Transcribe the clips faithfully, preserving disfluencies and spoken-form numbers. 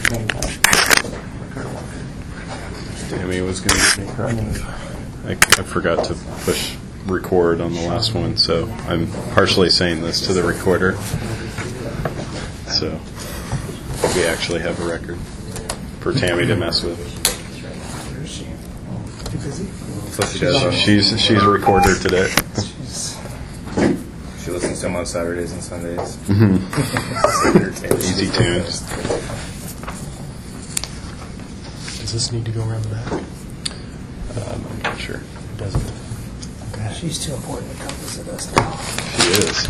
Tammy was going to give me credit. I, I forgot to push record on the last one, so I'm partially saying this to the recorder. So we actually have a record for Tammy to mess with. So she does. She's she's a recorder today. She listens to them on Saturdays and Sundays. Mm-hmm. Easy tunes. Does this need to go around the back? Um, I'm not sure. It doesn't. Okay. She's too important to come visit us now. She is.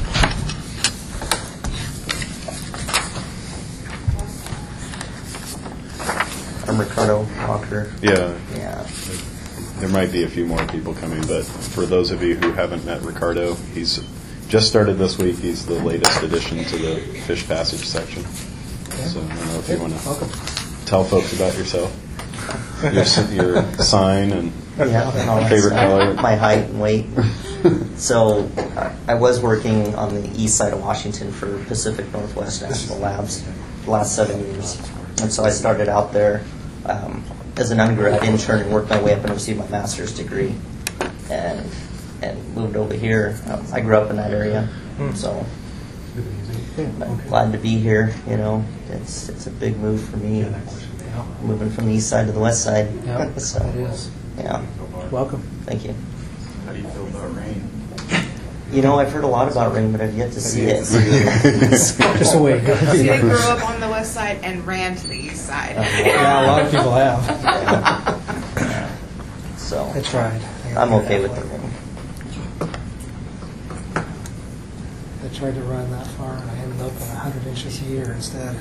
I'm Ricardo Walker. Yeah. Yeah. There might be a few more people coming, but for those of you who haven't met Ricardo, he's just started this week. He's the latest addition to the Fish Passage section. Okay. So I don't know if you want to Welcome. tell folks about yourself, your, s- your sign and Yeah, and all that favorite stuff. color. My height and weight. So uh, I was working on the east side of Washington for Pacific Northwest National Labs the last seven years. And so I started out there um, as an undergrad intern and worked my way up and received my master's degree. And and moved over here. Um, I grew up in that area, so I'm glad to be here. You know, it's it's a big move for me, moving from the east side to the west side. Yeah, So, it is. yeah, Welcome. thank you. How do you feel about rain? You know, I've heard a lot about rain, but I've yet to see it. Just a wait. See, I grew up on the west side and ran to the east side. Yeah, a lot of people have. Yeah. So I tried. I I'm okay with the rain. I tried to run that far, and I ended up at one hundred inches a year instead.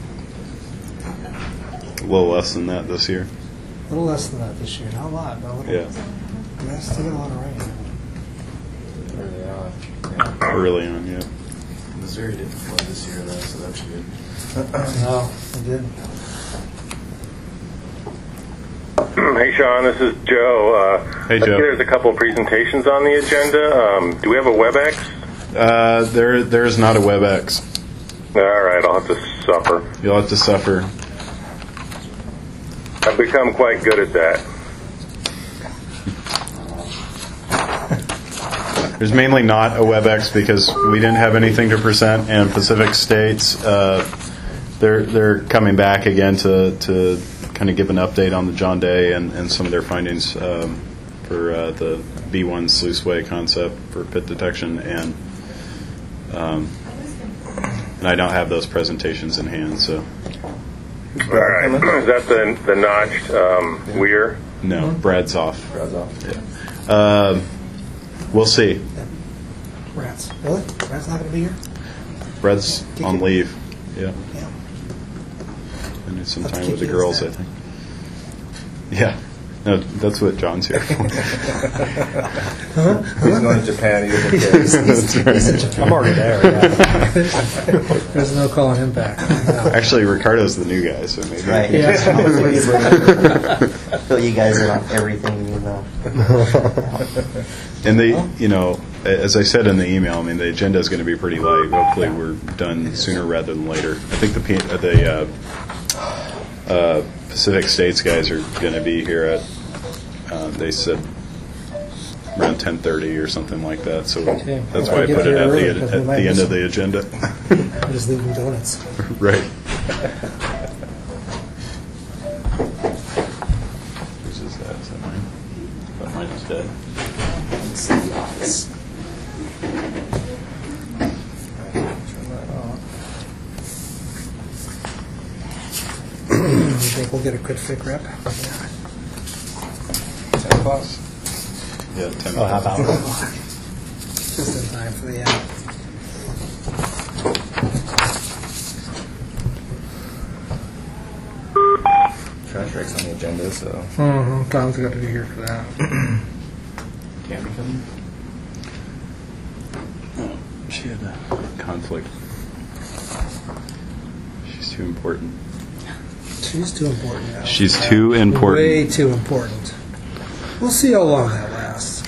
A little less than that this year. A little less than that this year. Not a lot, but a little. Yeah, Yeah, still got a lot of rain. Early on. early on, yeah. Missouri didn't flood this year, though, so that's good. No, it didn't. Hey, Sean, this is Joe. Uh, Hey, I see Joe. there's a couple of presentations on the agenda. Um, do we have a WebEx? Uh, there, there is not a WebEx. All right, I'll have to suffer. You'll have to suffer. I've become quite good at that. There's mainly not a WebEx because we didn't have anything to present, and Pacific States, uh, they're they're coming back again to, to kind of give an update on the John Day and, and some of their findings um, for uh, the B one sluiceway concept for pit detection, and um, and I don't have those presentations in hand, so All right. Is that the, the notched um, weir? no, Brad's off. Brad's off. Yeah. Um, we'll see. Rats. Really? Rats not going to be here? Brad's on leave. Yeah. Yeah. And it's some Have to time keep with the you girls, I there. think. Yeah. No, that's what John's here for. He's going to Japan. He doesn't care. That's right. I'm already there, yeah. There's no calling him back. No. Actually, Ricardo's the new guy, so maybe. Right. Yeah. Fill you guys in on everything you know. And they, you know, as I said in the email, I mean, the agenda is going to be pretty light. Hopefully, we're done sooner rather than later. I think the P- uh, the uh, uh, Pacific States guys are going to be here at, uh, they said, around ten thirty or something like that. So Okay. that's I'll why I get put it there at early, the, 'cause at we might the end miss of the agenda. I'm just leaving donuts. Right. Whose is that? Is that mine? But mine is dead. It's the office. You think we'll get a quick fit rep? ten o'clock. Yeah, ten Oh, how about Just in time for the end. Trash wreck's on the agenda, so. Mm-hmm. Tom's got to be here for that. Can't be coming. Oh, she had a conflict. She's too important. She's too important now. She's too important. Way too important. We'll see how long that lasts.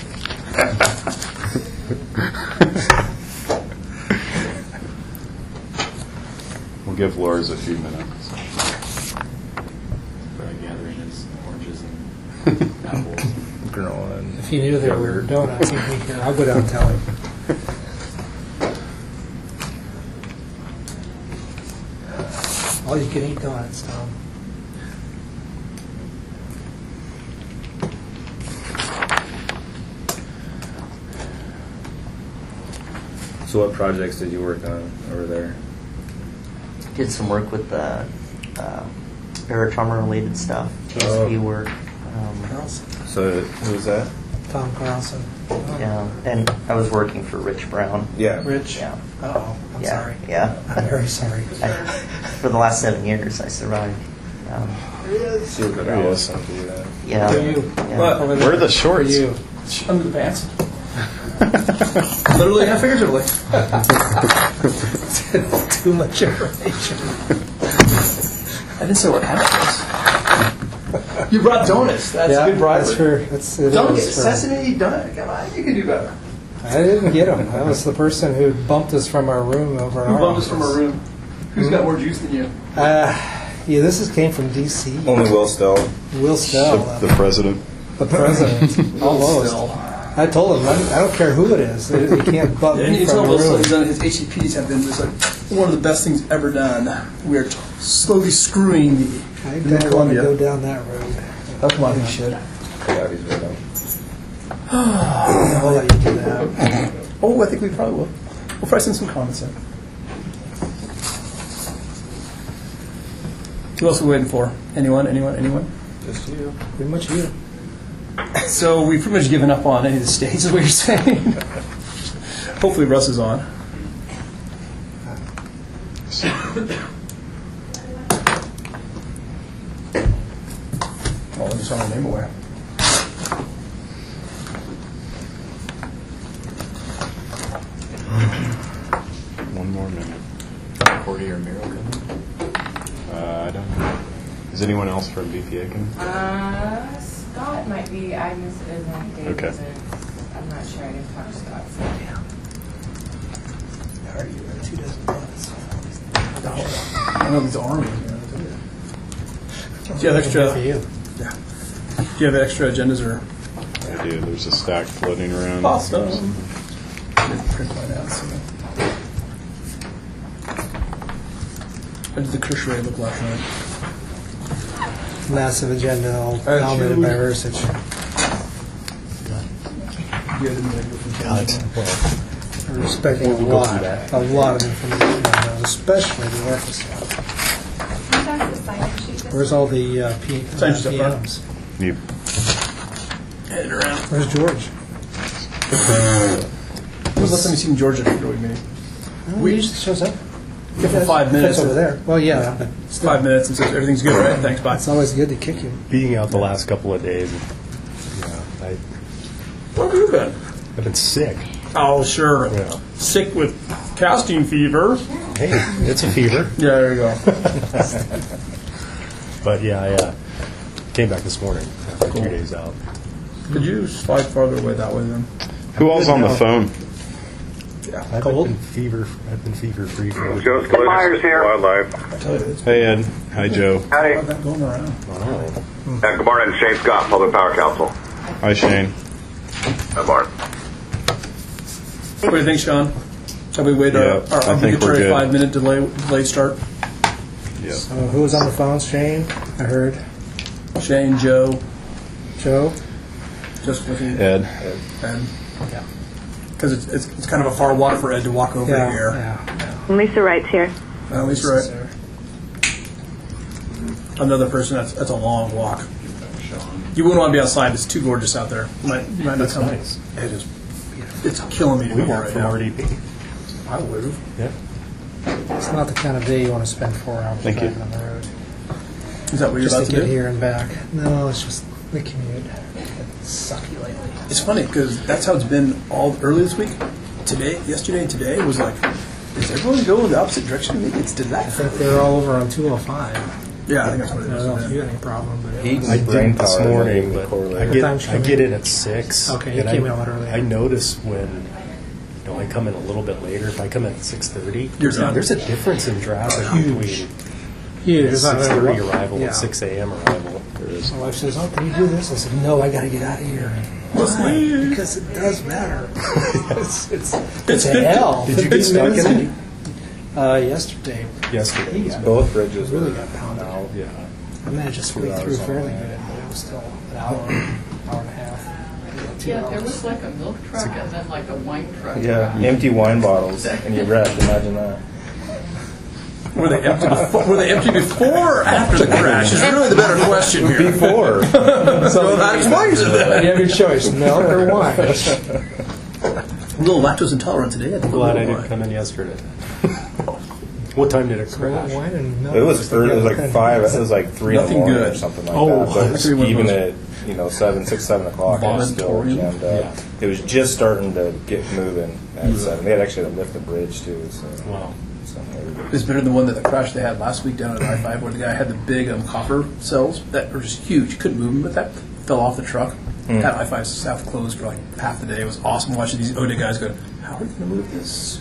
We'll give Lars a few minutes. Granola and If he knew there were donuts, he'd be here. I'll go down and tell him. All you can eat donuts, Tom. So what projects did you work on over there? Did some work with the uh, barotrauma related stuff, T S P Oh. work. Um, Carlson. So who was that? Tom Carlson. yeah, and I was working for Rich Brown. Yeah. Rich. Yeah. Uh-oh, I'm yeah, sorry. Yeah. I'm very sorry. I, for the last seven years, I survived. Um, See what There he Alice is. sent you that. yeah. For you. yeah. What? Over Where are the there. shorts? For you. Under the pants. Literally and figuratively. Too much information. I didn't say what happened. You brought donuts. That's yeah, a good bribery. that's for, that's, it Don't is get for- Sesame donut. Come on, you can do better. I didn't get him. That was the person who bumped us from our room over in Who our bumped us from our office. room? Who's got more juice than you? Uh, yeah, this is came from D C Only Will Stell. Will Stell, The, uh, the president. the president, almost. Still. I told him, I, I don't care who it is. They, they can't butt And me you from tell the Will Still room. he's done his H E Ps have been just like one of the best things ever done. We are t- slowly screwing the. I the don't want to Columbia. go down that road. Oh, come on, you should. Yeah, he's with them. I'll let you do that. Oh, I think we probably will. We'll probably send some comments in. Who else are we waiting for? Anyone? Anyone? Anyone? Just you. Pretty much you. So we've pretty much given up on any of the states, is what you're saying. Hopefully Russ is on. Oh, I just saw my name away. One more minute. Cordy or Miro coming? Uh, I don't know. Is anyone else from B P A coming? Uh, Scott might be. Agnes isn't. Dave Okay. isn't. I'm not sure. I didn't talk to Scott. So. How are you? Two dozen donuts. I know these armies. Do you have For extra? you. Do you have extra agendas or? I do. There's a stack floating around. Awesome. Print mine out. So. What did the cursory look like tonight? Massive agenda, all Uh, dominated huge. by Ursich. You had to go from We're expecting a We'll go lot, through that. a lot of information, on that, especially the orchestra. That's the sign-in sheet. Where's all the uh, P- Sign sheet up front. P Ms? You, head around. Where's George? When was the last time you seen George at a Droid meeting? Oh, he usually shows up. Yeah, for five minutes. It's over there. Well, yeah, but still, Five minutes and says everything's good, right? Thanks, bye. it's always good to kick you. Being out the last couple of days, yeah, I, Where have you been? I've been sick. Oh, sure. Yeah. Sick with casting fever. Hey, it's a fever. Yeah, there you go. But yeah, I uh, came back this morning after two days out. Could you slide farther away that way then? who all's on the phone? Yeah. I've Cold? been fever. I've been fever free for. Joe Scalise, Wildlife. I tell you, it's Hey, Ed. Hi, Joe. Howdy. not going around. Oh, Uh, good morning, Shane Scott, Public Power Council. Hi, Shane. Hi, Mark. What do you think, Sean? Shall we wait Yeah, our, our I think we're obligatory good. five minute delay, delayed start? Yep. So who was on the phone? Shane, I heard. Shane, Joe, Joe. just looking. Ed. And, yeah. Because it's, it's, it's kind of a far walk for Ed to walk over Yeah, here. yeah. Lisa Wright's here. At least right. Another person, that's, that's a long walk. You wouldn't want to be outside. It's too gorgeous out there. You might, you might not That's come. nice. It is. It's killing me to We be here want right from now. R D P. I would have. Yeah. It's not the kind of day you want to spend four hours Thank you. driving on the road. Is that what you're Just about to to, get do? here and back. No, it's just the commute. It's sucky lately. It's funny because that's how it's been all early this week. Today, yesterday, and today was like, is everyone going the opposite direction? Maybe it's did I that. think they're all over on two oh five. Yeah, I think that's what I it don't know if is. you had any problem, but Heat I and brain didn't this power morning, really but correlate. I What get time did you I come get in? in at six. Okay, you and came I, in a lot earlier. I notice when you know I come in a little bit later. If I come in at six thirty, You're done. there's a difference in traffic Huge. between Huge. It's not Six very thirty well- arrival, yeah. and six a.m. arrival. There it is. My wife says, "Oh, can you do this?" I said, "No, I got to get out of here." Why? Because it does matter. it's, it's It's a hell. Did you get stuck in it? Uh, yesterday. yesterday. He got Both bridges really were got pounded. Out, yeah. I managed to squeak through fairly good, but it was still an hour, hour and a half. Two Yeah, there hours. was like a milk truck and then like a wine truck. Yeah, empty wine bottles, and you wrecked. Imagine that. Were they empty before, were they empty before or after the crash? Is really the better question here. Before. So that explains it. You have your choice, milk or wine. A little lactose intolerant today. I think Glad I a little didn't come in yesterday. What time did it crash? Wine and milk. It was early, it was like five. It was like three in the Nothing morning good. or something like Oh, that. But that's really one of even those- at you know seven, six, seven o'clock, it was still Vomitorium? jammed up. Yeah. It was just starting to get moving at seven. They had actually to lift the bridge too. So, Wow. so It's better than the one that the crash they had last week down at I five, where the guy had the big um, copper cells that were just huge. You couldn't move them, but that fell off the truck. Had I five South closed for like half the day. It was awesome watching these O D guys go, "How are we going to move this?"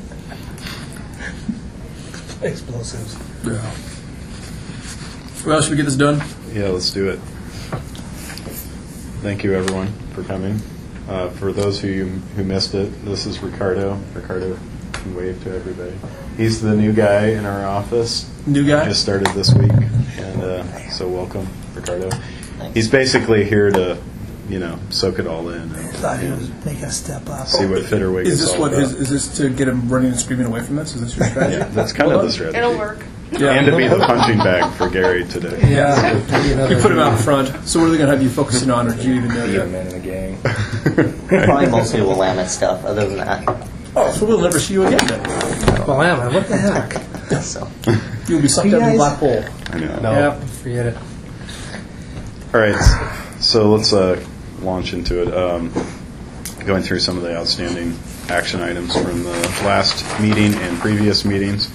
Explosives. Yeah. Well, should we get this done? Yeah, let's do it. Thank you, everyone, for coming. Uh, for those of you who missed it, this is Ricardo. Ricardo can wave to everybody. He's the new guy in our office. New guy? Just started this week, and uh, so welcome, Ricardo. He's basically here to, you know, soak it all in and, Thought he and would make us step up. see what Fitterwig Is is this all what about. is, is this to get him running and screaming away from this? Is this your strategy? Yeah, that's kind Well of the done. strategy. It'll work. Yeah. And to be the punching bag for Gary today. Yeah. Another- You put him out front. So what are they going to have you focusing on, or do you even know be a yet? man in the gang. Probably mostly Willamette stuff. Other than that, Oh, so we'll never see you again then. Well, am I? What the heck? so You'll be sucked You up in a guys- black hole. I know. No. Yeah. Forget it. All right, so let's uh, launch into it. Um, going through some of the outstanding action items from the last meeting and previous meetings.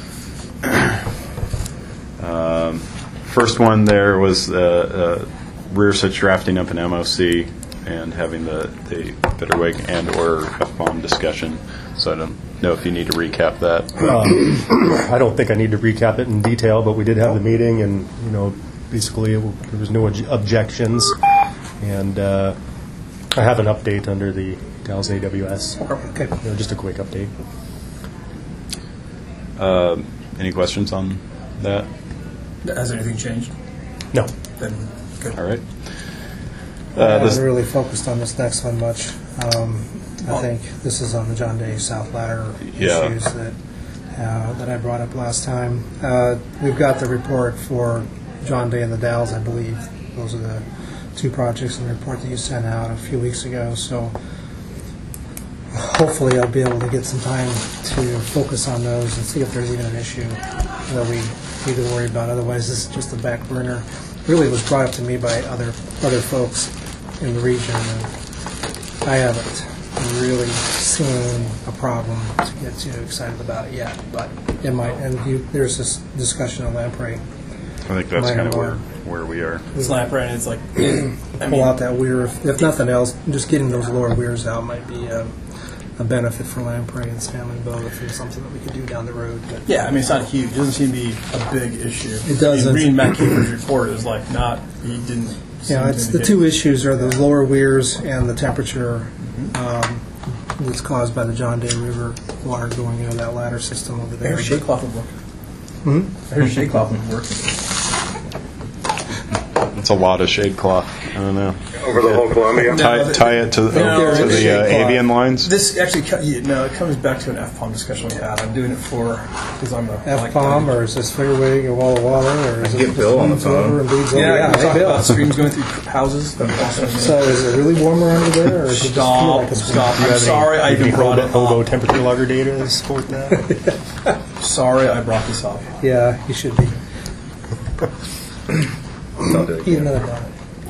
Um, first one there was uh, uh, Rear Switch drafting up an M O C and having the, the Bitterwig and or F POM discussion. So I don't know if you need to recap that. Um, I don't think I need to recap it in detail, but we did have the meeting, and you know, basically it, there was no obj- objections, and uh, I have an update under the Dallas A W S. Okay. You know, just a quick update. Um, any questions on that? Has anything changed? No. Then good. All right. I Uh, haven't this, really focused on this next one much. Um, I think this is on the John Day South Ladder Yeah. issues that uh, that I brought up last time. Uh, we've got the report for John Day and the Dalles, I believe. Those are the two projects in the report that you sent out a few weeks ago. So hopefully I'll be able to get some time to focus on those and see if there's even an issue that we need to worry about. Otherwise, this is just a back burner. Really was brought up to me by other other folks in the region, and I haven't really seen a problem to get too excited about it yet. But it might, and you, there's this discussion on Lamprey. I think that's Minor kind of where, more. where we are. Slap right, and it's like, I Pull mean, out that weir. If, if nothing else, just getting those lower weirs out might be a, a benefit for Lamprey and Stanley Bow if it's something that we could do down the road. But yeah, I mean, it's not huge. It doesn't seem to be a big issue. It doesn't. I mean, reading Matt Kiefer's report is like not, he didn't. yeah, it's the two issues are the lower weirs and the temperature um, that's caused by the John Day River water going into that ladder system over I there. heard shade cloth would work. Hmm? I heard shade cloth would work. It's a lot of shade cloth. I don't know. Over the whole Columbia? Tie, tie it to, No, to it's the shade uh, cloth. avian lines. This actually, co- yeah, no, it comes back to an F POM discussion we had. I'm doing it for, because I'm a. F POM, or is this Figurewig or Wall of Water, or is I it get just Bill on the bleeds over phone. and bleeds over? Yeah, Yeah, we hey, talk Bill. about streams going through houses. So is it really warmer under there, or does it just feel Stop, like it's stop. Do you I'm have sorry I any, even any brought hobo, it hobo up. temperature logger data to support that? Sorry I brought this up. Yeah, you should be. Don't do it Eat again. another donut.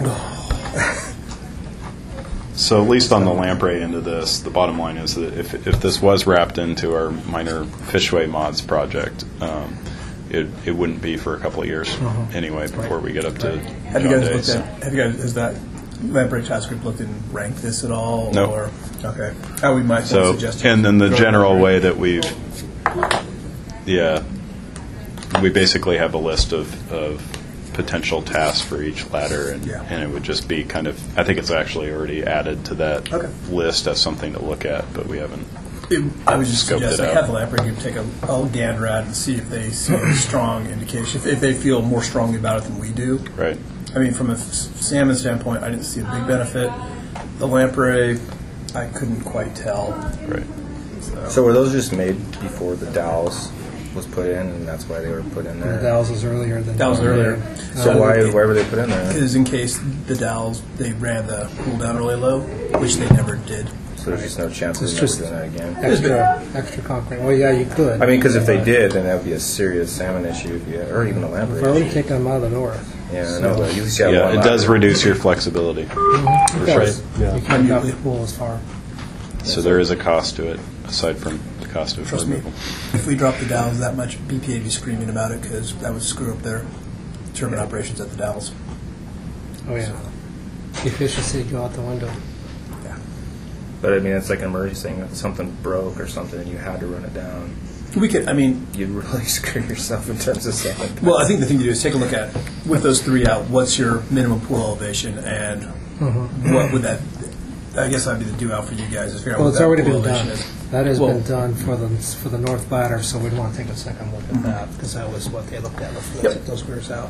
So at least on the lamprey end of this, the bottom line is that if, if this was wrapped into our minor Fishway mods project, um, it, it wouldn't be for a couple of years anyway before we get up to Have you John guys Day. looked So- at, have you guys, has that Lamprey task group looked and ranked this at all? No. Or, okay. How we might So, suggest. and then the general way that we've, yeah, we basically have a list of, of potential tasks for each ladder, and, Yeah. and it would just be kind of, I think it's actually already added to that Okay. list as something to look at, but we haven't. It, I would just Scoped suggest it like, out. have the lamprey group take a, a gander at it and see if they see a strong indication, if, if they feel more strongly about it than we do. Right. I mean, from a s- salmon standpoint, I didn't see a big benefit. The lamprey, I couldn't quite tell. Right. So were those just made before the dowels was put in, and that's why they were put in The there? Dow's was earlier than. That was earlier. So Uh, why why were they put in there? Is in case the dowels, they ran the cool down really low, which they never did. So there's just no chance of It's them just- ever doing that again? Extra, extra concrete. Well, yeah, you could. I mean, because if they did, then that would be a serious salmon issue, if you, or even a lamprey If I would have issue. taken them out of the north. Yeah, I know, but at least you have Yeah, one it does ladder. reduce your flexibility. It For does. sure. Yeah. You can't drop the pool as far. So there is a cost to it, aside from the cost of Trust me, removal. if we dropped the dowels that much, B P A would be screaming about it because that would screw up their turbine operations at the dowels. Oh, yeah. Efficiency go out the window. But I mean, it's like an emergency thing. If something broke or something and you had to run it down, We could, I mean, you'd really screw yourself in terms of salmon. well, I think the thing to do is take a look at, with those three out, what's your minimum pool elevation and what would that, I guess that'd be the do out for you guys, is figure out Well, what it's that already pool been elevation done. is. That has Well- been done for the, for the north ladder, so we'd want to take a second look at that, because that was what they looked at before they Yep. took those gears out.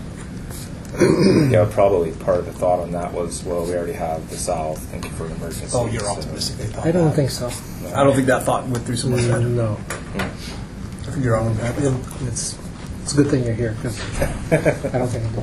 Yeah, probably part of the thought on that was, well, we already have the south, thank you for an emergency. Oh, you're so- optimistic they thought I don't that. think so. I don't think that thought went through someone's head. No. I think you're wrong. It's, it's a good thing you're here, because I don't think it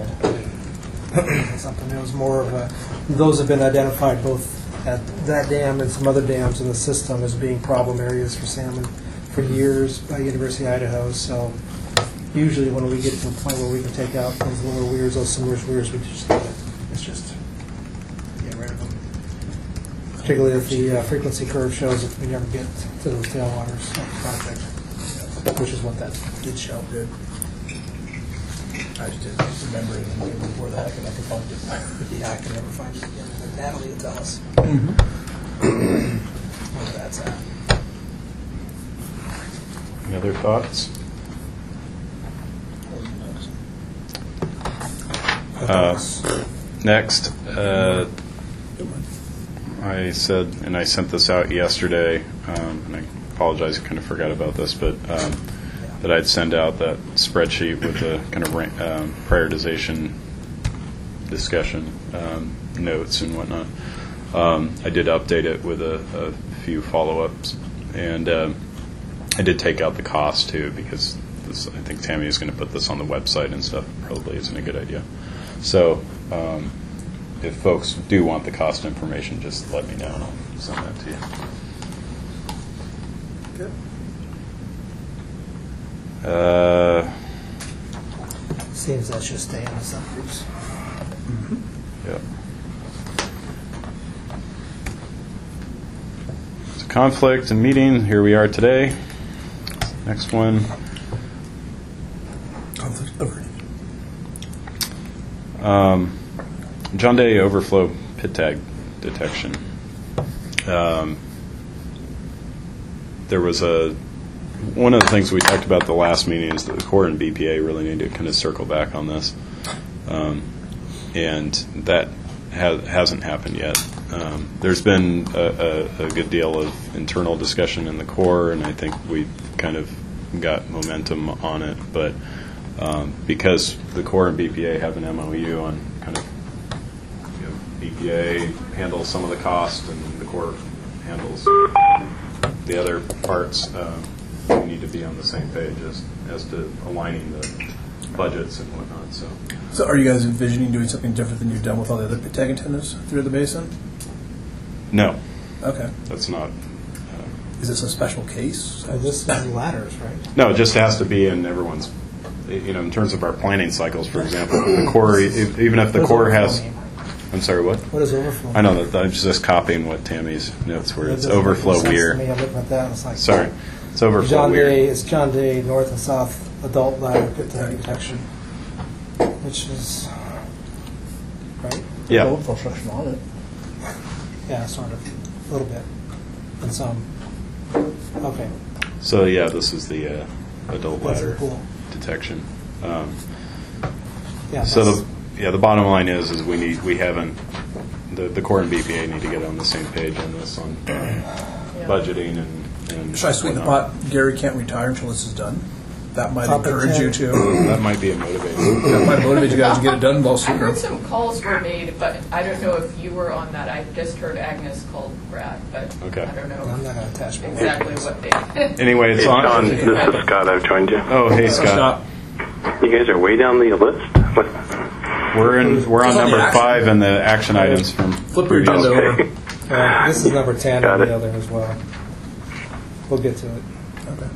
did. Something that was more of a, those have been identified both at that dam and some other dams in the system as being problem areas for salmon for years by University of Idaho. So usually when we get to a point where we can take out those lower weirs, those submerged weirs, we just, it's just get rid of them. Particularly if the uh, frequency curve shows if we never get to those tailwaters of the project, which is what that did show. Good. I just didn't remember it before that, and I could find it. Yeah, I can never find it again. But Natalie will tell us Mm-hmm. where that's at. Any other thoughts? Uh, Next, uh, I said, and I sent this out yesterday, um, and I apologize, I kind of forgot about this, but um, that I'd send out that spreadsheet with the kind of ra- um, prioritization discussion um, notes and whatnot. Um, I did update it with a, a few follow-ups, and um, I did take out the cost too, because this, I think Tammy is going to put this on the website and stuff. Probably isn't a good idea. So um, if folks do want the cost information, just let me know and I'll send that to you. Good. Uh, Seems that should stay in the subgroups. Yep. So conflict and meeting, here we are today. Next one. Conflict averted. Um, John Day overflow pit tag detection. Um, there was a one of the things we talked about at the last meeting is that the Corps and B P A really need to kind of circle back on this, um, and that ha- hasn't happened yet. Um, there's been a, a, a good deal of internal discussion in the Corps, and I think we've kind of got momentum on it, but um, because the Corps and B P A have an M O U on kind of, you know, B P A handles some of the cost and the Corps handles the other parts, um, we need to be on the same page as, as to aligning the budgets and whatnot. So, So are you guys envisioning doing something different than you've done with all the other pit tag antennas through the basin? no, Okay. that's not. Is this a special case? So this is ladders, right? No, it just has to be in everyone's, you know, in terms of our planning cycles, for example. The Corps, e- even if the What does Corps overflow has, mean? I'm sorry, what? What is overflow? I know that I'm just copying what Tammy's notes were. That It's doesn't make overflow sense to weir. me. I'm looking at that and it's like. Sorry, it's overflow John weir. Day, it's John Day North and South Adult Ladder Pit Tag Detection, which is, right? Yeah. Overflow structure on it. Yeah, sort of, a little bit, and some. Okay. So yeah, this is the uh, adult That's the ladder pool. detection. Um, Yeah, So that's- the, yeah, the bottom line is, is we need, we haven't, the, the Corps and B P A need to get on the same page on this, on budgeting and, and. Should I sweeten the whatnot. pot? Gary can't retire until this is done. That might Top of encourage ten. you to. That might be a motivator. That might motivate you guys to get it done a little I sooner. heard some calls were made, but I don't know if you were on that. I just heard Agnes called Brad, but Okay. I don't I'm know not going to attach my exactly what they. Anyway, it's Hey, John, on. this is Scott. I've joined you. Oh, hey, Scott. Stop. You guys are way down the list. What? We're in, we're on It's on the number action. five in the action items from. Flip your agenda previous- over. Uh, this is number ten Got on the it. other as well. We'll get to it. Okay.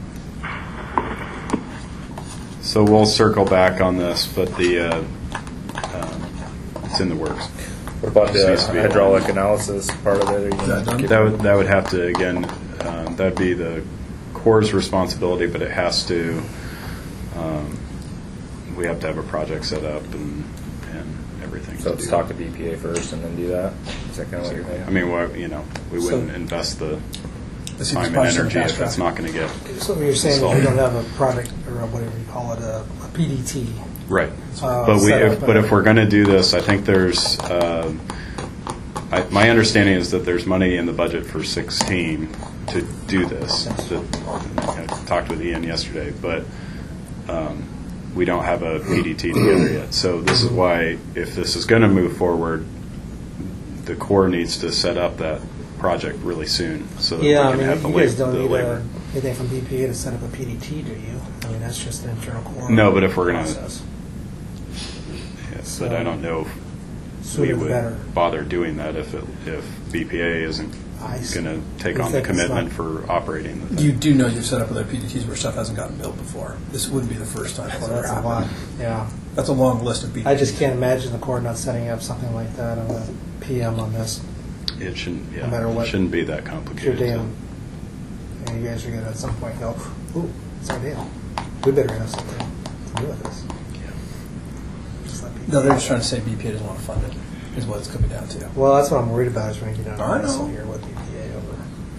So we'll circle back on this, but the, uh, um, it's in the works. What about the Seems to be hydraulic analysis part of it? Are you that gonna done? keep- That would, that would have to, again, uh, that'd be the Corps' responsibility, but it has to, um, we have to have a project set up and, and everything. So to let's do talk that. to B P A first and then do that? Is that kind of what you're thinking? I mean, what, you know, we So- wouldn't invest the Let's see if time and it's energy fast if it's track. not going to get, So you're saying Solid. we don't have a project, or whatever you call it, a, a P D T. right. uh, But we, set if, up, but uh, if we're going to do this, I think there's, uh, I, my understanding is that there's money in the budget for sixteen to do this. That- I talked with Ian yesterday, but um, we don't have a P D T together yet. So this is why, if this is going to move forward, the Corps needs to set up that project really soon so that Yeah, I we can mean, have the you guys labor. don't The need labor. a, anything from B P A to set up a P D T, do you? I mean, that's just an internal core. No, but if we're gonna- process. Yes, but I don't know if we Sooner the would better. bother doing that if it, if B P A isn't I see. going to take You on the think it's commitment not- for operating the thing. You do know you've set up other P D Ts where stuff hasn't gotten built before. This wouldn't be the first time it's Well, ever that's a lot, happened. yeah. That's a long list of P D Ts. I just can't imagine the Corps not setting up something like that on a P M on this. It shouldn't, yeah, No matter it what. shouldn't be that It's your complicated. dam. And you guys are going to at some point go, ooh, it's our dam. We better have something to do with this. Just let people- No, they're just trying to say B P A doesn't want to fund it, is what it's coming down to. Well, that's what I'm worried about is when you get I on a wrestle know. here with B P A over.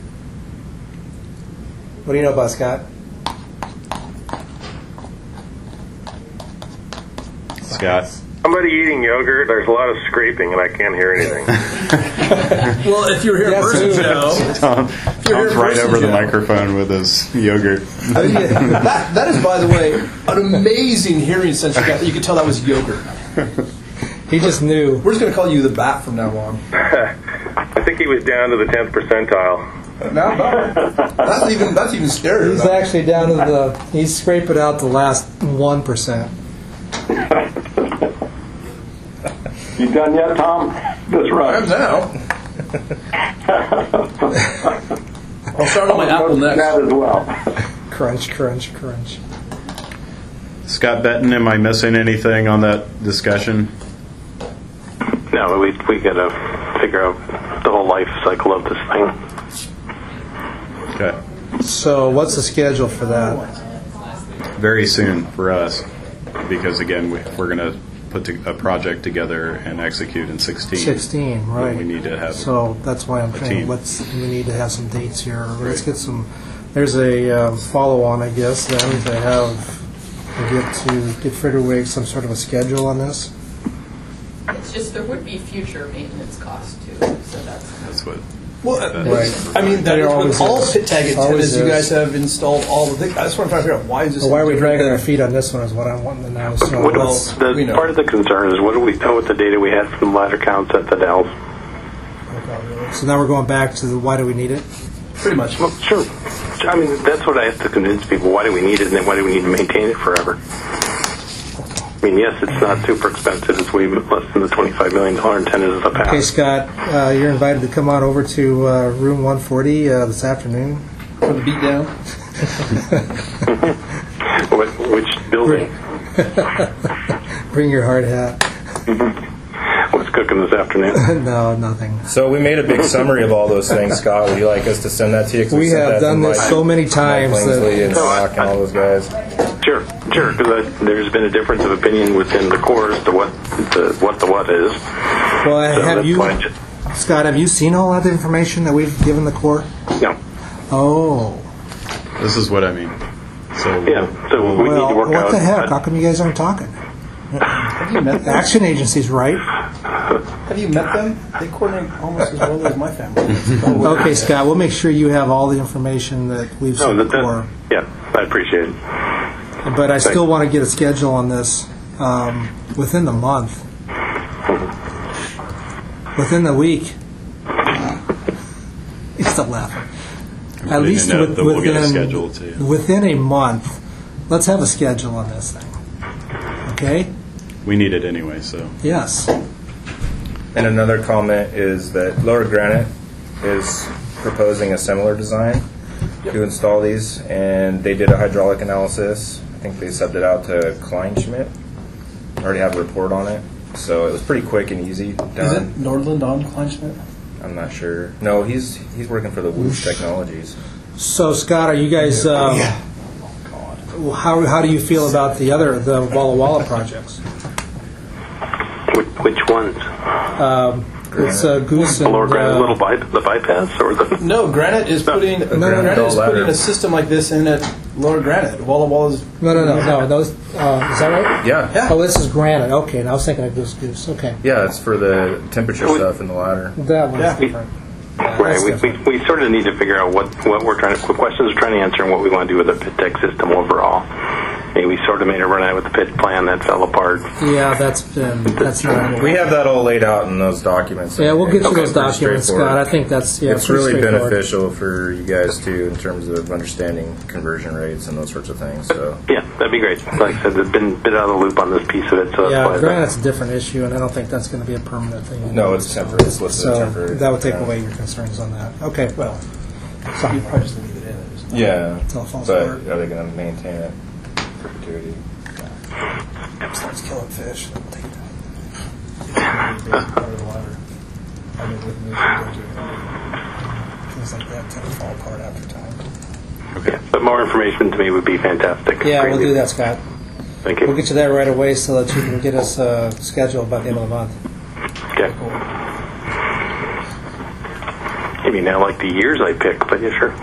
What do you know about Scott? Scott? Somebody eating yogurt. There's a lot of scraping, and I can't hear anything. Well, if you're here in Yes, person, who- Joe, Tom, you're Tom's in right person, over the Joe. microphone with his yogurt. I mean, that, that is, by the way, an amazing hearing sense you got. You could tell that was yogurt. He just knew. We're just going to call you the bat from now on. I think he was down to the tenth percentile. Now, that's even that's even scarier. He's actually down to the, he's scraping out the last one percent. You done yet, Tom? That's I'm right. now. I'll start on my apple That next. as well. Crunch, crunch, crunch. Scott Benton, am I missing anything on that discussion? No, we we got to figure out the whole life cycle of this thing. Okay. So what's the schedule for that? Very soon for us, because again, we- if we're going to put to- a project together and execute in sixteen. sixteen, then right. We need to have. So that's why I'm a saying, team. let's, we need to have some dates here. Let's Right. get some, there's a um, follow-on, I guess, then to have, to get to, get Frederick some sort of a schedule on this. It's just there would be future maintenance costs too, so that's. That's what. Well, that- Right. I mean, that There is always with all is. pit tag Always antennas, you is. guys have installed all the things. I just want to try to figure out why is this. So why are we dragging our feet on this one is what I'm wanting to know. So What, let's, the, we know. part of the concern is what do we know with the data we had from ladder counts at the Dells? so now we're going back to the, why do we need it? Pretty much. Well, sure. I mean, that's what I have to convince people. Why do we need it, and then why do we need to maintain it forever? I mean, yes, it's not super expensive. It's way less than the twenty-five million dollars antennas of the past. Okay, Scott, uh, you're invited to come on over to uh, room one forty uh, this afternoon. For the beat down. What, which building? Bring your hard hat. What's cooking this afternoon? No, nothing. So we made a big summary of all those things, Scott. Would you like us to send that to you? 'Cause We sent have that to done this Mike- so many Mike times that- Lingsley and Brock and all those guys. Sure, sure, because there's been a difference of opinion within the Corps as to what the what the what is. Well, So have that's you, why I ju- Scott, have you seen all that information that we've given the Corps? No. Oh, This is what I mean. So Yeah. So we need to Well, work out. what the heck? How come you guys aren't talking? Have you met them? Action agencies, right? Have you met them? They coordinate almost as well as my family. Okay, Scott, we'll make sure you have all the information that we've No, seen that, before. that, yeah, I appreciate it. But I still want to get a schedule on this um, within the month. Within the week. You're still laughing. At Putting least a note with- that we'll get a within, schedule too. within a month, let's have a schedule on this thing. Okay? We need it anyway, so. Yes. And another comment is that Lower Granite is proposing a similar design to install these, and they did a hydraulic analysis. I think they subbed it out to Kleinschmidt. Already have a report on it, so it was pretty quick and easy Is done. it Nordland on Kleinschmidt? I'm not sure. No, he's he's working for the Woosh Technologies. So, Scott, are you guys, um, how, how do you feel about the other, the Walla Walla projects? Which, which ones? Um, it's uh, Goose and... Lower Granite, uh, little by, the bypass or the? No, Granite is putting no, Granite no. is Ladder. putting a system like this in at Lower Granite. Walla Walla's. No, no, no, no. Those, uh, is that right? Yeah. Yeah. Oh, this is granite. Okay, and I was thinking of Goose Goose. Okay. Yeah, it's for the temperature stuff in the ladder. That one's Yeah. different. Right. We, we, we sort of need to figure out what, what we're trying to, what questions we're trying to answer and what we want to do with the pit tech system overall. I mean, we sort of made a run at it with the pit plan that fell apart. Yeah, that's been, that's not... We have that all laid out in those documents. Yeah, we'll get you Okay, those pretty documents, straightforward. Scott. I think that's, yeah, It's pretty really straightforward. beneficial for you guys too in terms of understanding conversion rates and those sorts of things. So Yeah, that'd be great. Like I said, there's been a bit out of the loop on this piece of it, so that's Yeah, why. granite's a different issue, and I don't think that's going to be a permanent thing. no, it's temporary. It's listed as So temporary. that would take Yeah. away your concerns on that. Okay, well, You probably just leave it in. Just Yeah, Until it falls but apart. are they going to maintain it perpetuity? starts killing fish. They'll take part of the ladder. I mean, with me, things like that tend to fall apart after time. Okay, but more information to me would be fantastic. Yeah, Great. we'll do that, Scott. Thank you. We'll get you that right away so that you can get us uh, scheduled by the end of the month. Okay. Maybe now like the years I pick, but yeah, sure.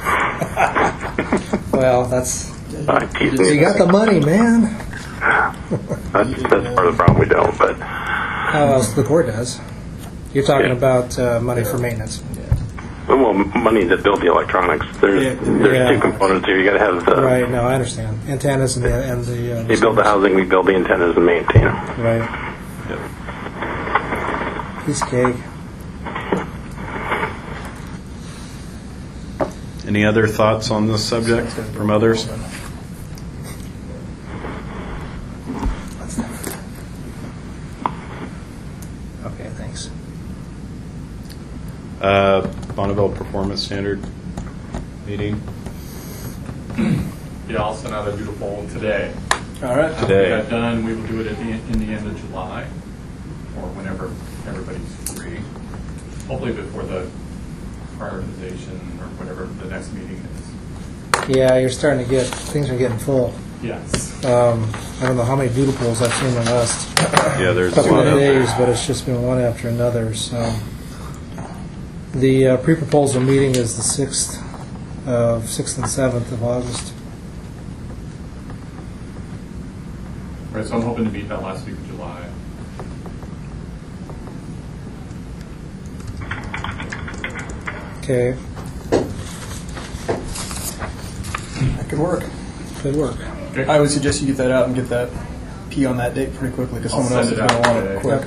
Well, that's I tease you me. got the money, man. That's, that's part of the problem. We don't, but How else the court does? You're talking Yeah. about uh, money for maintenance. well, money to build the electronics. There's Yeah. there's Yeah. two components here. You got to have the Right? No, I understand. Antennas and the and the. Uh, you build the housing, we build the antennas and maintain them. Right. Piece of cake. Any other thoughts on this subject from others? Okay, thanks. Uh, Bonneville Performance Standard meeting Yeah, I'll send out a beautiful one today. all right. After Today. we got done, we will do it at the, in the end of July, or whenever everybody's free. Hopefully before the prioritization or whatever the next meeting is. Yeah, you're starting to get things are getting full. Yes. Um, I don't know how many doodle polls I've seen in the last Yeah, there's a couple lot of out days, there. but it's just been one after another. So the uh, pre-proposal meeting is the sixth, of sixth and seventh of August. Right, so I'm hoping to meet that last week of July. Okay, That could work. good work. Okay. I would suggest you get that out and get that P on that date pretty quickly because I'll someone else send is it going to out want it today. quick. Yep.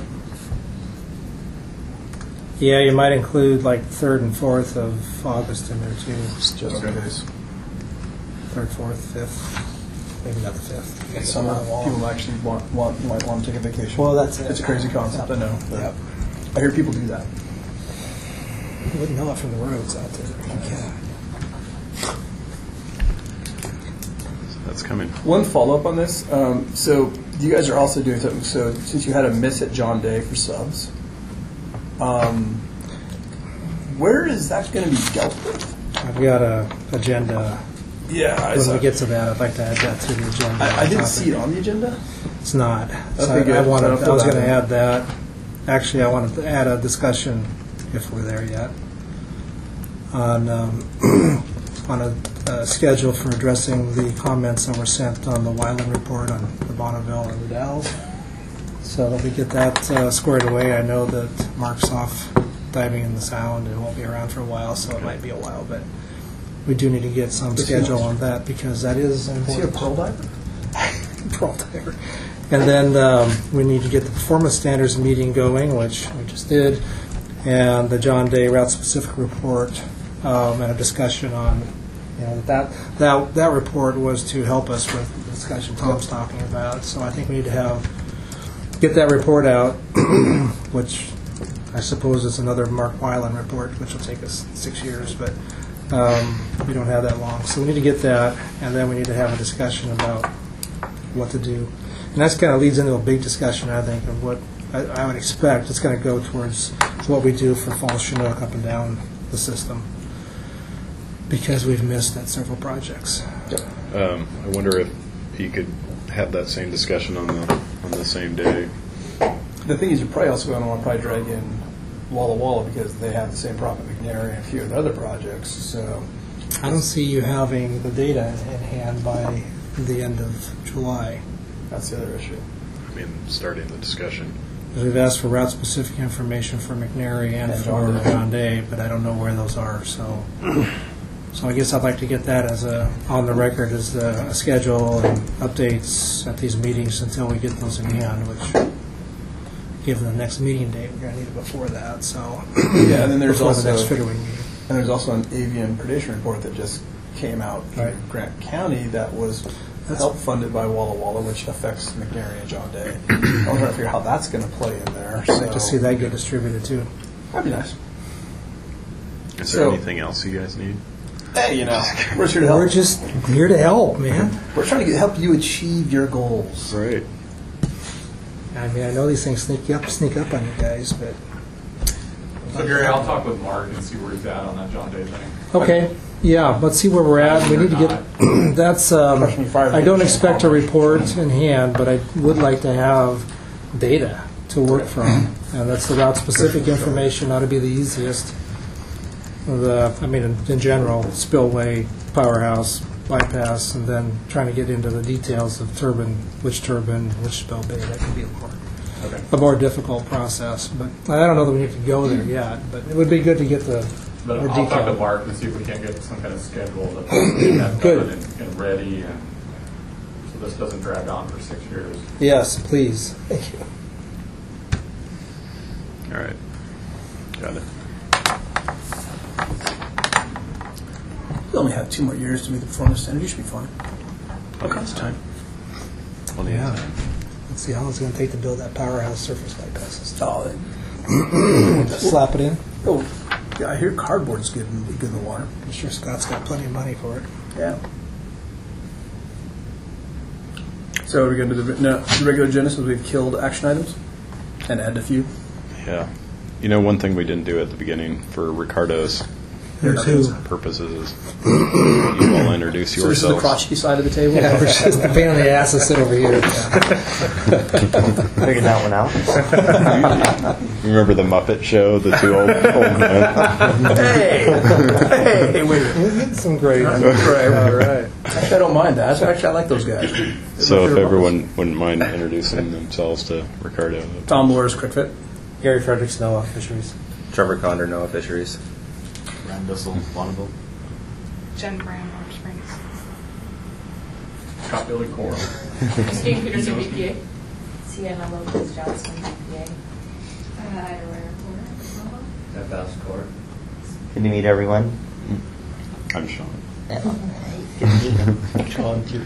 Yeah, you might include like third and fourth of August in there too. Just in Okay. case. Third, fourth, fifth, maybe not the fifth. In summer, people actually want, want might want to take a vacation. Well, that's it. It's a crazy concept, I know. but Yep. I hear people do that. You wouldn't know it from the roads out there. Yeah. That's coming. One follow up on this. Um, so you guys are also doing something. So since you had a miss at John Day for subs, um, where is that going to be dealt with? I've got a agenda. Yeah, I When saw. we get to that, I'd like to add that to the agenda. I, I didn't topic. see it on the agenda. It's not. So Okay, I, good. I So wanted. I'll I fill was that going to in. add that. Actually, I wanted to add a discussion, if we're there yet, on um, on a uh, schedule for addressing the comments that were sent on the Wyland report on the Bonneville and the Dalles. So that we get that uh, squared away. I know that Mark's off diving in the Sound and won't be around for a while, so it might be a while, but we do need to get some schedule on that because that is important. Is he a pearl diver? Pearl diver. And then um, we need to get the performance standards meeting going, which we just did, and the John Day route specific report, um, and a discussion on, you know, that that that report was to help us with the discussion Tom's talking about. So I think we need to have get that report out, which I suppose is another Mark Wyland report, which will take us six years, but um, we don't have that long. So we need to get that, and then we need to have a discussion about what to do. And that kind of leads into a big discussion, I think, of what I, I would expect it's going to go towards what we do for Falls Chinook up and down the system, because we've missed at several projects. Um, I wonder if you could have that same discussion on the on the same day. The thing is, you're probably also going to want to probably drag in Walla Walla because they have the same problem at McNary and a few of the other projects. So I don't see you having the data in hand by the end of July. that's the other issue. I mean, starting the discussion. We've asked for route-specific information for McNary and, And for John Day. John Day, but I don't know where those are. So, so I guess I'd like to get that as a on the record as the a schedule and updates at these meetings until we get those in hand. Which, given the next meeting date, we're going to need it before that. So, Yeah, and then there's before also the next Fitterwing meeting. and there's also an avian predation report that just came out Right. in Grant County that was That's- help funded by Walla Walla, which affects McNary and John Day. I'm trying to figure out how that's going to play in there. I'd like to So see that get distributed too. that'd be nice. Is there So- anything else you guys need? Hey, you know, we're here to help. We're just here to help, man. We're trying to get, help you achieve your goals. Right. I mean, I know these things sneak up, sneak up on you guys, but So Gary, I'll talk with Mark and see where he's at on that John Day thing. okay. Yeah, let's see where we're at. We need to get, that's, um, I don't expect a report in hand, but I would like to have data to work from. And that's the route-specific information ought to be the easiest. The, I mean, in, in general, spillway, powerhouse, bypass, and then trying to get into the details of turbine, which turbine, which spill bay, that could be a more, Okay. a more difficult process. But I don't know that we need to go there yet, but it would be good to get the But more I'll talk to detail. Mark and see if we can't get some kind of schedule that get that Good. done and, and ready, and so this doesn't drag on for six years. Yes, please. Thank you. All right. Got it. We only have two more years to meet the performance standard. You should be fine. Okay. It's time. Plenty Yeah. of time. Let's see how long it's going to take to build that powerhouse surface bypasses. Oh, they- Slap it in. oh, yeah, I hear cardboard's good in, good in the water. I'm sure Scott's got plenty of money for it. Yeah. So are we going to do the, no, the regular agenda since we've killed action items and added a few? Yeah. You know, one thing we didn't do at the beginning for Ricardo's Here's who. purposes is you all introduce So this is the yourselves. crotchety side of the table? Yeah, we're just the pain in the ass to sit over here. Figured that one out. Remember the Muppet Show, the two old, old men? Hey! Hey, wait a minute. We're getting some great. Right, right, right. Actually, I don't mind that. Actually, I like those guys. So if everyone wouldn't mind introducing themselves to Ricardo. Tom Lawrence, Crickfit. Gary Fredericks, Noah Fisheries. Trevor Condor, Noah Fisheries. Ryan Bissell, Bonneville. Jen Brown, Orange Springs. Scott Billy Coral. Christine Peterson, B P A. Sienna Lopez Johnson, B P A. Uh, Ida Rare, Jeff Ascor. Good to meet everyone. I'm Sean. Good to meet you. Sean, too.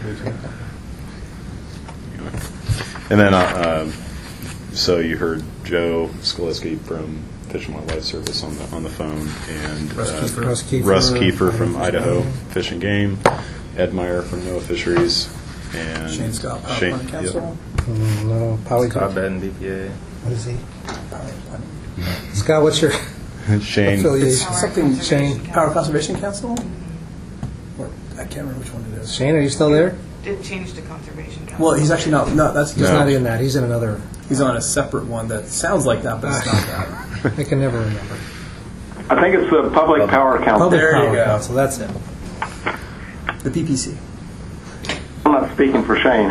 And then, uh, um, so you heard Joe Skaliski from Fish and Wildlife Service on the on the phone, and Russ uh, Kiefer. Russ Kiefer. Russ Kiefer from Idaho Fish and Game, Ed Meyer from NOAA Fisheries, and Shane Scott, Power Shane- Plant Council. Mm, no, Poly. Scott Benton, D P A. What is he? Scott, what's your yep. Shane. affiliation? Power Something, Conservation Shane, Power Council. Conservation Council? Or, I can't remember which one it is. Shane, are you still there? Did change to Conservation Council. Well, he's actually not, no, that's He's No. not in that. He's in another. He's on a separate one that sounds like that, but it's not that. I can never remember. I think it's the Public Power Council. Public There you Power go. Council. That's it. The P P C. I'm not speaking for Shane.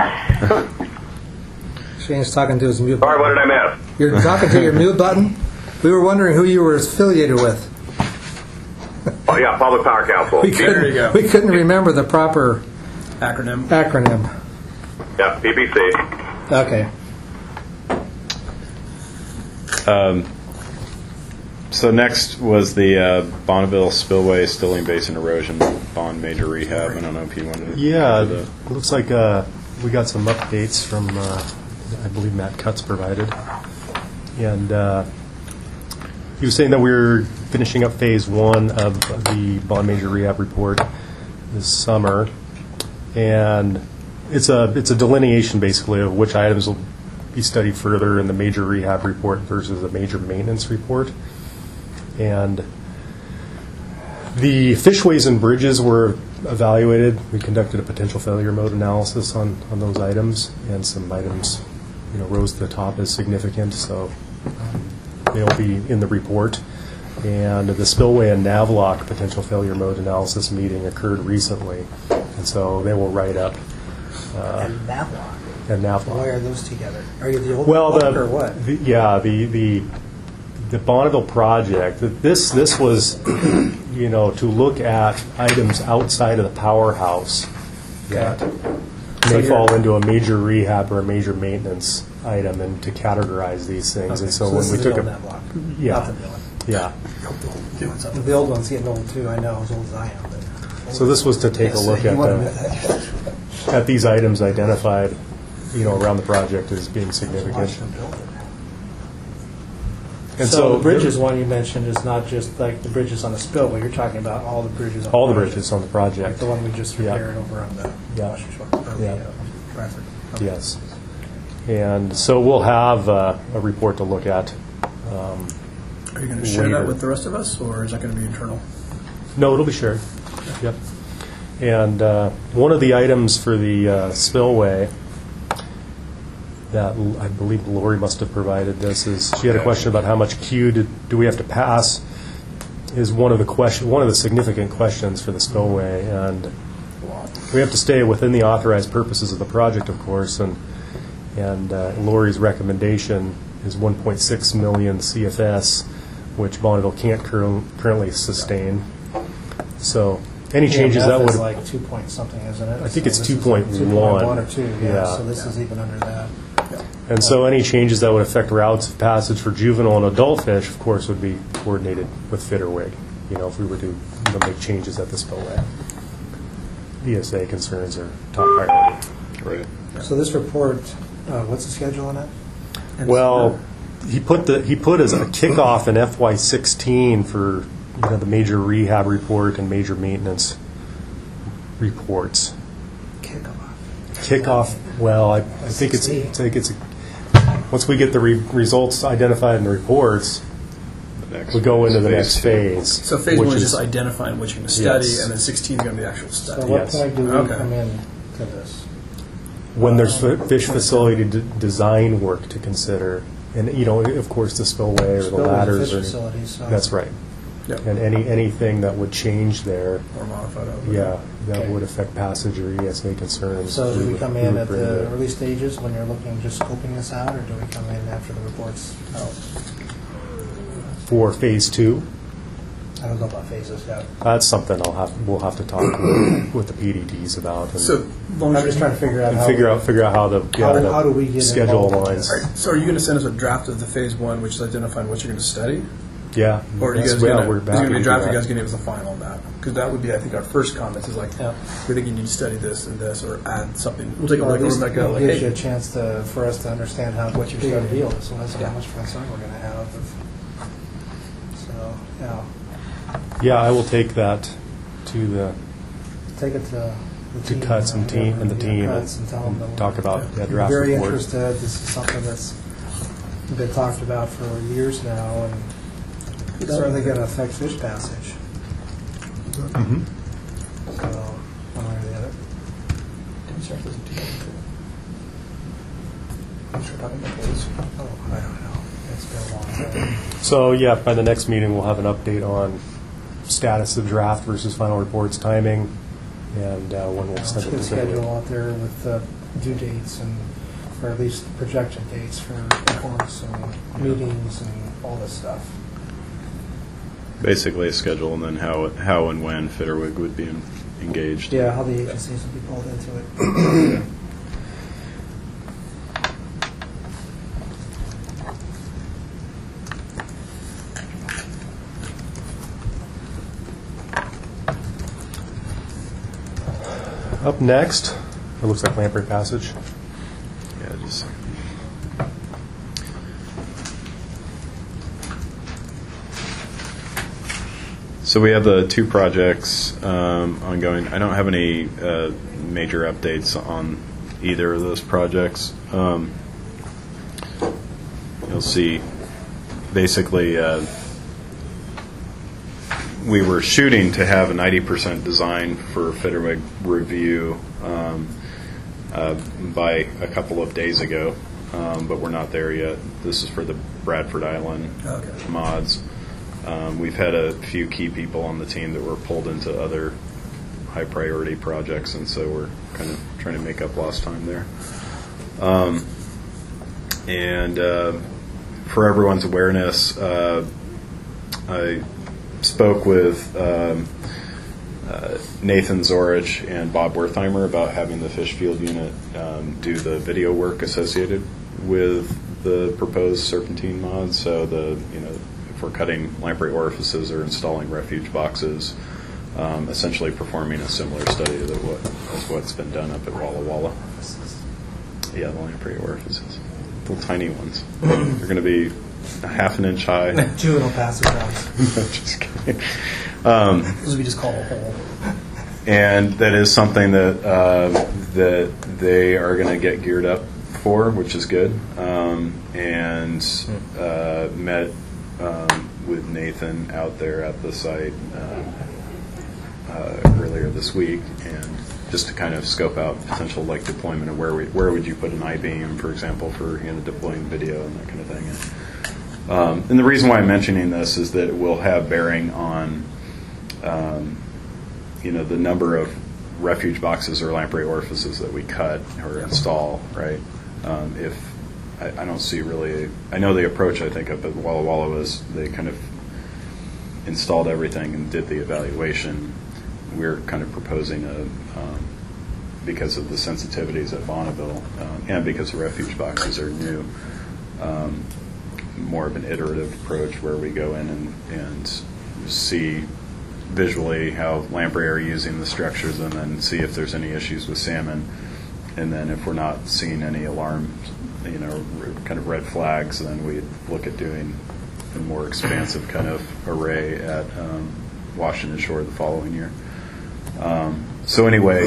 Shane's talking to his mute Sorry, button. what did I miss? You're talking to your mute button? We were wondering who you were affiliated with. Oh, yeah, Public Power Council. We couldn't, you go. we couldn't remember the proper Acronym. acronym. Yeah, P P C. Okay. Um, so next was the uh, Bonneville Spillway Stilling Basin Erosion Bond Major Rehab. I don't know if you wanted to. Yeah, do it looks like uh, we got some updates from, uh, I believe Matt Cutts provided. And uh, he was saying that we were finishing up phase one of the bond major rehab report this summer. And it's a, it's a delineation, basically, of which items will be studied further in the major rehab report versus the major maintenance report. And the fishways and bridges were evaluated. We conducted a potential failure mode analysis on, on those items, and some items, you know, rose to the top as significant, so um, they'll be in the report. And the spillway and Navlock potential failure mode analysis meeting occurred recently, and so they will write up. Uh, And Navlock. and Navlock. Why are those together? Are you the old Well, one the, or what? the yeah, the the the Bonneville project. This this was, you know, to look at items outside of the powerhouse that So may you're- fall into a major rehab or a major maintenance item, and to categorize these things. Okay, And so, so when this we is took the a old Navlock, yeah not the new one. yeah. The old one's getting old too. I know, as old as I am. But So this was to take a Yes, look you at wanna the, admit that. at these items identified, you know, around the project as being significant. And so, so the bridges one you mentioned is not just like the bridges on the spillway. You're talking about all the bridges. On all the project. bridges on the project. Like the one we just Yeah. repaired over on the Yeah. Washington Shore, or the Yeah. uh, Bradford. Okay. Yes. And so we'll have uh, a report to look at. Um, Are you going to share that later. with the rest of us, or is that going to be internal? No, it'll be shared. Yep. And uh, one of the items for the uh, spillway that l- I believe Lori must have provided this is she had a question about how much Q do, do we have to pass. Is one of the question one of the significant questions for the spillway, and we have to stay within the authorized purposes of the project, of course. And and uh, Lori's recommendation is one point six million C F S, which Bonneville can't cur- currently sustain. So any changes E M F that is would like two point something, isn't it? I think So it's this is two point like two point one one. or two. Yeah. Yeah. So this is even under that. And so any changes that would affect routes of passage for juvenile and adult fish, of course, would be coordinated with Fitterwig, you know, if we were to, you know, make changes at the spillway. E S A concerns are top priority. Right. So this report, uh, what's the schedule on it? And Well, he put the he put as a kickoff in F Y sixteen for, you know, the major rehab report and major maintenance reports. Kickoff. Kickoff. Well, I, I think it's I think it's a, once we get the re- results identified in the reports, The next we go into the phase next two. phase. So phase which one is just identifying what you're going to study, Yes. and then sixteen is going to be the actual So study. what Yes. point do we Okay. come in to this? when there's f- fish facility d- design work to consider, and, you know, of course, the spillway or the Spillway's a ladders. fish or facility, so- That's right. Yep. And any anything that would change there, Or modified over. yeah, that Okay. would affect passage or E S A concerns. So do we would- come we in would at bring the to- early stages when you're looking, just scoping this out, or do we come in after the report's out? For phase two, I don't know about phases yet. that's something I'll have, we'll have to talk with, with the P D Ds about. And, So, long I'm just trying to figure out and how. figure out, figure out how the, yeah, How do- the how do we get schedule involved in aligns. this? All right, so are you going to send us a draft of the phase one, which is identifying what you're going to study? Yeah. Or are you That's- guys yeah, going to, we're is it back going to be a into draft, or that. you guys going to give us a final on that? Because that would be, I think, our first comments is like, Yeah. we think you need to study this and this, or add something. We'll take a Or look, at we're least like, go, it like, gives you a hey, chance to, for us to understand how, what your Big big deal. deal is, so that's Yeah. how much concern we're gonna have. if- So, yeah, Yeah, I will take that to the take it to the to team. Cuts and uh, team and the yeah, team Cuts and, and tell them and that talk we're about that draft very report. interested. This is something that's been talked about for years now, and it's certainly gonna affect fish passage. Mhm. So, one way or the other. Didn't start this in two thousand two. I'm sure talking about those. Oh, I don't know. It's been a long time. So, yeah, by the next meeting, we'll have an update on status of draft versus final reports, timing, and uh, when we'll Uh, send it Good to schedule Fitterwig. out there with uh, due dates and, or at least projected dates for reports and meetings and all this stuff. Basically a schedule, and then how how and when Fitterwig would be en- engaged. Yeah, how the agencies will be pulled into it. Up next, it looks like Lamprey Passage. Yeah, just. So we have the two projects um, ongoing. I don't have any uh, major updates on either of those projects. Um, you'll see, basically, uh, we were shooting to have a ninety percent design for Fitterwig review um, uh, by a couple of days ago, um, but we're not there yet. This is for the Bradford Island Okay. mods. Um, we've had a few key people on the team that were pulled into other high priority projects, and so we're kind of trying to make up lost time there. Um, and uh, for everyone's awareness, uh, I spoke with um, uh, Nathan Zorich and Bob Wertheimer about having the Fish Field unit um, do the video work associated with the proposed serpentine mods. So the you know if we're cutting lamprey orifices or installing refuge boxes, um, essentially performing a similar study to what as what's been done up at Walla Walla. Yeah, the lamprey orifices, little tiny ones. They're going to be a half an inch high. Juvenile passage rounds. Just kidding. Um, Those we just call a hole. and that is something that uh, that they are going to get geared up for, which is good. Um, and uh, met um, with Nathan out there at the site um, uh, earlier this week, and just to kind of scope out potential like deployment of where we where would you put an I-beam, for example, for you know deploying video and that kind of thing. And, um, and the reason why I'm mentioning this is that it will have bearing on um, you know the number of refuge boxes or lamprey orifices that we cut or install, right? Um, if I, I don't see really, I know the approach I think up at Walla Walla was they kind of installed everything and did the evaluation. We're kind of proposing a, um, because of the sensitivities at Bonneville um, and because the refuge boxes are new, um, more of an iterative approach where we go in and, and see visually how lamprey are using the structures and then see if there's any issues with salmon. And then if we're not seeing any alarm, you know, kind of red flags, then we look at doing a more expansive kind of array at um, Washington Shore the following year. Um, so anyway,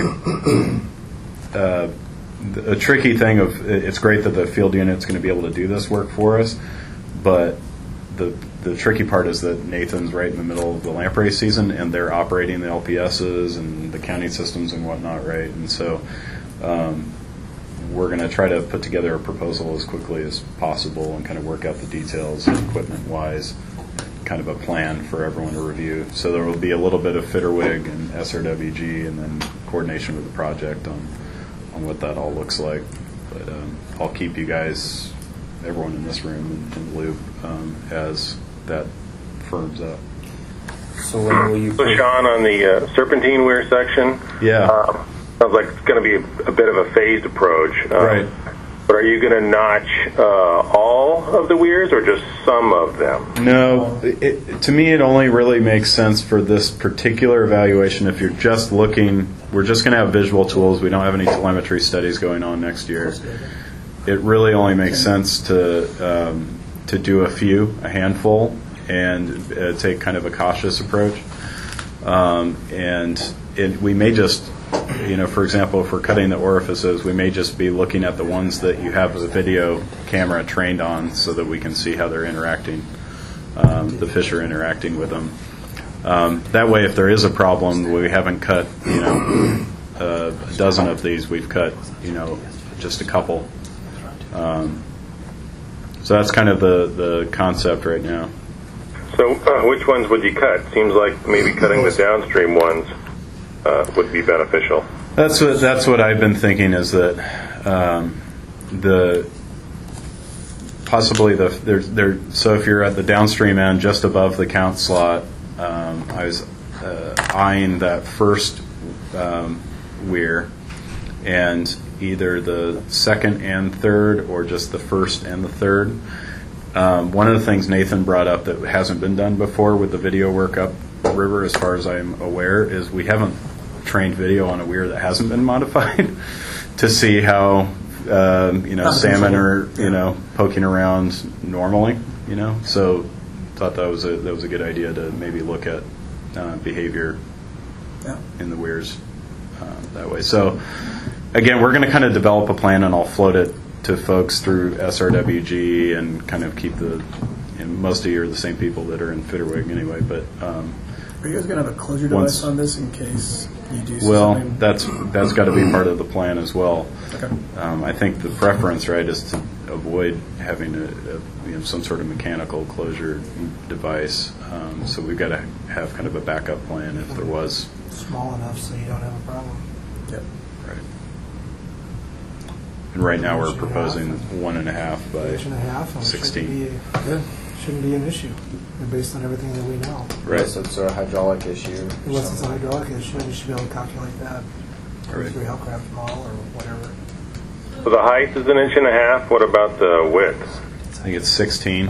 uh, a tricky thing of it's great that the field unit's going to be able to do this work for us, but the the tricky part is that Nathan's right in the middle of the lamprey season, and they're operating the L P S's and the counting systems and whatnot, right? And so um, we're going to try to put together a proposal as quickly as possible and kind of work out the details equipment-wise, kind of a plan for everyone to review. So there will be a little bit of Fitterwig and S R W G and then coordination with the project on, on what that all looks like. But um, I'll keep you guys, everyone in this room, in, in the loop um, as that firms up. So when will you? So Sean, on the uh, serpentine weir section, yeah, uh, sounds like it's going to be a, a bit of a phased approach. Um, right. But are you going to notch uh, all of the weirs or just some of them? No, it, to me it only really makes sense for this particular evaluation if you're just looking, we're just going to have visual tools, we don't have any telemetry studies going on next year. It really only makes sense to um, to do a few, a handful, and uh, take kind of a cautious approach. Um, and it, we may just, you know, for example, if we're cutting the orifices, we may just be looking at the ones that you have a video camera trained on so that we can see how they're interacting, um, the fish are interacting with them. Um, that way, if there is a problem, we haven't cut, you know, uh, a dozen of these, we've cut, you know, just a couple. Um, so that's kind of the, the concept right now. So uh, which ones would you cut? Seems like maybe cutting the downstream ones. uh, would be beneficial. That's what that's what I've been thinking is that um, the possibly the there's there. So if you're at the downstream end, just above the count slot, um, I was uh, eyeing that first um, weir, and either the second and third, or just the first and the third. Um, one of the things Nathan brought up that hasn't been done before with the video work up the river, as far as I'm aware, is we haven't trained video on a weir that hasn't been modified to see how um, you know salmon are you know poking around normally. You know, so thought that was a that was a good idea to maybe look at uh, behavior Yeah. in the weirs uh, that way. So again, we're going to kind of develop a plan, and I'll float it to folks through S R W G and kind of keep the. And most of you are the same people that are in Fitterwig anyway, but. Um, Are you guys going to have a closure Once- device on this in case you do see Well, something? that's that's got to be part of the plan as well. Okay. Um, I think the preference, right, is to avoid having a, a you know some sort of mechanical closure device. Um, so we've got to have kind of a backup plan if there was. Small enough so you don't have a problem. Yep. Right. And right now we're proposing one and a half by Inch and a half. and it sixteen. Shouldn't be, good. Shouldn't be an issue, based on everything that we know. Right. Unless it's a hydraulic issue. Unless it's a hydraulic issue, you should be able to calculate that Right. through Hellcraft model or whatever. So the height is an inch and a half. What about the width? I think it's sixteen.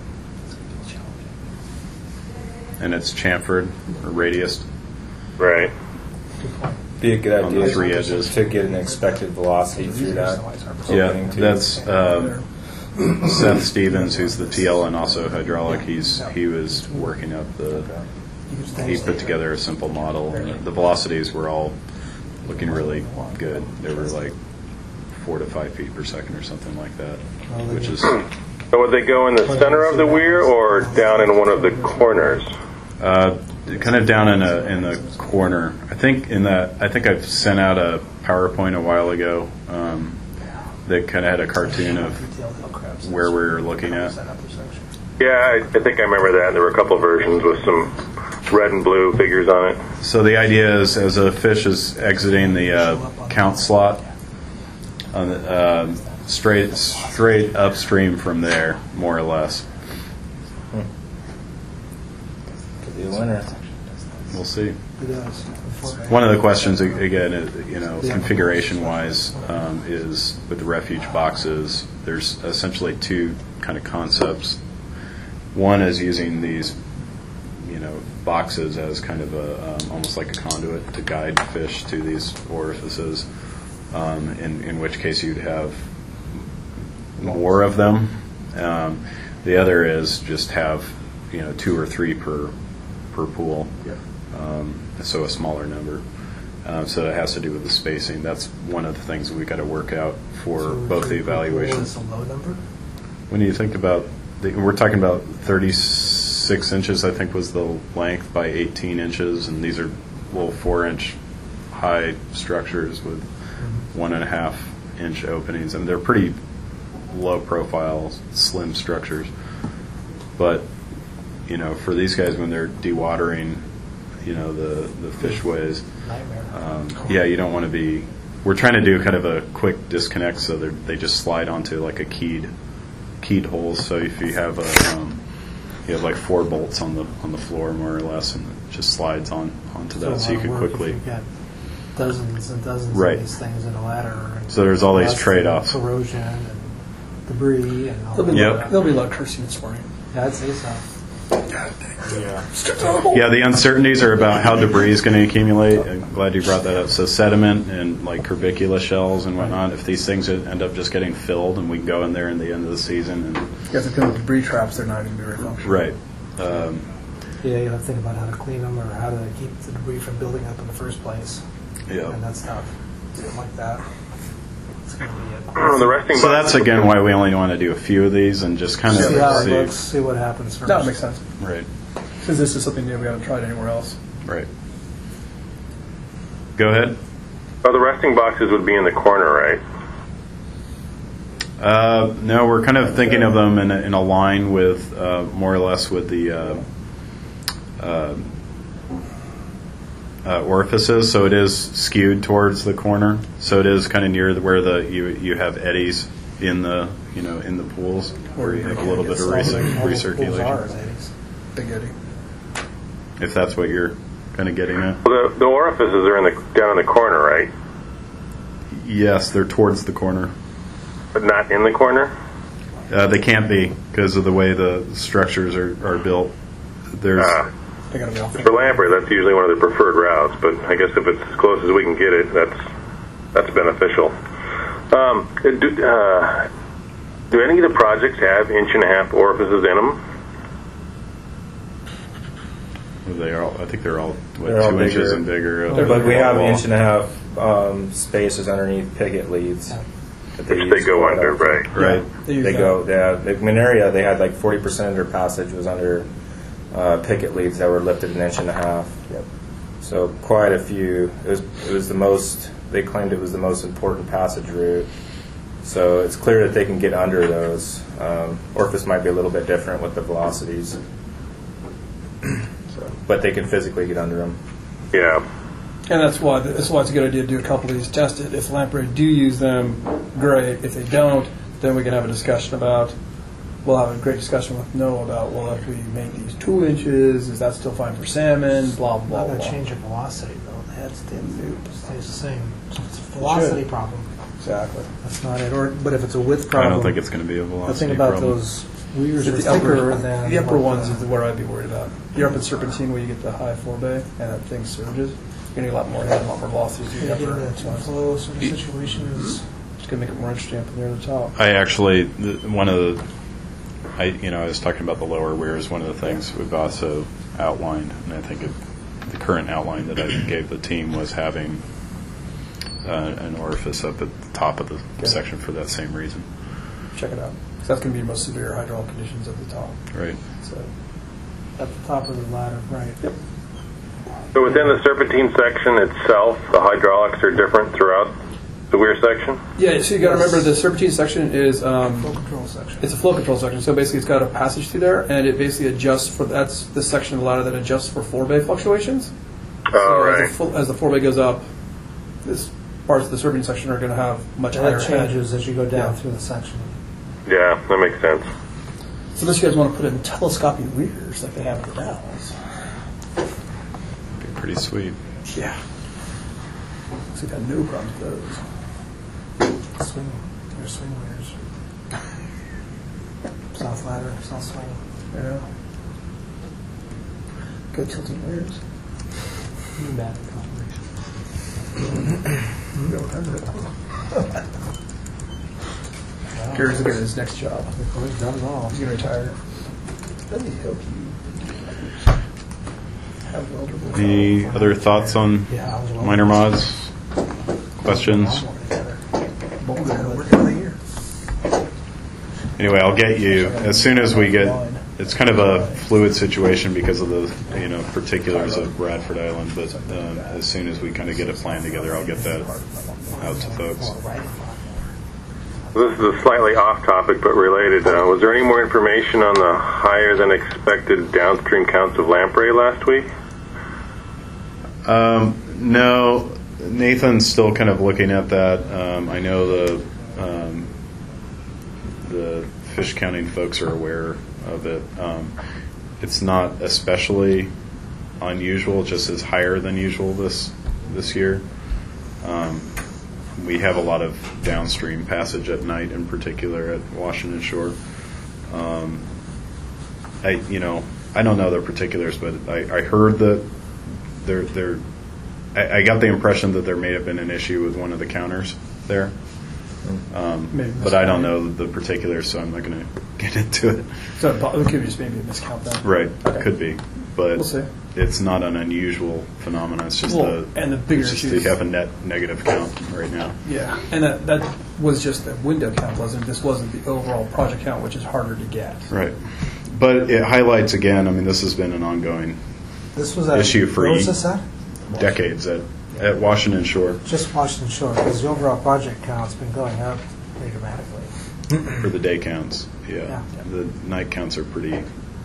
And it's chamfered or radiused. Right. Be a good On the idea three to- edges. to get an expected velocity through that Yeah, opening too. that's um, Seth Stevens, who's the T L and also hydraulic. He's he was working up the. He put together a simple model. And the velocities were all looking really good. They were like four to five feet per second or something like that, which is So would they go in the center of the weir or down in one of the corners? uh, kind of down in a in the corner. I think in that. I think I've sent out a PowerPoint a while ago um, that kind of had a cartoon of where we were looking at. Yeah, I, I think I remember that. There were a couple versions with some red and blue figures on it. So the idea is, as a fish is exiting the uh, count slot, on the, um, straight straight upstream from there, more or less. Could be a winner. We'll see. It does. One of the questions, a- again, is, you know, configuration-wise, um, is with the refuge boxes. There's essentially two kind of concepts. One is using these, you know, boxes as kind of a um, almost like a conduit to guide fish to these orifices. Um, in in which case you'd have more of them. Um, the other is just have, you know, two or three per per pool. Um, so a smaller number. Uh, so it has to do with the spacing. That's one of the things we got to work out for So both the three per pool evaluations. is a low number? When you think about, the, we're talking about thirty-six inches, I think, was the length by eighteen inches, and these are little four-inch high structures with one and a half inch openings. I mean, they're pretty low-profile, slim structures. But you know, for these guys, when they're dewatering, you know, the the fishways, um, yeah, you don't want to be. We're trying to do kind of a quick disconnect, so they they just slide onto like a keyed keyed holes. So if you have a um, you have like four bolts on the on the floor more or less, and it just slides on onto So a that, so lot you of could work if quickly. you've got dozens and dozens Right. of these things in a ladder. And So there's all these dust trade-offs. and corrosion and debris and all There'll be, Yep. a lot, there'll be a lot of cursing this morning. that. I'd say so. Yeah, the uncertainties are about how debris is going to accumulate. I'm glad you brought that up. So sediment and like curbicula shells and whatnot, if these things end up just getting filled and we can go in there in the end of the season and You have to put debris traps, they're not going to be very functional. right. Um, Yeah, you have to think about how to clean them or how to keep the debris from building up in the first place. yeah. And that's tough. Something like that. It's going to be The resting So box- that's again why we only want to do a few of these and just kind of see how it see. looks, see what happens first. That makes sense. Right, Since this is something new, we haven't tried anywhere else. right. Go ahead. Oh, the resting boxes would be in the corner, right? Uh, no, we're kind of thinking of them in a, in a line with uh, more or less with the uh, uh, uh, orifices, so it is skewed towards the corner. So it is kind of near the, where the you you have eddies in the you know in the pools where you have a little bit of recir- recirculation. Big eddy. If that's what you're kind of getting at. Well, the, the orifices are in the down in the corner, right? Yes, they're towards the corner. But not in the corner? Uh, they can't be because of the way the structures are, are built. There's Uh, They gotta be off. for Lamprey, that's usually one of the preferred routes, but I guess if it's as close as we can get it, that's that's beneficial. Um, do, uh, do any of the projects have inch and a half orifices in them? they are. All, I think they're all what, They're all two inches bigger. and bigger. uh, But we have wall. inch and a half um, spaces underneath picket leads. That Which use they go for under, that. right? Right. They use They that. go. Yeah, the Mineria, they had like forty percent of their passage was under uh, picket leads that were lifted an inch and a half. Yep. So quite a few. It was it was the most. They claimed it was the most important passage route. So it's clear that they can get under those. Um, Orifice might be a little bit different with the velocities, so, but they can physically get under them. Yeah. And that's why that's why it's a good idea to do a couple of these, test it. If Lamprey do use them, great. If they don't, then we can have a discussion about. We'll have a great discussion with Noah about, well, if we make these two inches, is that still fine for salmon? Blah blah Not blah. going to blah. change your velocity, though. The head stays, stays the same. So it's a velocity problem. Exactly. That's not it. Or, but if it's a width I problem, don't think it's going to be a the velocity thing about problem. those weirs The, are the thicker upper, than the upper what ones the- is where I'd be worried about. You're up at Serpentine where you get the high forebay and that thing surges. You're going to get a lot more head, a lot more velocity to the You get upper into too ones. close sort of situations. It's going to make it more interesting up near the top. I actually the, one of the, I you know I was talking about the lower weirs. One of the things we've also outlined, and I think it, the current outline that I gave the team was having uh, an orifice up at the top of the Okay. section for that same reason. Check it out. 'Cause that's going to be the most severe hydraulic conditions at the top. Right. So, At the top of the ladder, right. Yep. So within the Serpentine section itself, the hydraulics are different throughout the weir section? Yeah, so you got to remember the Serpentine section is um, Flow control section. it's a flow control section. So basically, it's got a passage through there, and it basically adjusts for that's the section of the ladder that adjusts for forebay fluctuations. Oh, so right. as, the, fo- as the forebay goes up, this parts of the Serpentine section are going to have much And higher that head. changes as you go down Yeah. through the section. Yeah, that makes sense. So unless you guys want to put in telescoping weirs like they have in the Dalles. Be pretty sweet. Yeah. So you got no problems with those. Swing, your swing weirs. South ladder, south swing. Yeah. Good tilting weirs. Pneumatic You don't remember it. Gary's looking at his next job. Oh, he's done it all. He's going to retire. Let me help you. Have welder boys. Any other thoughts on Yeah, I was well- minor mods? Questions? Both gonna work out of here. Anyway, I'll get you as soon as we get. It's kind of a fluid situation because of the you know particulars of Bradford Island, but um, as soon as we kind of get a plan together, I'll get that out to folks. This is a slightly off topic but related. Uh, was there any more information on the higher than expected downstream counts of lamprey last week? Um, no, Nathan's still kind of looking at that. Um, I know the um, the fish counting folks are aware of it. Um, it's not especially unusual; it just is higher than usual this this year. Um, we have a lot of downstream passage at night, in particular at Washington Shore. Um, I you know I don't know the particulars, but I, I heard that. There, there. I, I got the impression that there may have been an issue with one of the counters there, um, Maybe but I don't know the particulars, so I'm not going to get into it. So it could be just maybe a miscount then. Right, Okay. could be, but We'll see. it's not an unusual phenomenon. It's just Well, a and the bigger it's just issues- you have a net negative count right now. Yeah, and that, that was just the window count, wasn't this wasn't the overall project count, which is harder to get. Right, but it highlights again. I mean, this has been an ongoing This was at, issue for where was e- this at? decades at at Washington Shore Just Washington Shore, because the overall project count's been going up pretty dramatically. for the day counts. Yeah, Yeah. the night counts are pretty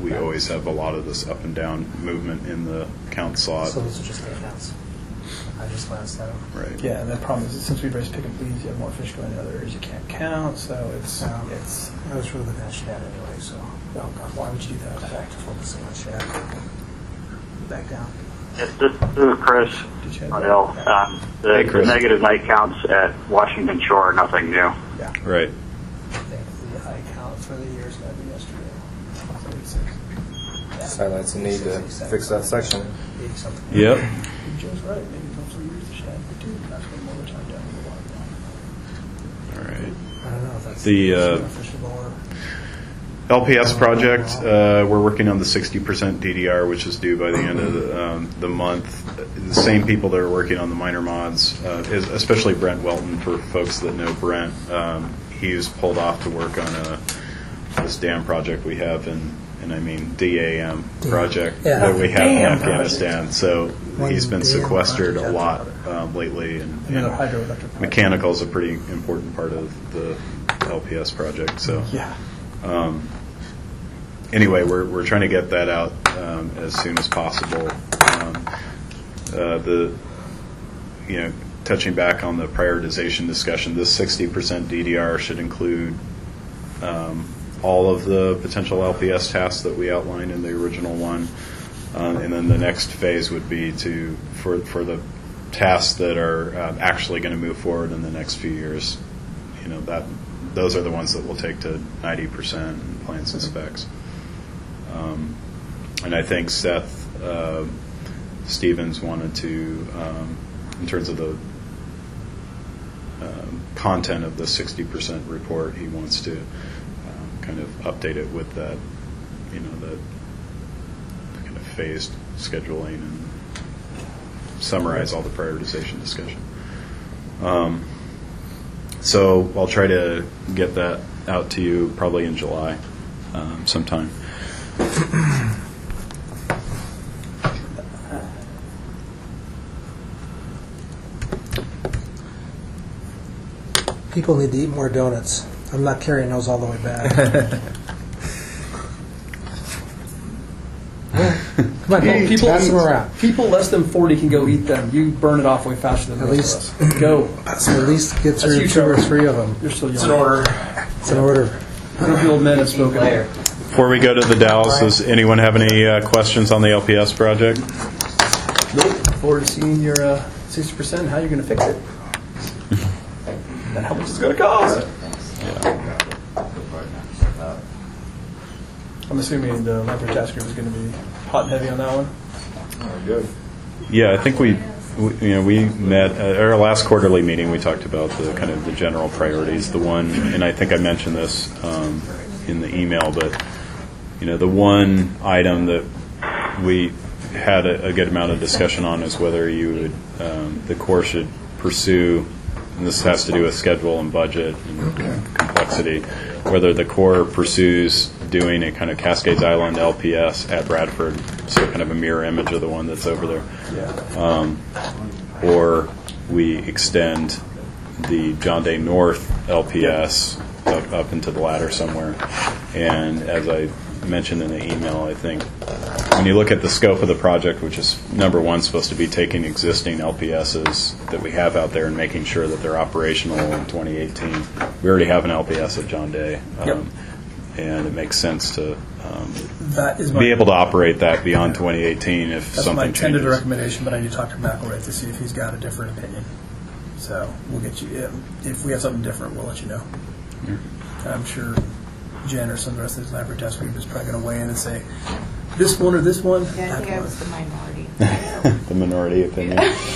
we always have a lot of this up and down movement in the count slot. So those are just the accounts. I just glanced at them. Right. Yeah, and the problem is that since we've raised pick and please, you have more fish going in other areas you can't count, so it's, Um, it's, I was really looking at Shad anyway, so, oh God, why would you do that? Back to focusing on Shad. Back down. Yes, this, this is Chris Waddell. Um, the, Hey, Chris. the negative night counts at Washington Shore are nothing new. yeah. Right. I think the high count for the year is going to be yesterday. So that's a need to fix that section. eighty something. Yep. Joe's right, maybe don't use the shad, but do not spend more time down in the water. All right. I don't know if that's The, uh, beneficial or. L P S project, uh, we're working on the sixty percent D D R, which is due by the end of the, um, the month. The same people that are working on the minor mods, uh, is especially Brent Welton, for folks that know Brent. Um, he's pulled off to work on a, this dam project we have in, and I mean D A M project Yeah. that we have in Dam Afghanistan. So One he's been dam sequestered project a lot after um, lately. And, Another and hydroelectric project. mechanical is a pretty important part of the L P S project. So. Yeah. Um, anyway, we're we're trying to get that out um, as soon as possible. Um, uh, the you know, touching back on the prioritization discussion, this sixty percent D D R should include um, all of the potential L P S tasks that we outlined in the original one, um, and then the next phase would be to for for the tasks that are uh, actually going to move forward in the next few years. You know, that those are the ones that we'll take to ninety percent in plans and specs. Um, and I think Seth uh, Stevens wanted to, um, in terms of the um, content of the sixty percent report, he wants to um, kind of update it with that, you know, that kind of phased scheduling and summarize all the prioritization discussion. Um, so I'll try to get that out to you probably in July um, sometime. People need to eat more donuts. I'm not carrying those all the way back. Come on, Hey, people, pass them around. people less than forty can go eat them. You burn it off way faster than At the least rest of us. Go. So at least get That's through you, two or Trevor. three of them. You're still young. It's an order. It's an order. I hope the old men have spoken. Before we go to the Dallas, does anyone have any uh, questions on the L P S project? Nope. Look forward to seeing your uh, sixty percent and how you're going to fix it. And how much it's going to cost. I'm assuming the library task group is going to be hot and heavy on that one. Oh, good. Yeah, I think we, we you know, we met at our last quarterly meeting. We talked about the kind of the general priorities. The one, and I think I mentioned this um, in the email, but you know, the one item that we had a, a good amount of discussion on is whether you would, um, the Corps should pursue, and this has to do with schedule and budget and complexity, whether the Corps pursues doing a kind of Cascades Island L P S at Bradford, so kind of a mirror image of the one that's over there, um, or we extend the John Day North L P S up, up into the ladder somewhere. And as I mentioned in the email, I think when you look at the scope of the project, which is number one supposed to be taking existing L P Ss that we have out there and making sure that they're operational in twenty eighteen. We already have an L P S at John Day, um, Yep. and it makes sense to um, That is my, be able to operate that beyond twenty eighteen if that's something my tentative changes. recommendation, but I need to talk to McElroy to see if he's got a different opinion. So we'll get you, if, if we have something different, we'll let you know. I'm sure Jen or some of the rest of the library task group is probably going to weigh in and say, this one or this one? Yeah, I think that I one. was the minority. The minority opinion.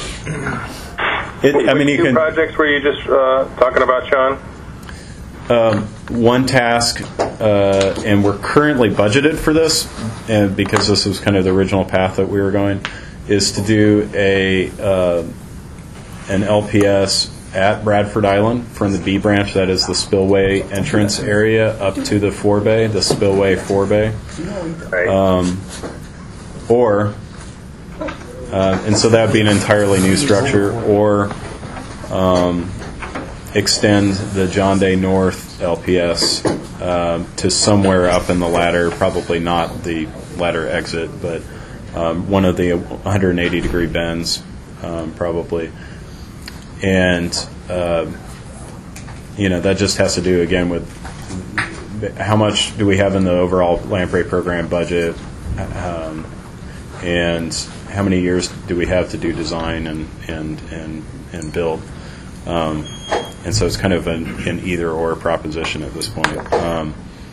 It, I mean, you Two can. projects were you just uh, talking about, Sean? Um, one task, uh, and we're currently budgeted for this, and because this was kind of the original path that we were going, is to do a uh, an L P S at Bradford Island from the B branch, that is the spillway entrance area, up to the forebay, the spillway forebay. Um, or, uh, and so that would be an entirely new structure, or um, extend the John Day North L P S um, to somewhere up in the ladder, probably not the ladder exit, but um, one of the one hundred eighty degree bends, um, probably. And, uh, you know, that just has to do, again, with how much do we have in the overall Lamprey program budget, um, and how many years do we have to do design and, and, and, and build. Um, and so it's kind of an, an either-or proposition at this point. Um,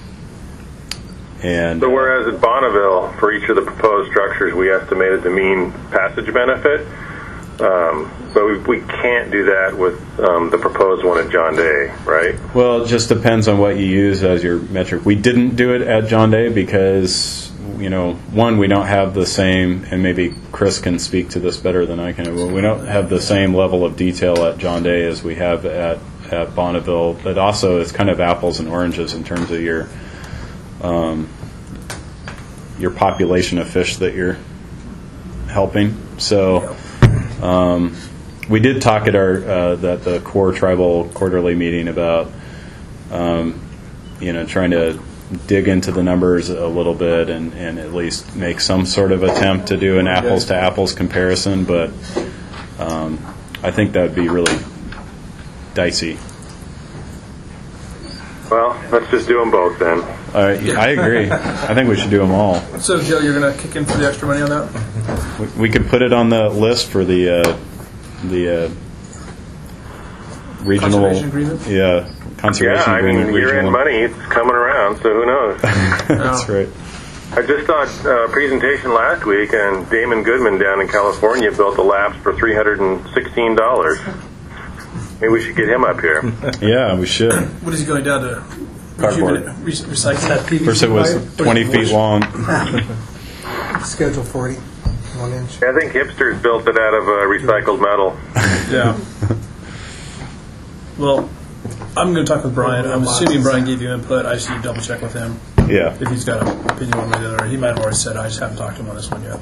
and So whereas at Bonneville, for each of the proposed structures, we estimated the mean passage benefit, um, but we, we can't do that with um, the proposed one at John Day, right? Well, it just depends on what you use as your metric. We didn't do it at John Day because, you know, one, we don't have the same, and maybe Chris can speak to this better than I can, but we don't have the same level of detail at John Day as we have at, at Bonneville, but also it's kind of apples and oranges in terms of your um, your population of fish that you're helping. So um, we did talk at our uh, that the core tribal quarterly meeting about um, you know trying to dig into the numbers a little bit and, and at least make some sort of attempt to do an apples to apples comparison, but um, I think that would be really dicey. Well, let's just do them both then. Uh, I agree. I think we should do them all. So, Joe, you're going to kick in for the extra money on that? We, we could put it on the list for the uh, the uh, regional Conservation agreement? Yeah, conservation Yeah, I agreement. mean, year-end regional. money, it's coming around, so who knows? That's right. I just saw a presentation last week, and Damon Goodman down in California built a labs for three hundred sixteen dollars. Maybe we should get him up here. Yeah, we should. What is he going down to? Cardboard. Rejuvenate- re- Recycle that P V C First it was pipe? twenty feet long. Schedule forty, one inch. I think hipsters built it out of uh, recycled metal. Yeah. Well, I'm going to talk with Brian. I'm assuming Brian gave you input. I just need to double check with him. Yeah. If he's got an opinion one way or the other. He might have already said, I just haven't talked to him on this one yet.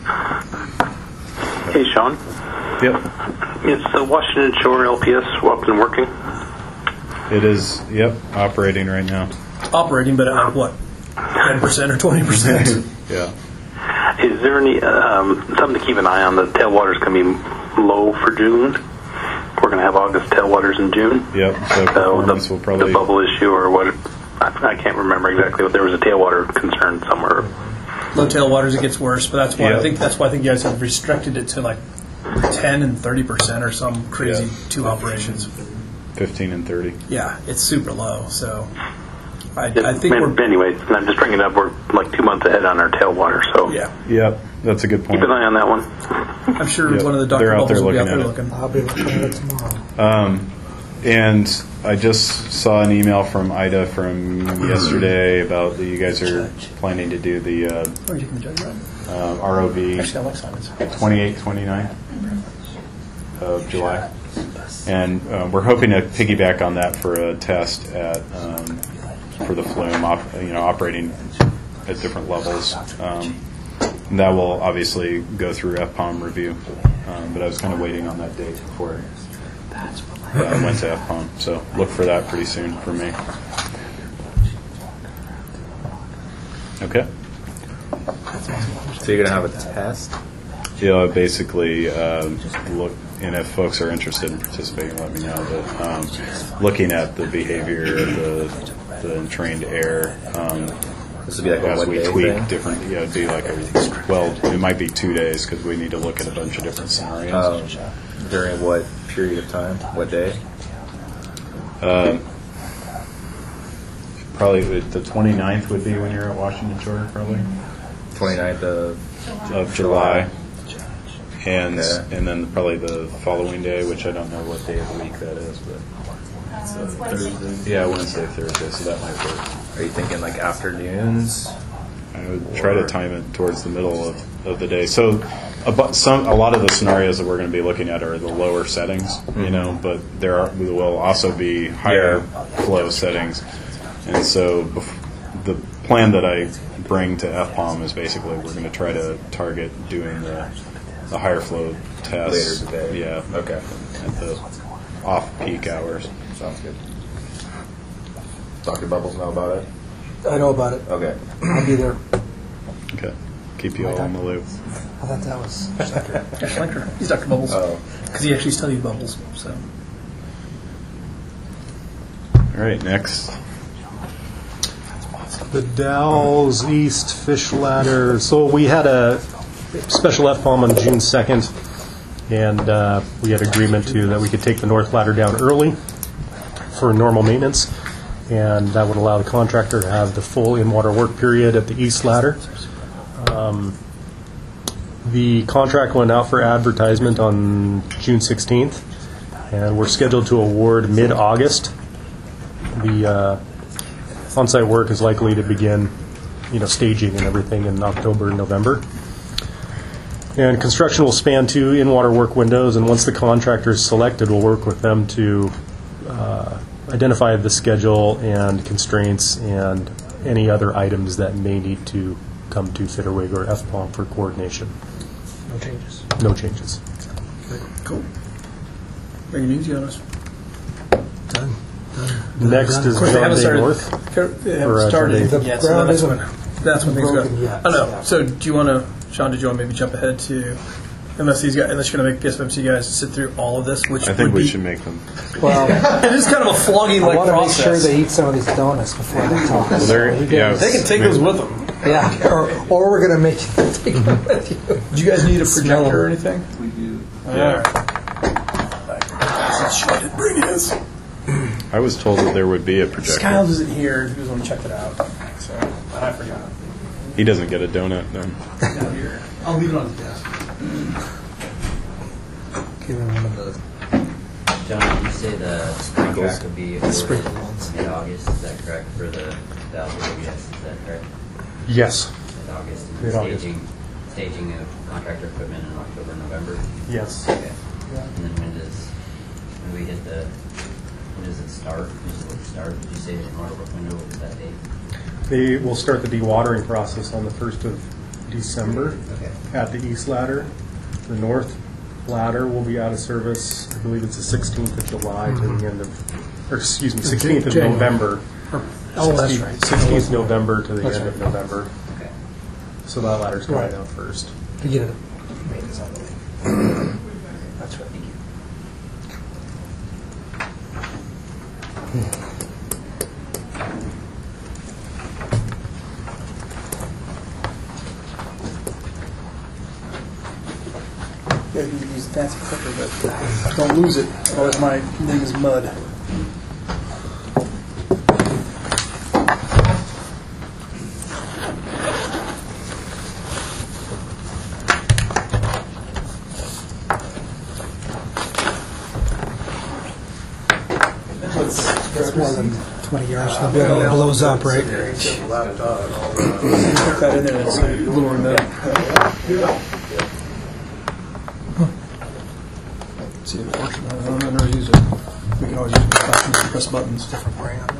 Hey, Sean. Yep. Is the Washington Shore L P S up and working? It is. Yep, operating right now. Operating, but at what? ten percent or twenty percent? Yeah. Is there any um, something to keep an eye on? The tailwater's going to be low for June. We're going to have August tailwaters in June. Yep. So So performance the, will probably the bubble issue or what? I, I can't remember exactly, but there was a tailwater concern somewhere. Low tailwaters, it gets worse, but that's why Yep. I think that's why I think you guys have restricted it to like ten and thirty percent or some crazy Yeah. two operations. fifteen and thirty. Yeah, it's super low. So I, Just, I think man, we're anyway, I'm just bringing it up. We're like two months ahead on our tailwater, so yeah. Yep, that's a good point. keep an eye on that one. I'm sure Yep. one of the They're Doctor out there Bubbles will be out there looking looking. I'll be looking at it tomorrow. Um, and I just saw an email from Ida from yesterday about that you guys are planning to do the uh, Oh, you can judge that. uh, R O V Actually, I like Simon's. twenty-eight, twenty-nine of July. And uh, we're hoping to piggyback on that for a test at um, for the flume, op, you know, operating at different levels. Um, and that will obviously go through F POM review. Um, but I was kind of waiting on that date before it uh, went to F POM. So look for that pretty soon for me. Okay. So you're going to have a test? Yeah, basically um, look, and if folks are interested in participating, let me know. But um, looking at the behavior of the, the entrained air, um, This would be like a as one we day tweak thing? different, yeah, it'd be like a, well, it might be two days because we need to look at a bunch of different scenarios. Um, during what period of time? What day? Um, probably the the twenty-ninth would be when you're at Washington Shore, probably. twenty-ninth of Of July. And Okay. and then probably the following day, which I don't know what day of the week that is, but It's uh, Wednesday. yeah, Wednesday, Thursday, so that might work. Are you thinking like afternoons? I would try to time it towards the middle of, of the day. So a, bu- some, a lot of the scenarios that we're going to be looking at are the lower settings, you know, but there are, will also be higher flow settings. And so bef- the plan that I bring to F POM is basically we're going to try to target doing the, the higher flow tests. Later today. Yeah. Okay. At the off-peak hours. Sounds good. Doctor Bubbles know about it? I know about it. Okay. I'll be there. Okay. Keep you all in the loop. I thought that was Schlenker. Yeah, Schlenker. He's Doctor Bubbles. Oh. Because he actually studied bubbles. So. All right, next. The Dalles East Fish Ladder. So we had a special F POM on June second, and uh, we had agreement to that we could take the north ladder down early for normal maintenance, and that would allow the contractor to have the full in-water work period at the east ladder. Um, the contract went out for advertisement on June sixteenth, and we're scheduled to award mid-August. The uh, on-site work is likely to begin, you know, staging and everything in October and November. And construction will span two in-water work windows, and once the contractor is selected, we'll work with them to uh, identify the schedule and constraints and any other items that may need to come to Fitterwig or F POM for coordination. No changes. No changes. Okay, cool. Breaking news, Jonas. Done. Next is Of course, they John haven't Day started. North. They Or, haven't uh, started John Day. yet, The so ground that's isn't when that's when things go. broken yet, I know. yeah. So, do you want to, Sean? Did you want to maybe jump ahead to, unless these guys, unless you're going to make S F M C guys sit through all of this, which I think would we be, should make them. Well, it is kind of a flogging I like want to make process. sure they eat some of these donuts before they talk. Well, they're- So we yeah, can- They can take those with them. Yeah, or, or we're going to make you take them with you. Do you guys need a Smell projector or them. anything? We do. Yeah. Shit, it bring it is. I was told that there would be a projector. Skiles isn't here. He was going to check it out. So, I forgot. He doesn't get a donut then. Down here. I'll leave it on the desk. Give him one of the John, you say the Sprinkles. contract would be The sprinkle awarded ones. mid-August, is that correct, for the Dallas W S, is that correct? Yes. Mid-August, and Mid-August. staging, staging of contractor equipment in October, November? Yes. Okay. And then when does, when we hit the, when does it start? When does it start? Did you say the in-water work window, what was that date? They will start the dewatering process on the first of December Okay. at the east ladder. The north ladder will be out of service, I believe it's the sixteenth of July to the end of, or excuse me, sixteenth of January. November. Oh, that's right. sixteenth November to the That's end of right. November. Okay. So that ladder's going Right. out first. to get it maintenance out of the way. That's right. Thank you. Yeah, you can use a fancy clipper, but don't lose it. Otherwise, my name is Mud. That's more than twenty years. The building blows up, right? Put that in there and it's lowering that. See if it works. I don't know, I've never used it. We can always use the buttons to press buttons. Different brand.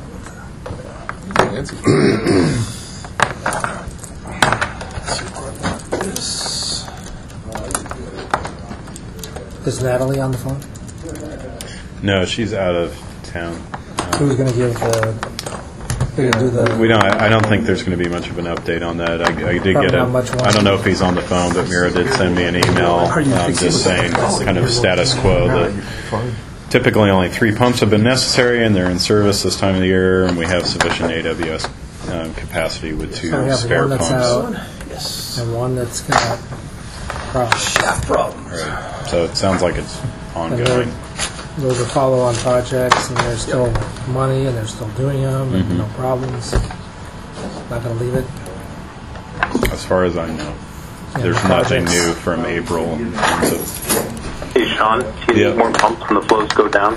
Is Natalie on the phone? No, she's out of town. Who's going to give the? Who's going to do the? We don't. I don't think there's going to be much of an update on that. I, I did Probably get a. not much more. I don't know if he's on the phone, but Mira did send me an email um, just saying kind of status quo that typically only three pumps have been necessary and they're in service this time of the year, and we have sufficient A W S um, capacity with two So we have spare one that's pumps. out and one that's got problems. Shaft problems. Right. So it sounds like it's And ongoing. they're- those are follow-on projects, and there's still money, and they're still doing them, and Mhm. no problems. Not going to leave it. As far as I know, Yeah, there's the nothing projects- new from April. in terms of- Hey, Sean, do you Yeah. need more pumps when the flows go down?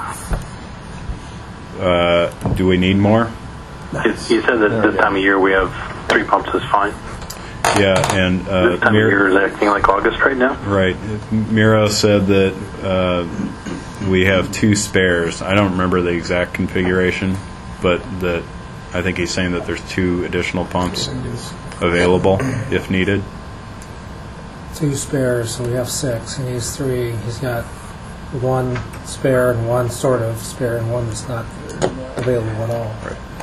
Uh, do we need more? You, you said that this time of year we have three pumps is fine. Yeah, and uh, This time Mir- of year is acting like August right now. right. Miro said that uh, we have two spares. I don't remember the exact configuration, but that I think he's saying that there's two additional pumps available if needed. Two spares, so we have six. He needs three. He's got one spare and one sort of spare and one that's not available at all. Right.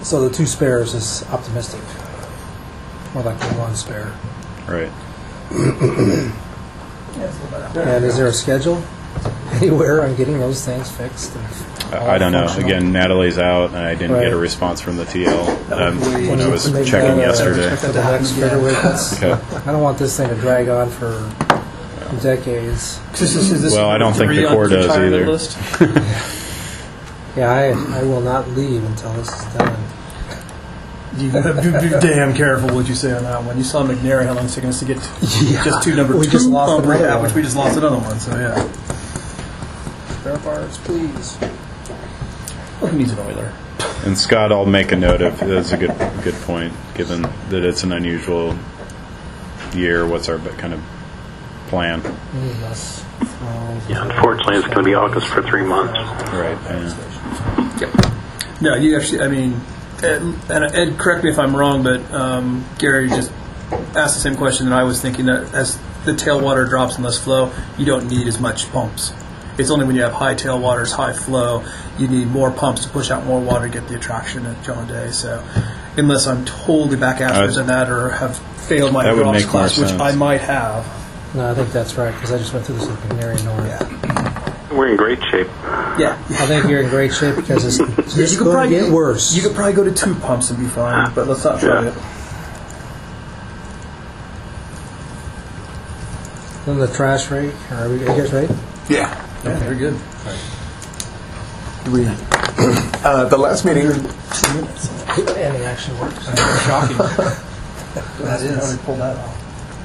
So the two spares is optimistic. More like the one spare. Right. And is there a schedule anywhere on getting those things fixed? and all I I don't know. functional? Again, Natalie's out, and I didn't Right. get a response from the T L um, when I was Maybe checking that, uh, yesterday. For the next fairway, that's- Okay. I don't want this thing to drag on for decades. Well, I don't think the Corps does either. Yeah, I, I will not leave until this is done. You gotta be, be damn careful what you say on that one. You saw McNary, how long it's taken us to get to Yeah. just to number We two just lost pump another rehab, one. which we just lost another one, so yeah. Spare parts, please. Oh, who needs an oiler? And Scott, I'll make a note of. That's a good good point, given that it's an unusual year. What's our kind of plan? Less, Yeah, unfortunately, it's going to be August for three months. Right. Yeah. No, you actually, I mean, Ed, and Ed, correct me if I'm wrong, but um, Gary just asked the same question that I was thinking, that as the tailwater drops and less flow, you don't need as much pumps. It's only when you have high tailwaters, high flow, you need more pumps to push out more water to get the attraction at John Day. So unless I'm totally backwards Uh, on that or have failed my that would hydraulics make more class, which sense. I might have. No, I think that's right, because I just went through this with McNary North. We're in great shape. Yeah. I think you're in great shape because it's Yeah, just you could going probably to get worse. You could probably go to two pumps and be fine, but let's not try Yeah. it. Then the trash rate, are we, are you guys ready? Yeah. Yeah, very good. We, uh, at the last meeting, And it actually works. Shocking. That is. How did pull that off?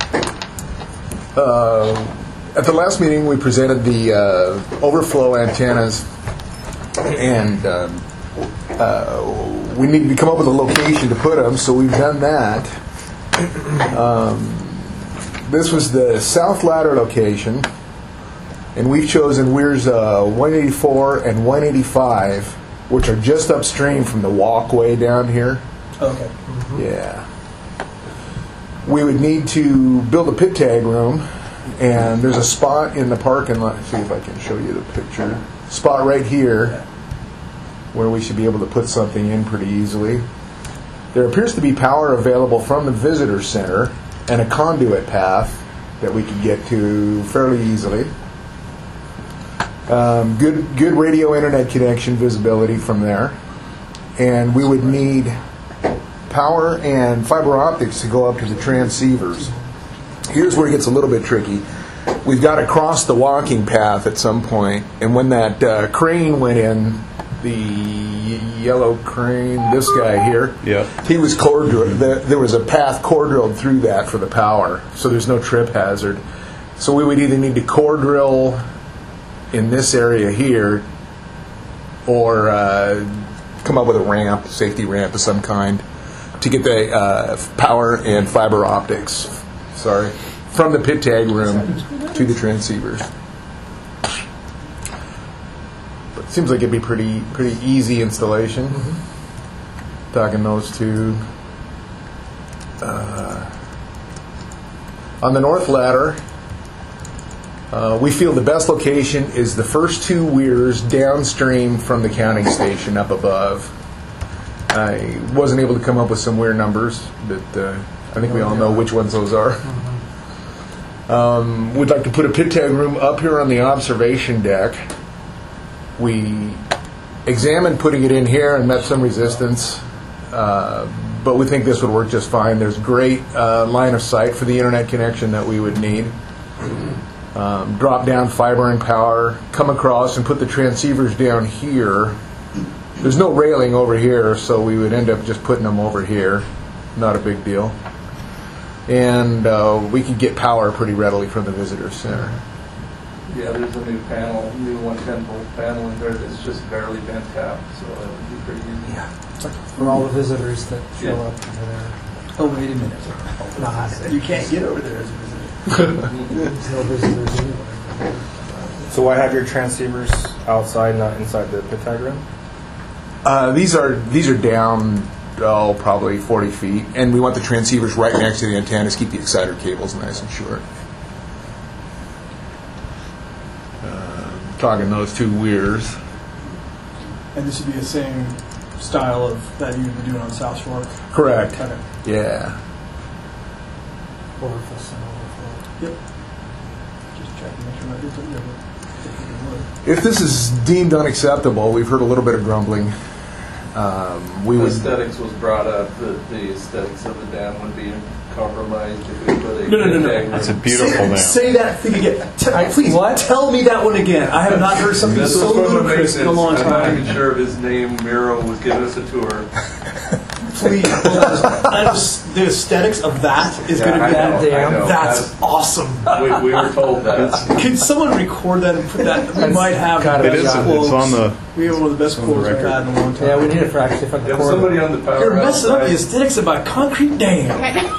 uh, at the last meeting, we presented the uh, overflow antennas, and um, uh, we needed to come up with a location to put them, so we've done that. Um, this was the South Ladder location, and we've chosen Weir's uh, one eighty-four and one eighty-five, which are just upstream from the walkway down here. Okay. Yeah. We would need to build a pit tag room, and there's a spot in the parking lot. Let's see if I can show you the picture. Spot right here where we should be able to put something in pretty easily. There appears to be power available from the visitor center and a conduit path that we could get to fairly easily. Um, good, good radio internet connection visibility from there, and we would need power and fiber optics to go up to the transceivers. Here's where it gets a little bit tricky. We've got to cross the walking path at some point, and when that uh, crane went in, the y- yellow crane, this guy here, Yeah. he was core drilled. There was a path core drilled through that for the power, so there's no trip hazard. So we would either need to core drill in this area here, or uh, come up with a ramp, safety ramp of some kind, to get the uh, power and fiber optics, sorry, from the pit tag room to the transceivers. But it seems like it'd be pretty pretty easy installation. Mm-hmm. Talking those two. Uh, on the north ladder, uh, we feel the best location is the first two weirs downstream from the counting station up above. I wasn't able to come up with some weir numbers, but uh, I think we all know which ones those are. Um, we'd like to put a pit tag room up here on the observation deck. We examined putting it in here and met some resistance, uh, but we think this would work just fine. There's great uh, line of sight for the internet connection that we would need. Um, drop down fiber and power, come across and put the transceivers down here. There's no railing over here, so we would end up just putting them over here. Not a big deal. And uh, we could get power pretty readily from the visitor center. Yeah, there's a new panel, new one ten volt panel in there that's just barely bent out, so that would be pretty easy. Yeah. For all the visitors that show Yeah. up over there. Oh, wait a minute. Not. You can't get over there as a visitor. There's no visitors anywhere. So why have your transceivers outside, not inside the pit tag room? Uh, these are these are down, oh, probably forty feet, and we want the transceivers right next to the antennas, keep the exciter cables nice and short. Uh, talking those two weirs. And this would be the same style of that you've been doing on South Shore. Correct. Okay. Yeah. Overflow, some overflow. Yep. Just checking, make sure I did something different. If this is deemed unacceptable, we've heard a little bit of grumbling. Um, we would. Aesthetics was brought up, that the aesthetics of the dam would be compromised if we put a. No, no, no, no. tag It's a room. beautiful say, dam. say that thing again. T- please, tell me that one again. I have not heard something This so was from the ludicrous in a long maintenance. I'm not time. even sure if his name, Miro, was giving us a tour. Please, I just- the aesthetics of that is Yeah, going to be I know, I know. That's, That's- awesome. We, we were told that. Can someone record that and put that? We might have gotta the It best is. quotes. It's on the. We have one of the best on the quotes we've record. had in a long time. Yeah, we need it for actually for the If corridor. somebody on the power You're messing up the outside, aesthetics of my concrete dam.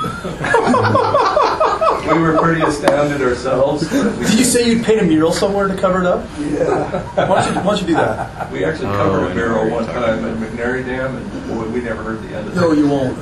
we were pretty astounded ourselves. but we Did you say you'd paint a mural somewhere to cover it up? Yeah. Why don't you, why don't you do that? We actually Oh, covered I a know mural what one you're talking time at McNary Dam, and boy, we never heard the end of it. No, you won't.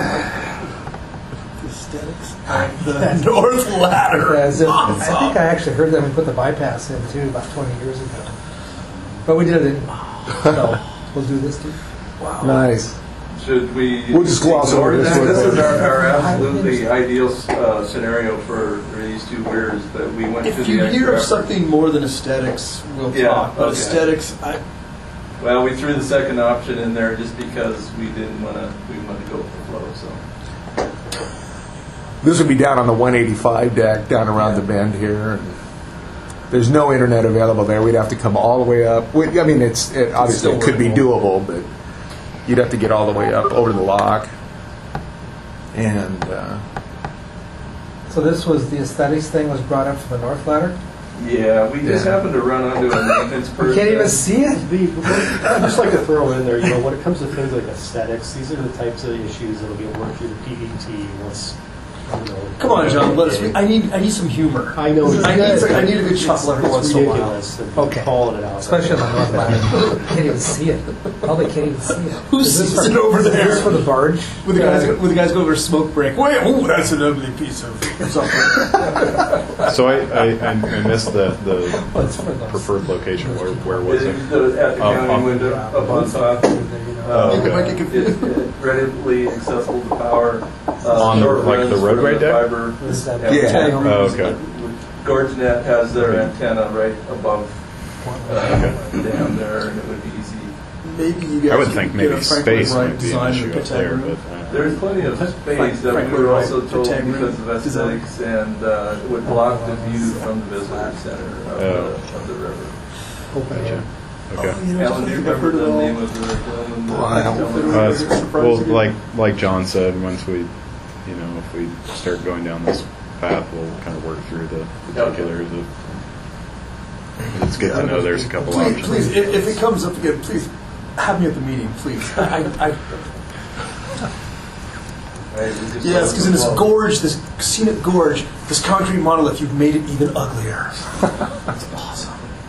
The aesthetics of the North Ladder. Yeah, as if- I Awesome. think I actually heard them put the bypass in too about twenty years ago. But we did it. So we'll do this too. Wow. Nice. Should we? We'll just gloss ignore over this that? one. This is our, our absolutely ideal uh, scenario for, for these two weirs that we went to If the you extra hear of effort. something more than aesthetics, we'll Yeah, talk. But okay. aesthetics, I, Well, we threw the second option in there just because we didn't want to. We wanted to go with the flow. So This would be down on the one eighty-five deck, down around the bend here. And there's no internet available there. We'd have to come all the way up. We, I mean, it's it, obviously still it could be workable. doable, but you'd have to get all the way up over the lock. And uh, So this was the aesthetics thing was brought up for the North Ladder. yeah, we just Yeah. happened to run onto a maintenance person. We can't even see it. The, I'd just like to throw in there, you know, when it comes to things like aesthetics, these are the types of issues that'll get worked through the P D T once, you know. come on, John. Let us. I need. I need some humor. I know. I need. I need a good chuckle every once It's in a while. ridiculous that Okay. you're calling it out. Especially on the North Ladder. Can't even see it. Probably can't even see it. Who Is this sees for- it over is there? this for the barge? With the guys, Uh, with the guys go over a smoke break. Wait, oh, that's an ugly piece of something. So I, I, I I missed the, the What's for the preferred location. Where, where was It it? was at the Up- county up- window up on top. Oh, Um, okay. it- it- readily accessible to power. Uh, On, short like, the runs roadway from the deck? Fiber. This, uh, Yeah. Oh, okay. GorgeNet has their antenna right above uh, down there, and it would be easy. Maybe you guys. I would could think get maybe a Franklin space Wright might be an design issue to up there, Pythagorean. but uh, There's plenty of space that Frank we were Wright, also told Pythagorean because of design. aesthetics, and uh, it would block the view from the visitor center of, Oh. the, of the river. gotcha. Oh, Okay. you know, Alan, do you I've remember heard it the all. name of the gentleman? that- Well, I don't- Uh, it's- well, like like John said, once we, you know, if we start going down this path, we'll kind of work through the particulars of. It's good to know there's a couple Please, options. please, if, if it comes up again, please have me at the meeting, please. I, I, Right, we just yes, because in this saw- gorge, this scenic gorge, this concrete monolith, you've made it even uglier. That's awesome.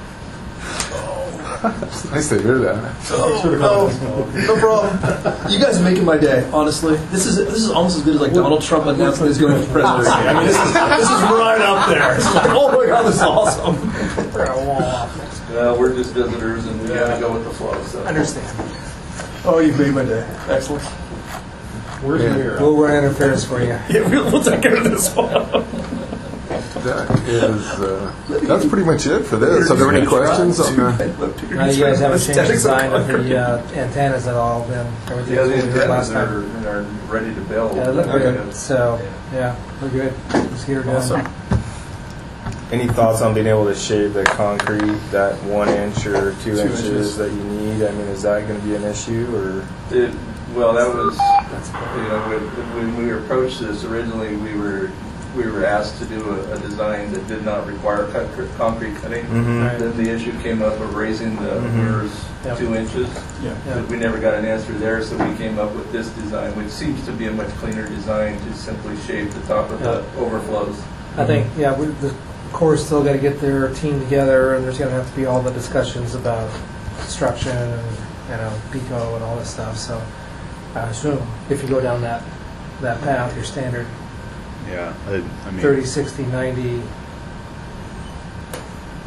it's nice to hear that. Oh, no, no problem. You guys are making my day. Honestly, this is this is almost as good as like Donald Trump announcing he's going for presidency. I mean, this is this is right up there. It's like, oh my god, this is awesome. Well, we're just visitors, and we got to go with the flow. So. Understand. Oh, you've made my day. Excellent. Where's Yeah. your? We'll run interference for you. Yeah, we'll, we'll take care of this one. That is, uh, that's pretty much it for this. Are there any questions on the? Now you guys haven't changed the design of the uh, antennas at all. Then everything's Yeah, the what we did last antennas time. are, are ready to build. Yeah, they look Okay. good. So yeah, we're good. Let's get her done. Awesome. Any thoughts on being able to shave the concrete that one inch or two, Two inches, inches. that you need? I mean, is that going to be an issue or? It, well, that was, you know, when, when we approached this originally, we were we were asked to do a, a design that did not require cut, concrete cutting. Mhm. Then the issue came up of raising the Mhm. mirrors Yep. two inches. Yeah. But we never got an answer there, so we came up with this design, which seems to be a much cleaner design to simply shave the top of the overflows. I think yeah, we, the Corps still got to get their team together, and there's going to have to be all the discussions about construction and you know Pico and all this stuff. So I assume if you go down that that path, your standard Yeah, I, I mean, thirty, sixty, ninety.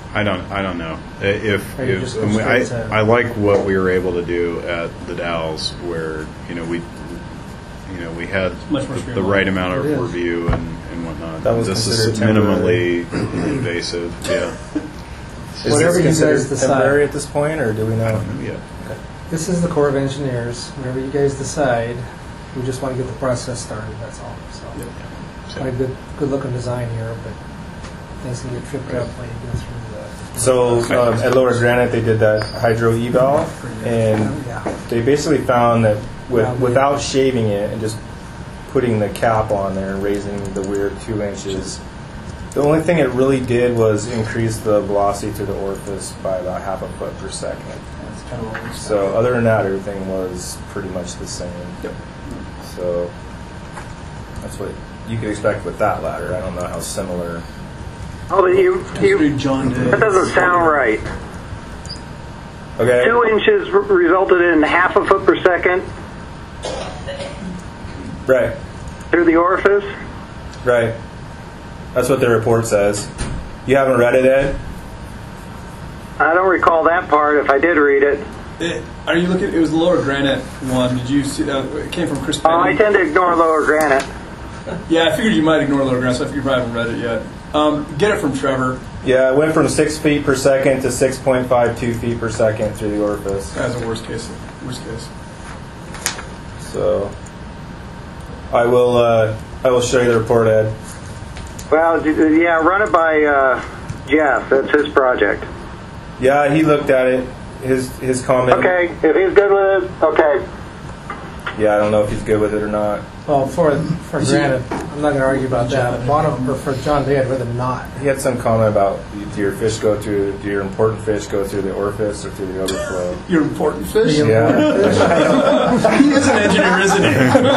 I don't. I don't know if. Or you if just go and we- I, straight to- I like what we were able to do at the Dalles, where you know we, you know, we had Much more the, the streamlined. right amount of It is. review and, and whatnot. That was this is considered minimally invasive. Yeah. Is Whatever this you guys considered decide. temporary at this point, or do we I know? don't know yet. This is the Corps of Engineers. Whatever you guys decide, we just want to get the process started, that's all. So, So- got a good, good-looking design here, but things can get tripped up when you go through the... So um, at Lower Granite, they did that hydro eval, and Yeah. they basically found that with, Yeah. without shaving it and just putting the cap on there and raising the weir two inches, the only thing it really did was increase the velocity to the orifice by about half a foot per second. That's kind of what we So other than that, everything was pretty much the same. Yep. So that's what you could expect with that ladder. I don't know how similar. Oh, but you, you, John did. that doesn't sound right. Okay. Two inches r- resulted in half a foot per second Right. through the orifice. Right. That's what the report says. You haven't read it, Ed? I don't recall that part. If I did read it, It, are you looking? It was the Lower Granite one. Did you see that? It came from Chris oh, I Penny. tend to ignore Lower Granite. Yeah, I figured you might ignore Lower Granite, so I figured you probably haven't read it yet. Um, get it from Trevor. Yeah, it went from six feet per second to six point five two feet per second through the orifice. As a worst case. Worst case. So I will. Uh, I will show you the report, Ed. Well, d- d- yeah, run it by uh, Jeff. That's his project. Yeah, he looked at it. His his comment. Okay, if he's good with it, okay. Yeah, I don't know if he's good with it or not. Well, for, for granted, I'm not going to argue about that. Bottom, or for John Day, I'd rather not. He had some comment about do your fish go through, do your important fish go through the orifice or through the overflow? Your important fish? The important Yeah. He is an engineer, isn't he?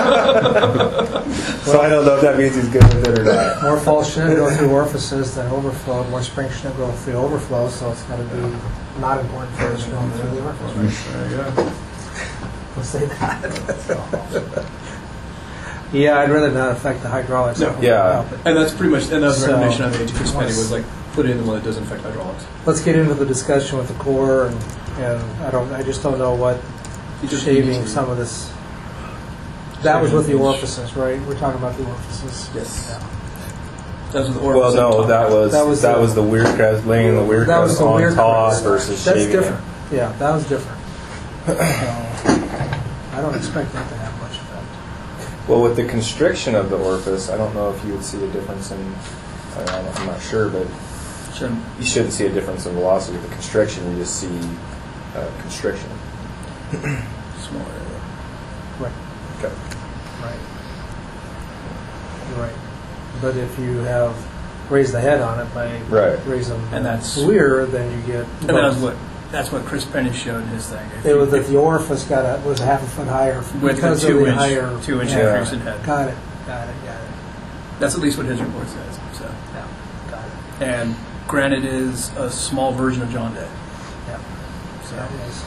So I don't know if that means he's good with it or not. More fall shouldn't go through orifices than overflow. More spring shouldn't go through overflow, so it's got to be not important for us going through the orifice. There you go. We'll say that. Yeah, I'd rather not affect the hydraulics. No. Yeah. And that's pretty much, and that was the So- recommendation I made to Chris Penny was like, put in the one that doesn't affect hydraulics. Let's get into the discussion with the Corps, and, and I don't, I just don't know what You just shaving need to- some of this. That was with the orifices, right? We're talking about the orifices. Yes. Yeah. That was the Well, orifice. no, that was That that was was, the- the weird crest, laying the weird That was crest the on weird top crest. versus That's shaving different. Yeah, that was different. So, I don't expect that to have much effect. it. Well, with the constriction of the orifice, I don't know if you would see a difference in. I don't- I'm not sure, but Shouldn't. you shouldn't see a difference in velocity. With the constriction, you just see uh, constriction. Small area. Right, Okay. right. You're right. But if you have raised the head on it by Right. raising And that's- the weir, then you get. And that was what, that's what Chris Penny showed in his thing. If It you- was that the orifice got a, was a half a foot higher With the because two of the inch- higher. two inch yeah. increase in head. Got it, got it, got it. That's at least what his report says. So. Yeah, got it. And Granite is a small version of John Day. Yeah. So, That is-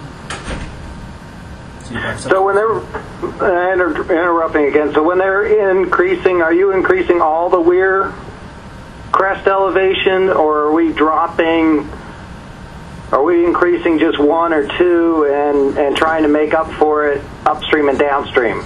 so you've got some- So when they're uh, inter- interrupting again, so when they're increasing, are you increasing all the weir crest elevation, or are we dropping? Are we increasing just one or two and and trying to make up for it upstream and downstream?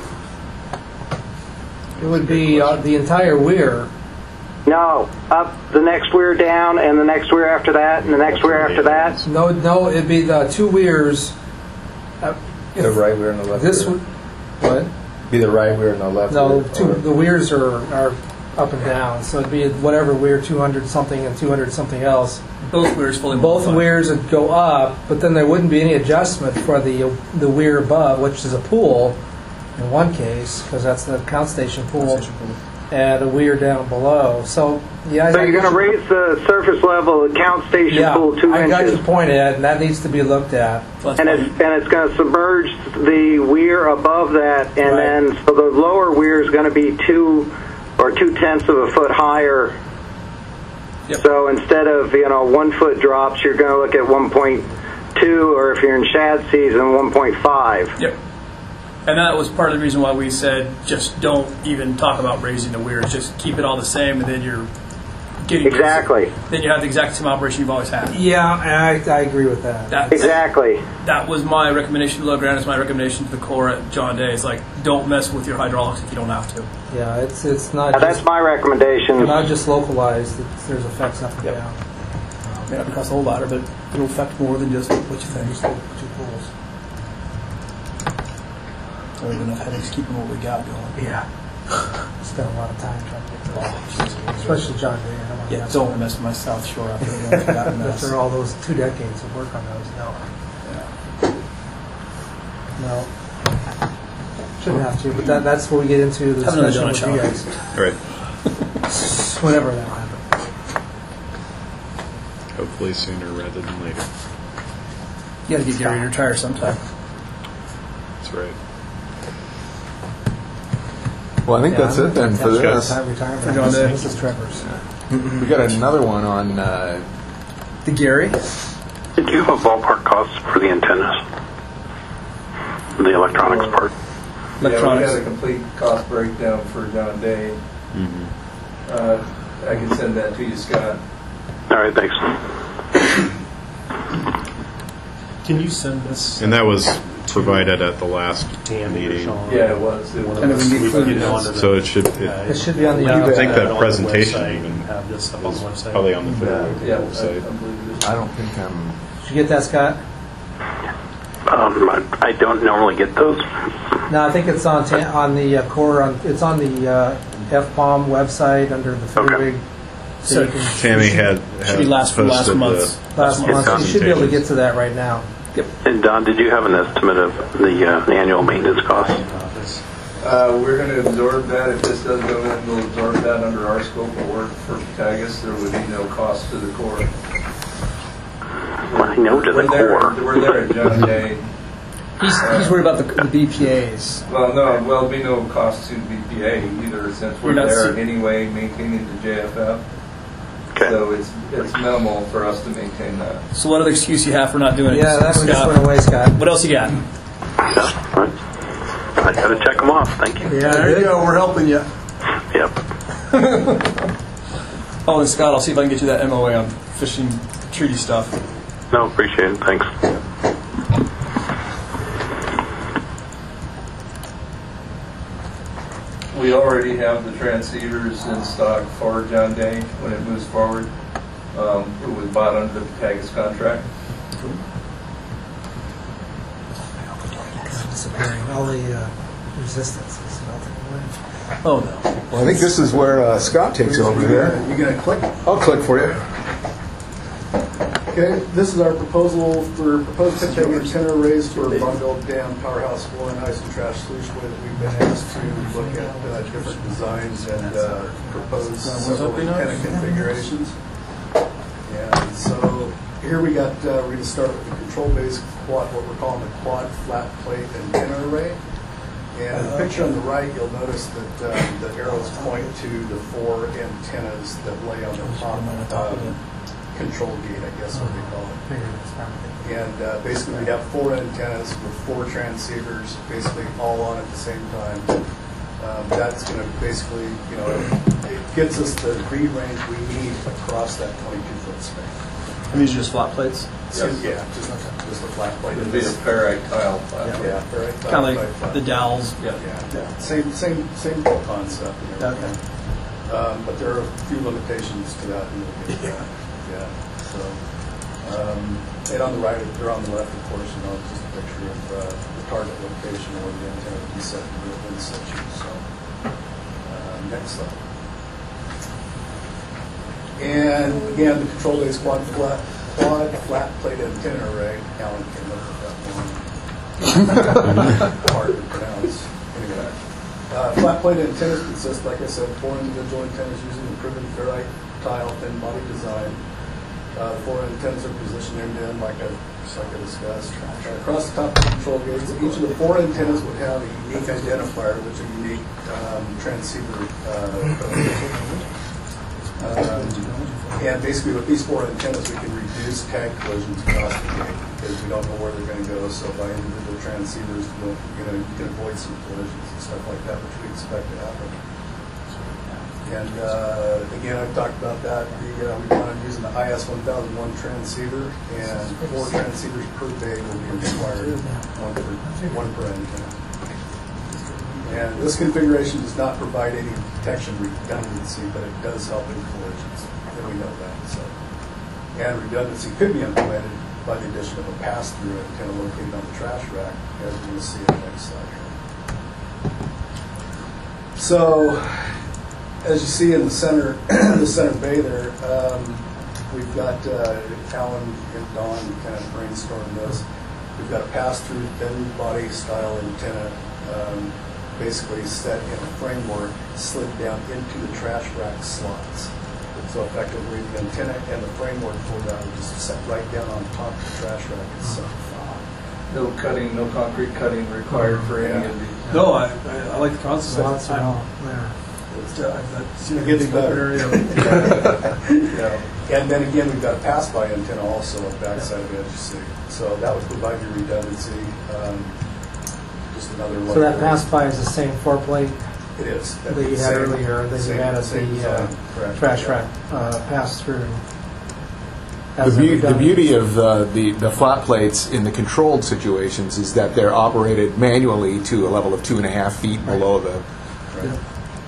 It would be uh, the entire weir. No, up the next weir down, and the next weir after that, and the next weir after that. No, no, it'd be the two weirs. Uh, The if right weir and the left This weir. would, what? Be the right weir and the left No, weir. two, or- the weirs are, are up and down, so it'd be whatever weir, two hundred something and two hundred something else. both weirs fully Both multiplied. weirs would go up, but then there wouldn't be any adjustment for the the weir above, which is a pool in one case, because that's the count station pool, and a weir down below. So, yeah. So I- you're going to raise the surface level of the count station yeah, pool two I got inches. your point, Ed, and that needs to be looked at. And it's, and it's going to submerge the weir above that, and Right. then so the lower weir is going to be two or two tenths of a foot higher. Yep. So instead of you know one foot drops, you're going to look at one point two, or if you're in shad season, one point five. Yep. And that was part of the reason why we said just don't even talk about raising the weirs. Just keep it all the same, and then your getting Exactly. basic, then you have the exact same operation you've always had. Yeah, and I, I agree with that. That, Exactly. That was my recommendation to Logran. It's my recommendation to the Corps at John Day. It's like, don't mess with your hydraulics if you don't have to. Yeah, it's it's not. Now, just, that's my recommendation. Not just localized. It's, there's effects up and Yep. down. May not cost a whole ladder, but it'll affect more than just what you think. Just two pools. I have enough headaches keeping what we got going. Yeah. Spent a lot of time trying to get through all that, especially John Day. I don't want to Yeah, mess don't with mess with my South Shore after that mess. After all those two decades of work on those, no. No. Shouldn't have to, but that, that's where we get into the Have another discussion with donut you shop. guys. Right. Whenever that happens. Hopefully sooner rather than later. You got to get Gary to retire sometime. That's right. Well, I think that's it then for this. Time retirement For John Day. This is Trevor's. We got another one on. Uh, The Gary? Did you have a ballpark cost for the antennas? The electronics part? Yeah, Electronics. we got a complete cost breakdown for John Day. Mm-hmm. Uh, I can send that to you, Scott. All right, thanks. Can you send this? And that was provided at the last Tammy or meeting. Sean? Yeah, it was. It was. And then we need can to get onto the- So it should. It, It should be on the Yeah, YouTube. I think have it that on the presentation website even and have this up on the website. probably on the Facebook Yeah, I, website. I believe it is. I don't think I'm. Did you get that, Scott? Um, I, I don't normally get those. No, I think it's on ta- on the uh, core. On, it's on the uh, F BOM website under the three Okay. rig. So- you can- Tammy had, Should had be last from last posted month's. the last Yes, month. You should be able to get presentations. to that right now. And Don, did you have an estimate of the, uh, the annual maintenance cost? Uh, we're going to absorb that. If this does go in, we'll absorb that under our scope of work for Tagus. There would be no cost to the Corps. Well, I know to the We're there, Corps. we're there at John Day. He's, he's worried about the, the B P As. Well, no, well, there'll be no cost to B P A either, since we're You're not there se- anyway maintaining the J F F. Okay. So it's it's minimal for us to maintain that. So what other excuse you have for not doing it? Yeah, that one just Scott? went away, Scott. What else you got? Yeah, right. I got to check them off. Thank you. Yeah, There you go. We're helping you. Yep. Oh, and Scott, I'll see if I can get you that M O A on fishing treaty stuff. No, appreciate it. Thanks. We already have the transceivers in stock for John Day when it moves forward. Um, it was bought under the Tagus contract. Disappearing. All the uh, resistance is melting away. Oh, no. Well, I think this is where uh, Scott takes over there. You gonna click? I'll click for you. Okay, this is our proposal for proposed pitching antenna arrays for Bonneville Dam Powerhouse Floor and Ice and Trash Solution Way that we've been asked to look at uh, different designs and uh, propose several antenna configurations. And so here we got, uh, we're going to start with the control base quad, what we're calling the quad flat plate antenna array. And in the picture on the right, you'll notice that um, the arrows point to the four antennas that lay on the top um, control gate, I guess what they call it. And uh, basically we have four antennas with four transceivers, basically all on at the same time. Um, that's going to basically, you know, it, it gets us the read range we need across that twenty-two foot span. And these are just flat plates? So, yeah, just, just a flat plate. It'd be a ferrite tile flat Yeah, plate. yeah, ferrite tile, Kind of ferrite like flat the plate. dowels. Yeah, yeah, yeah. Same, same, same concept and everything. Um, but there are a few limitations to that, and we'll get to that. Yeah. So, um, and on the right, or on the left, of course, you know, it's just a picture of uh, the target location where the antenna would be set in situ. So, uh, next slide. And again, the control base quad flat, quad flat plate antenna array. Alan came up with that one. Hard to pronounce. Anyway, uh, flat plate antennas consist, like I said, of four individual antennas using the proven ferrite tile thin body design. Uh, the four antennas are positioned end to end, like I just like I discussed. Uh, across the top of the control gates, each of the four antennas would have a unique identifier, which is a unique um, transceiver. Uh, Um, and basically with these four antennas we can reduce tag collisions across the gate because we don't know where they're going to go. So by individual transceivers, we'll, you know, you can avoid some collisions and stuff like that, which we expect to happen. And uh, again, I've talked about that. The, uh, we plan on using the I S one thousand one transceiver, and four transceivers per bay will be required, one per, one per antenna. And this configuration does not provide any detection redundancy, but it does help in collisions, and we know that. So, and redundancy could be implemented by the addition of a pass-through antenna located on the trash rack, as we will see in the next slide. So, as you see in the center, the center bay there, um, we've got uh, Alan and Don kind of brainstormed this. We've got a pass-through thin body style antenna, um, basically set in a framework, slid down into the trash rack slots. So effectively, the antenna and the framework for that are just set right down on top of the trash rack itself. No cutting, no concrete cutting required for any of these. No, I, I, I like the concept. Lots of all there. It's, uh, I've seen It gets big better. open area. Yeah. And then again, we've got a pass-by antenna also on the backside of it, as you see. So that would provide you redundancy. Um, just another. So that pass-by is the same floor plate It is. that you had Same- earlier, that you same- had at same the uh, design, correct. trash Yeah. rack uh, pass-through. The, Has beau- it the redundant? beauty of uh, the, the flat plates in the controlled situations is that they're operated manually to a level of two and a half feet below the. Right.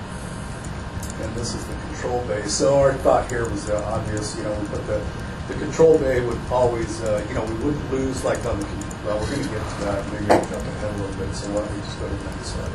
And this is the control bay. So our thought here was uh, obvious. You know, we put the the control bay would always, uh, you know, we wouldn't lose like on the. con- Well, we're going to get to that. Maybe I'll jump ahead a little bit. So why don't we just go to the next slide?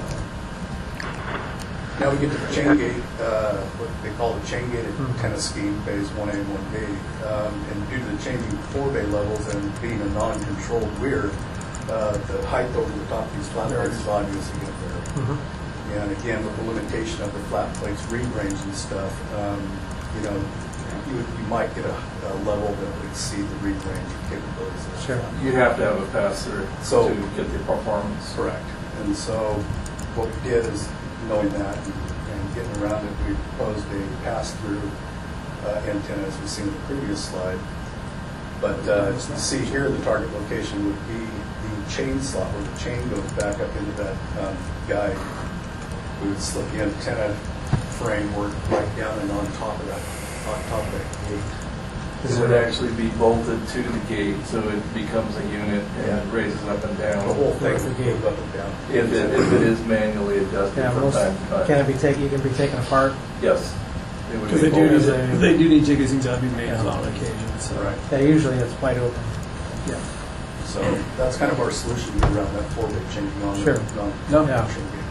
Now we get to the chain gate, uh, what they call the chain gated antenna scheme, bays one A and one B. Um, and due to the changing four bay levels and being a non-controlled weir, uh, the height over the top of these flat plates is obviously going to vary. Mhm. And again, with the limitation of the flat plates read range and stuff, um, you know, you, would, you might get a, a level that would exceed the read range capabilities. of the Sure. flat. You'd have to have a pass-through So- to get the performance. Correct. And so what we did is, knowing that and, and getting around it, we proposed a pass-through uh, antenna, as we've seen in the previous slide. But uh, as you see here, the target location would be the chain slot, where the chain goes back up into that um, guide. We would slip the antenna framework right down and on top of that, on top of that gate. It would actually be bolted to the gate, so it becomes a unit and Yeah. it raises up and down. The whole thing would go up and down. If it, if it is manually adjusted Yeah, from most, time to time. can it be taken? You can be taken apart. Yes. It would Because be they do need bolted. to, they do need jiggers things to be made Yeah. on occasion. So. Right. Yeah, usually it's wide open. Yeah. So that's kind of our solution around that four-bit changing on Sure. the non- No. non-function gate.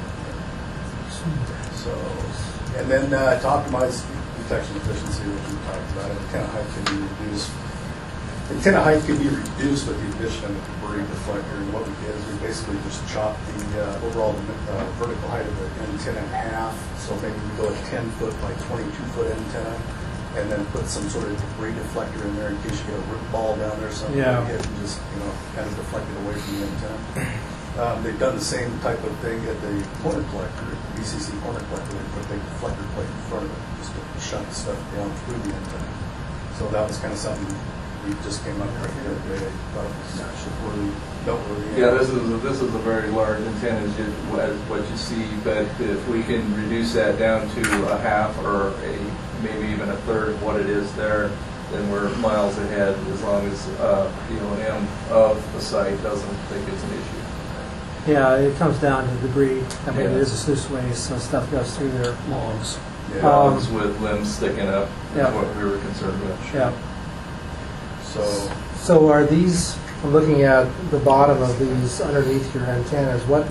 So, and then uh, to optimize detection efficiency, which we talked about, antenna height can be reduced. Antenna height can be reduced with the addition of a debris deflector, and what we did is we basically just chopped the uh, overall uh, vertical height of the antenna in half. So maybe we go a ten foot by twenty-two foot antenna, and then put some sort of debris deflector in there in case you get a root ball down there, or something. Yeah. Hit and just you know kind of deflect it away from the antenna. Um, they've done the same type of thing at the corner collector, B C C corner collector. They put a big deflector plate in front of it just to shunt stuff down through the antenna. So that was kind of something we just came up with the other day. I thought it was really noteworthy. Yeah, this is a, this is a very large antenna, is ju- what what you see. But if we can reduce that down to a half or a maybe even a third of what it is there, then we're miles ahead. As long as uh, the O and M of the site doesn't think it's an issue. Yeah, it comes down to debris. I mean, Yeah. it is a sluice waste, so stuff goes through there. Logs. Yeah. Problems with limbs sticking up Yeah. is what we were concerned with. Yeah. So So are these, I'm looking at the bottom of these underneath your antennas, what,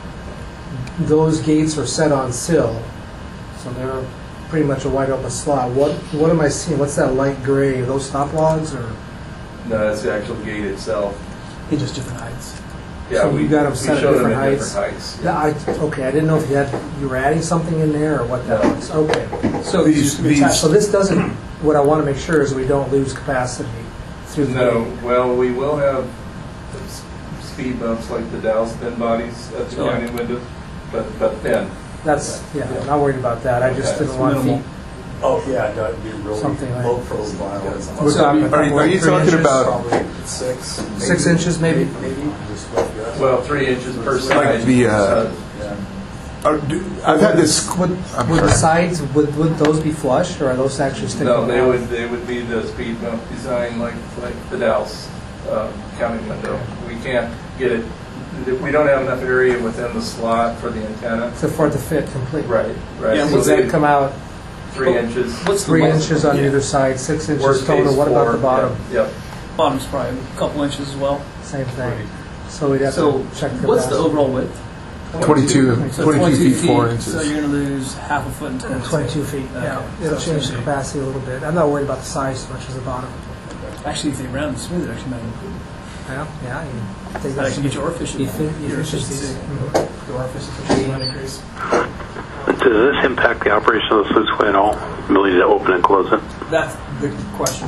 those gates are set on sill, so they're pretty much a wide open slot. What what am I seeing? What's that light gray? Are those stop logs or? No, that's the actual gate itself. It's just different heights. Yeah, So we you got them we set at showed them different at heights? different heights. Yeah, I, okay, I didn't know if you had, you were adding something in there or what that No. was. Okay. So These- these, these- So this doesn't, what I want to make sure is we don't lose capacity through the No, gate. well, we will have s- speed bumps like the Dow's thin bodies at the Oh. county windows, but, but thin. That's, yeah, I'm not worried about that. I just Okay. didn't want Minimal. feet. oh yeah, that'd be really Something like- low profile. We're So talking are- a couple are of you three talking inches? about- Probably six. Six inches, maybe? Maybe. Just rough guess. Well, three inches per side. Like the, uh, so- Yeah. Or do, I've had this. Would, I'm would the sorry. sides, would, would those be flush, or are those actually sticking No, they out? would, they would be the speed bump design like, like the Dallas uh, counting window. We can't get it, we don't have enough area within the slot for the antenna. So for it to fit completely? Right, right. Yeah, So does they- that come out Three inches. three inches on either side, six inches Worst total? case What about four, the bottom? Yep. yep. Bottom's probably a couple inches as well. Same thing. So we'd have So to check the what's the capacity. overall width? twenty-two, So twenty-two feet, four inches. So you're going to lose half a foot and ten inches. twenty-two feet, yeah. Okay. It'll So change it's the gonna be- capacity a little bit. I'm not worried about the size so much as the bottom. Actually, if they round smooth, it actually might improve. Yeah, yeah. You take That actually get your efficiency. efficiency. Your efficiency. Mhm. Your efficiency might increase. Does this impact the operation of the sluiceway at all? Ability to open and close it? That's the question.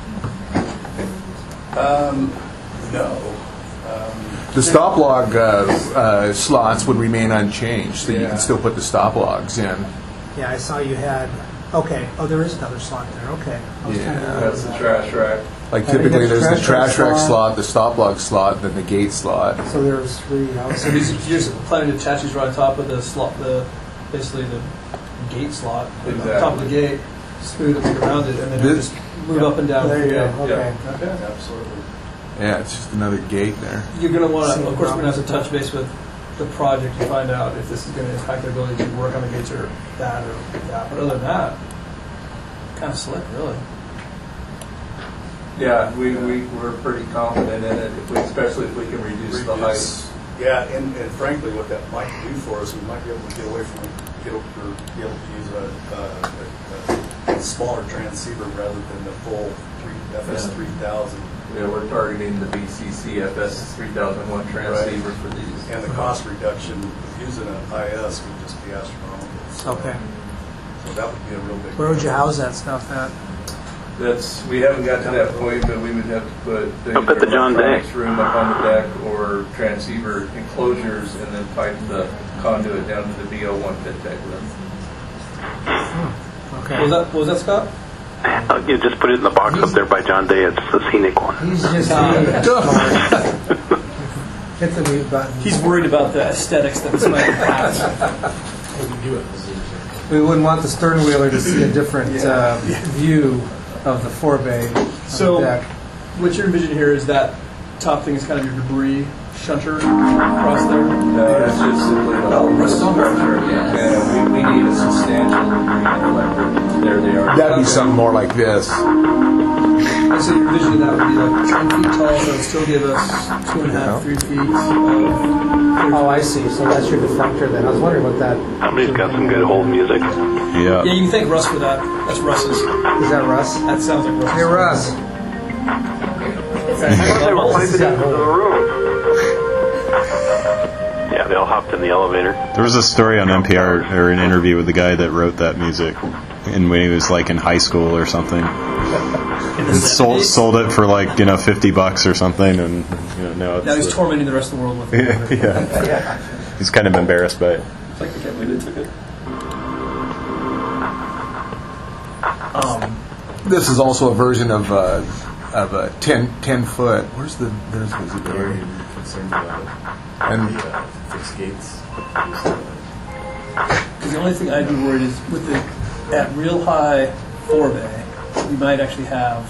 Um, no. The stop log uh, uh, slots would remain unchanged, so you Yeah. can still put the stop logs in. Yeah, I saw you had, okay, oh, there is another slot there, okay. I was trying to- Yeah. That's the trash rack. Like I mean, typically, there's there's the trash trash rack slot. slot, the stop log slot, then the gate slot. So there's three, I was So these, you're just planning to attach these right on top of the slot, the basically the gate slot, on top of the gate, smooth it around it, and then it'll This- just move up and down. There you go, Yeah. okay. Absolutely. Yeah, it's just another gate there. You're going to want to, Same of course, we're going to have to problem. touch base with the project to find out if this is going to impact their ability to work on the gates or that or that. But other than that, kind of slick, really. Yeah, we, we, we're pretty confident in it, if we, especially if we can reduce the height. Reduce- Yeah, and, and frankly, what that might do for us, we might be able to get away from, get over, be able to use a, a, a, a smaller transceiver rather than the full three, F S three thousand. Yeah, we're targeting the B C C F S three thousand one transceiver for these. And the cost reduction of using an I S would just be astronomical. So- Okay. So that would be a real big. Where would you house that stuff at? That's, we haven't got to that point, but we would have to put the Up at the John Day. electronics room up on the deck or transceiver enclosures and then pipe the conduit down to the B O one pit deck room. Okay. What was that, what was that, Scott? Uh, you just put it in the box up there by John Day. It's the scenic one. He's just hit the mute button. He's worried about the aesthetics that this might have. We wouldn't want the stern wheeler to see a different uh, view of the forebay on So, the deck. what you're envisioning here is that top thing is kind of your debris shunter across there. No, it's just simply the whole structure. Yeah, we, we need a substantial degree electric. There they are. That'd be something more like this. I said your vision of that would be like ten feet tall, so it would still give us two and a half, three feet of. Oh, I see. So that's your deflector then. I was wondering what that. Somebody's got some good old music. Yeah. Yeah, you can thank Russ for that. That's Russ's. Is that Russ? That sounds like Russ. Hey, Russ. They were piping into the room. Yeah, they all hopped in the elevator. There was a story on N P R or an interview with the guy that wrote that music, and when he was like in high school or something, and sold sold it for like you know fifty bucks or something, and you know now it's Now he's the- tormenting the rest of the world with it. yeah, yeah. He's kind of embarrassed by it. It's like, I can't believe they took it. Um, This is also a version of uh, of a ten, ten foot. Where's the there's visibility? Concerned about it. And The uh, fixed gates. Because the only thing I'd be worried is with the at real high forebay, we might actually have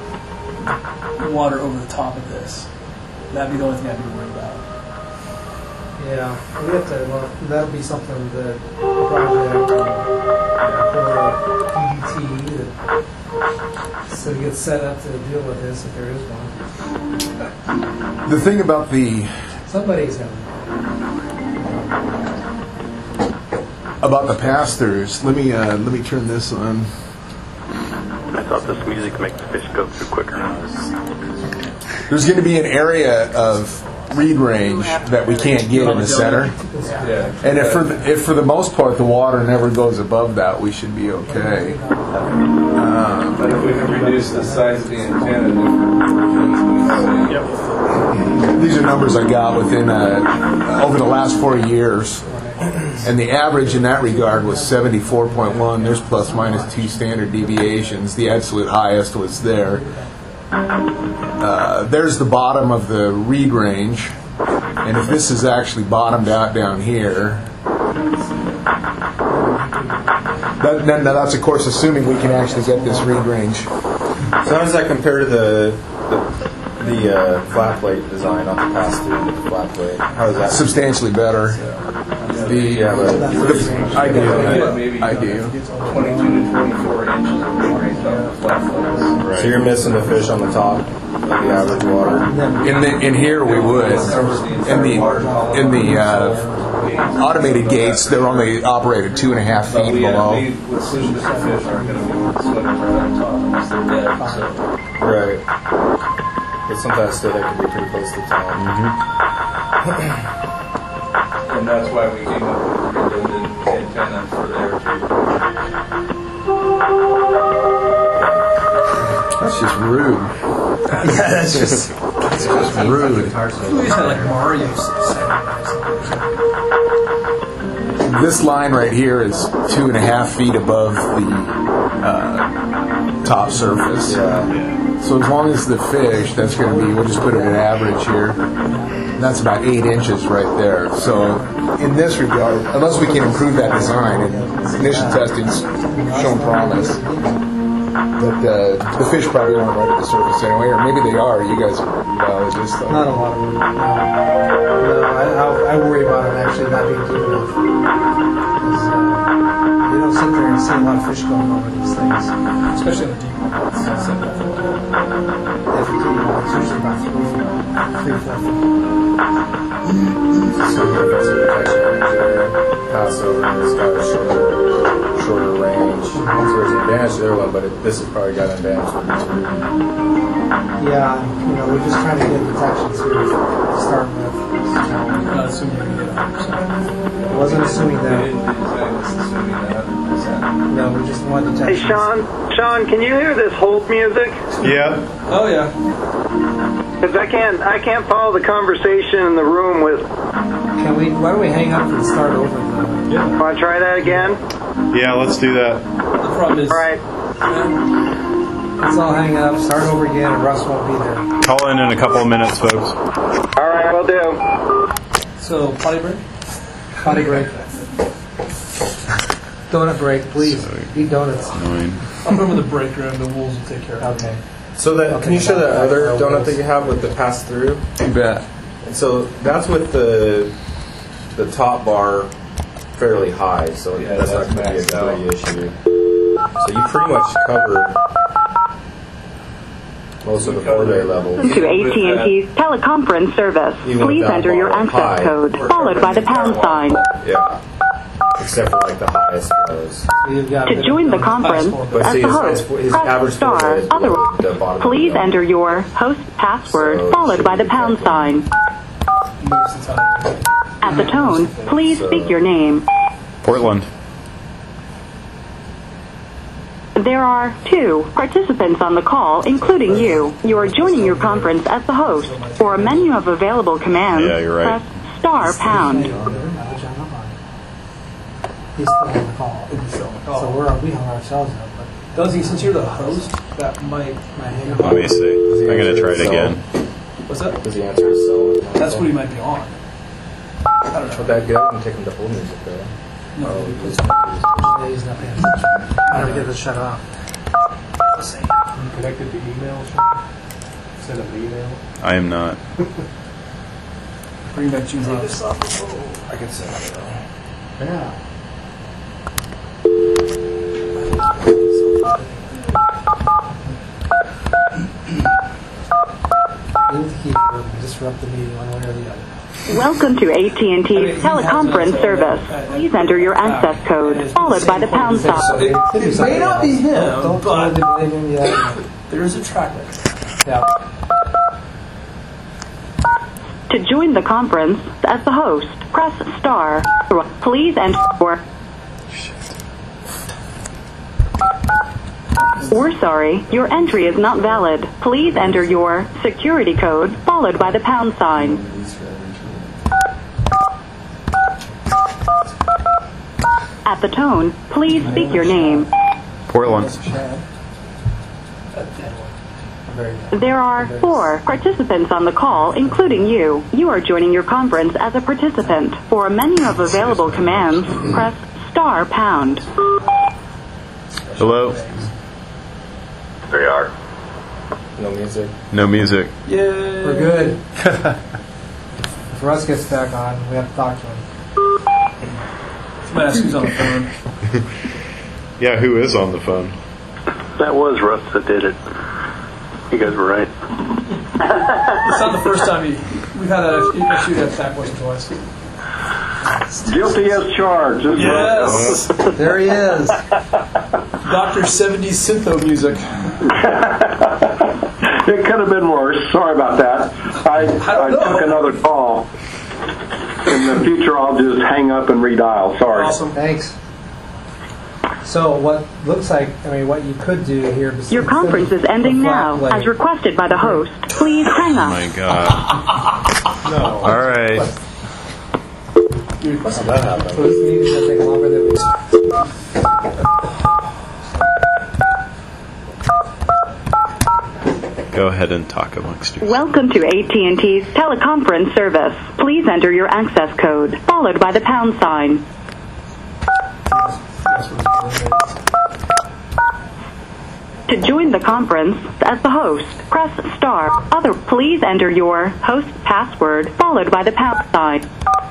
water over the top of this. That'd be the only thing I'd be worried about. Yeah, we have to. Well, that'll be something that the project uh, for E D T that so to get set up to deal with this if there is one. the thing about the Somebody's having. about the pass-throughs. Let me uh, let me turn this on. I thought this music makes the fish go through quicker. There's going to be an area of read range that we can't get in the center, Yeah. and if for the, if for the most part the water never goes above that, we should be okay. Um, But if we can reduce the size of the antenna, then These are numbers I got within uh, over the last four years, and the average in that regard was seventy-four point one. There's plus minus two standard deviations. The absolute highest was there. Uh, there's the bottom of the read range, and if this is actually bottomed out down here, That, then that's of course assuming we can actually get this reed range. So how does that compare to the the, the uh, flat plate design, not the pass through, but the flat plate? How is that? Substantially better. The, yeah, but the I do. Yeah, maybe I do. twenty-two to twenty-four inches of reed range on the flat plates. Right. So you're missing the fish on the top of the average water. In the in here we would. In the in the uh, automated gates, they're only operated two and a half feet But we, below. we, with sushi fish aren't going to be swimming right on top unless they're dead. So. Right. But sometimes still they can be pretty close to the top. Mm-hmm. And that's why we came up with the redundant antenna for the air treatment. That's just rude. Yeah, that's just That's just rude. we just had like Mario This line right here is two and a half feet above the uh, top surface. Yeah. So as long as the fish, that's going to be, we'll just put it at average here. That's about eight inches right there. So in this regard, unless we can improve that design, and initial testing's shown promise, that the, the fish probably aren't right at the surface anyway, or maybe they are. You guys are biologists. Though. Not a lot of room. No, no I, I, I worry about them actually not being deep enough. 'Cause, uh, you don't sit there and see a lot of fish going over these things. especially on the deep ones. If you do, you know, it's usually about three feet, three, four feet. So you have some protection range there. Pass over, and it's got a shorter, shorter range. So there's an advantage to their one, but it, this has probably got an advantage for me too. Yeah, you know, we're just trying to get detection too to start with. Not assuming you're going to get one hundred percent. I wasn't assuming We that. didn't design this assuming one hundred percent. No, we just want Hey, detection. Sean, Sean, can you hear this hold music? Yeah. Oh, yeah. Because I can't, I can't follow the conversation in the room with. Can we? Why don't we hang up and start over? The, yeah. Want to try that again? Yeah, let's do that. The problem is, All right. let's all hang up, start over again, and Russ won't be there. Call in in a couple of minutes, folks. All right, will do. so potty break? Potty break. Donut break, please. Eat donuts. Annoying. I'll put them in the break room. The wolves will take care of it. Okay. So that Okay, can you show that back- other back donut rows. that you have with the pass through? You bet. And so that's with the the top bar fairly high, so Yeah, that's, that's not going to be a maxed out. big issue. So you pretty much covered most of the four-day level. Welcome to A T and T's teleconference service. Even with Please that enter your bar access high, code, we're followed by the covering pound sign. Yeah. Except for like the highest rows. You've got To join the conference But as see, the his, host, his, his press average four-day star. is below Otherwise, the bottom please of the enter your host password, So, followed by the should pound be sign. Most of the time. At the tone, please speak your name. Portland. There are two participants on the call, including you. You are joining your conference as the host. For a menu of available commands, Yeah, you're right. press star pound. He's still on the call. So we're we hung ourselves up. But Does he, since you're the host, that might, might hang up. Let me see. I'm going to try it again. What's that? Does the answer is so? That's what he might be on. I don't know. Would that good? I'm taking the whole music though. No, Oh, he puts- yeah, he's not paying attention. I never get it shut off. You connected to email, Sean? Send an email? I am not. Bring back June Ross. I can say that though. Yeah. We need to keep uh, disrupt the meeting one way or the other. Welcome to A T and T's teleconference service. Please enter your access code, followed by the pound sign. It, it may not be him, Don't but totally blame him yet. there is a track record. Yeah. To join the conference as the host, press star. Please enter your... We're sorry, your entry is not valid. Please enter your security code, followed by the pound sign. At the tone, please speak your name. Portland. There are four participants on the call, including you. You are joining your conference as a participant. For a menu of available commands, press star pound. Hello? There you are. No music. No music. Yay! We're good. If Russ gets back on, we have to talk to him. Somebody ask who's on the phone. Yeah, who is on the phone? That was Russ that did it. You guys were right. It's not the first time he, we've had a, a shoot at that question twice. Guilty as charged. isn't it? Yes! There he is. Doctor seventies syntho music. It could have been worse. Sorry about that. I, I, I took another call. In the future, I'll just hang up and redial. Sorry. Awesome. Thanks. So what looks like, I mean, what you could do here... Your conference is ending now. As requested by the host, please hang up. Oh, my God. No. All right. How'd that happen? So this meeting's going to take longer than we Go ahead and talk amongst yourselves. Welcome to A T and T's teleconference service. Please enter your access code, followed by the pound sign. To join the conference as the host, press star. Other, please enter your host password, followed by the pound sign.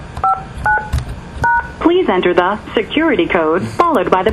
Please enter the security code, followed by the...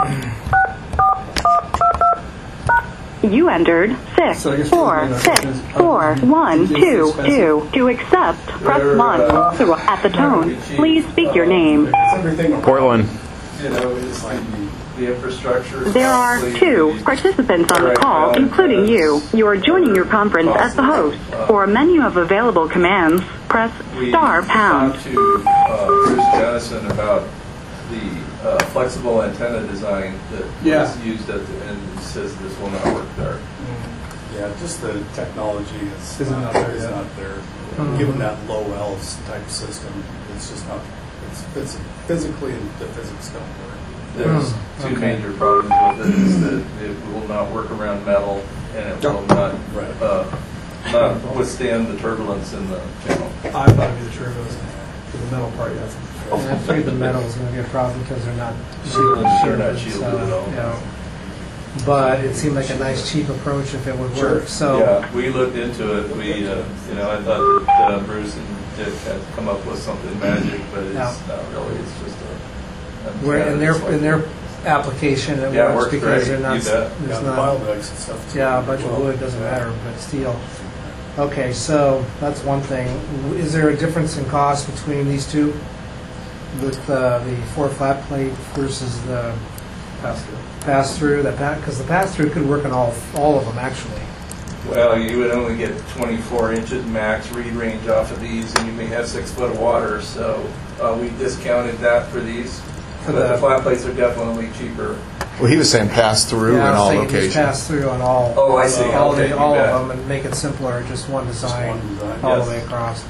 You entered six four six four one two two. To accept, press one. At the tone, please speak your name. Portland. You know, it's like the infrastructure. There are two participants on the call, including you. You are joining your conference as the host. For a menu of available commands, press star pound. We talked to uh, Bruce Jennison about the uh, flexible antenna design that Yeah. was used at the end. He says this will not work there. Yeah, just the technology is Isn't not out there. there Is yet. not there. Mhm. Given that low L's type system, it's just not. It's, it's physically the physics don't work. There's Mm, two okay. major problems with it: is that it will not work around metal, and it will not Right. uh, not withstand the turbulence in the channel. I thought it'd be the turbos. The metal part, yeah. And I figured the metal is going to be a problem because they're not shielded. They're not shielded so, at all. You know, but it seemed like a nice cheap approach if it would work. So Yeah, we looked into it. We, uh, you know, I thought that uh, Bruce and Dick had come up with something magic, but it's Yeah. not really. It's just a. a where in their it's like- in their application it Yeah, it works works because great. they're not. You bet. There's Yeah, the not biobags and stuff. too. yeah, a bunch of wood doesn't matter, but steel. Okay, so that's one thing. Is there a difference in cost between these two? With uh, the four flat plate versus the pass through. Pass through that because the pass through could work on all all of them actually. Well, you would only get twenty-four inches max read range off of these, and you may have six foot of water. So uh, we discounted that for these. For But the- the flat plates are definitely cheaper. Well, he was saying pass through Yeah, in I was all thinking just locations. pass through on all. Oh, I see. All, Okay, the, you all bet. of them and make it simpler. Just one design, one design, all yes. the way across.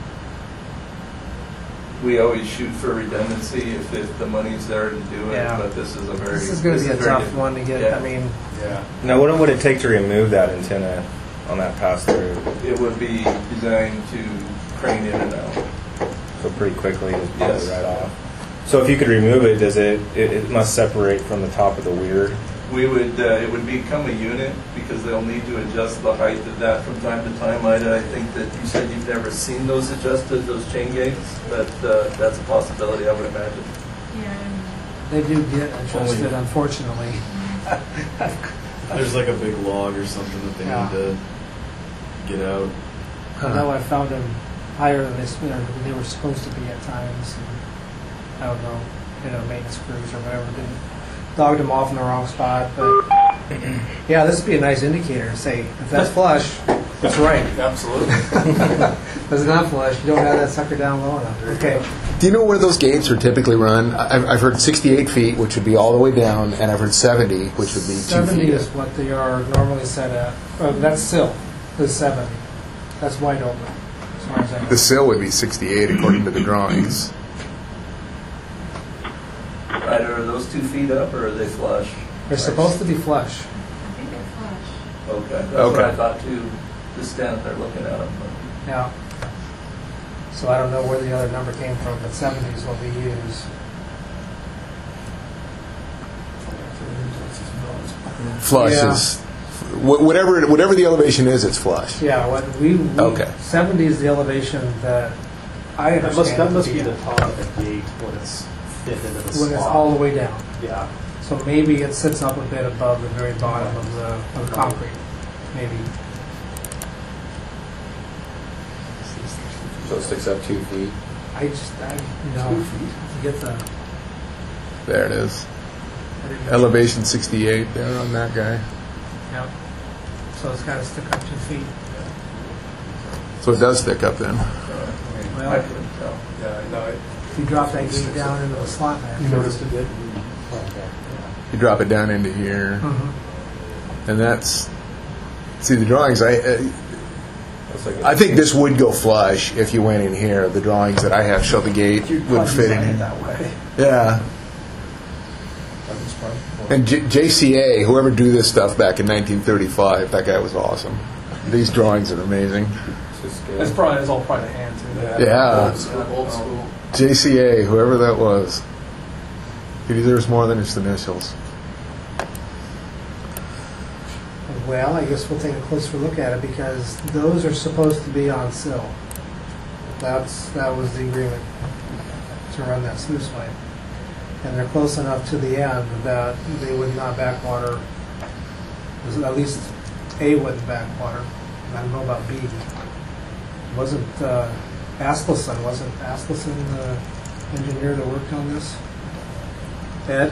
We always shoot for redundancy if, if the money's there to do it, Yeah. but this is a very. This is going to be a very tough good- one to get. Yeah. I mean, Yeah. Now, what would it take to remove that antenna on that pass through? It would be designed to crane in and out. So pretty quickly, it's probably Yes. right off. So if you could remove it, does it, it? It must separate from the top of the weir. We would, uh, it would become a unit because they'll need to adjust the height of that from time to time. Ida, I think that you said you've never seen those adjusted, those chain gangs, but uh, that's a possibility, I would imagine. they do get adjusted, unfortunately. There's like a big log or something that they Yeah. need to get out. I know I found them higher than they, you know, than they were supposed to be at times. And I don't know, you know, maintenance crews or whatever didn't dogged them off in the wrong spot. But yeah, this would be a nice indicator to say if that's flush, it's right. Absolutely. If it's not flush, you don't have that sucker down low enough. Okay. Do you know where those gates are typically run? I've, I've heard sixty-eight feet, which would be all the way down, and I've heard seventy, which would be two seventy feet. is what they are normally set at. Oh, that's sill. Is seventy. That's wide open. As far as I know. The sill would be sixty-eight according to the drawings. Right, are those two feet up or are they flush? They're supposed to be flush. Okay, that's Okay. what I thought too, just standing there looking at them. Yeah. So I don't know where the other number came from, but seventy is what we use. Flush Yeah. is wh- whatever whatever the elevation is, it's flush. Yeah, what we, we Okay. seventy is the elevation that I That understand. must, that it must to be the top of the gate when it's fit into the slot. when it's all the way down. Yeah. So maybe it sits up a bit above the very bottom of the, of the concrete. Maybe. So it sticks up two feet. I just, I, you know, to get the, There it is. I didn't know. Elevation sixty-eight there on that guy. Yeah. So it's got to stick up two feet. So it does stick up then. Well, I couldn't tell. Yeah, no, it, if you drop that gate down into the slot, man. You noticed it did? You drop it down into here, Mhm. and that's see the drawings. I uh, I think this would go flush if you went in here. The drawings that I have show the gate would fit in Design it here. that way. Yeah. And J- J C A, whoever drew this stuff back in nineteen thirty-five, that guy was awesome. These drawings are amazing. It's probably it's all probably hand too. Yeah. old school, old school. J C A, whoever that was. He deserves more than just initials. Well, I guess we'll take a closer look at it because those are supposed to be on sill. That's, that was the agreement to run that sluice pipe. And they're close enough to the end that they would not backwater, at least A wouldn't backwater. I don't know about B. Wasn't uh, Askelson, wasn't Askelson the engineer that worked on this? Ed?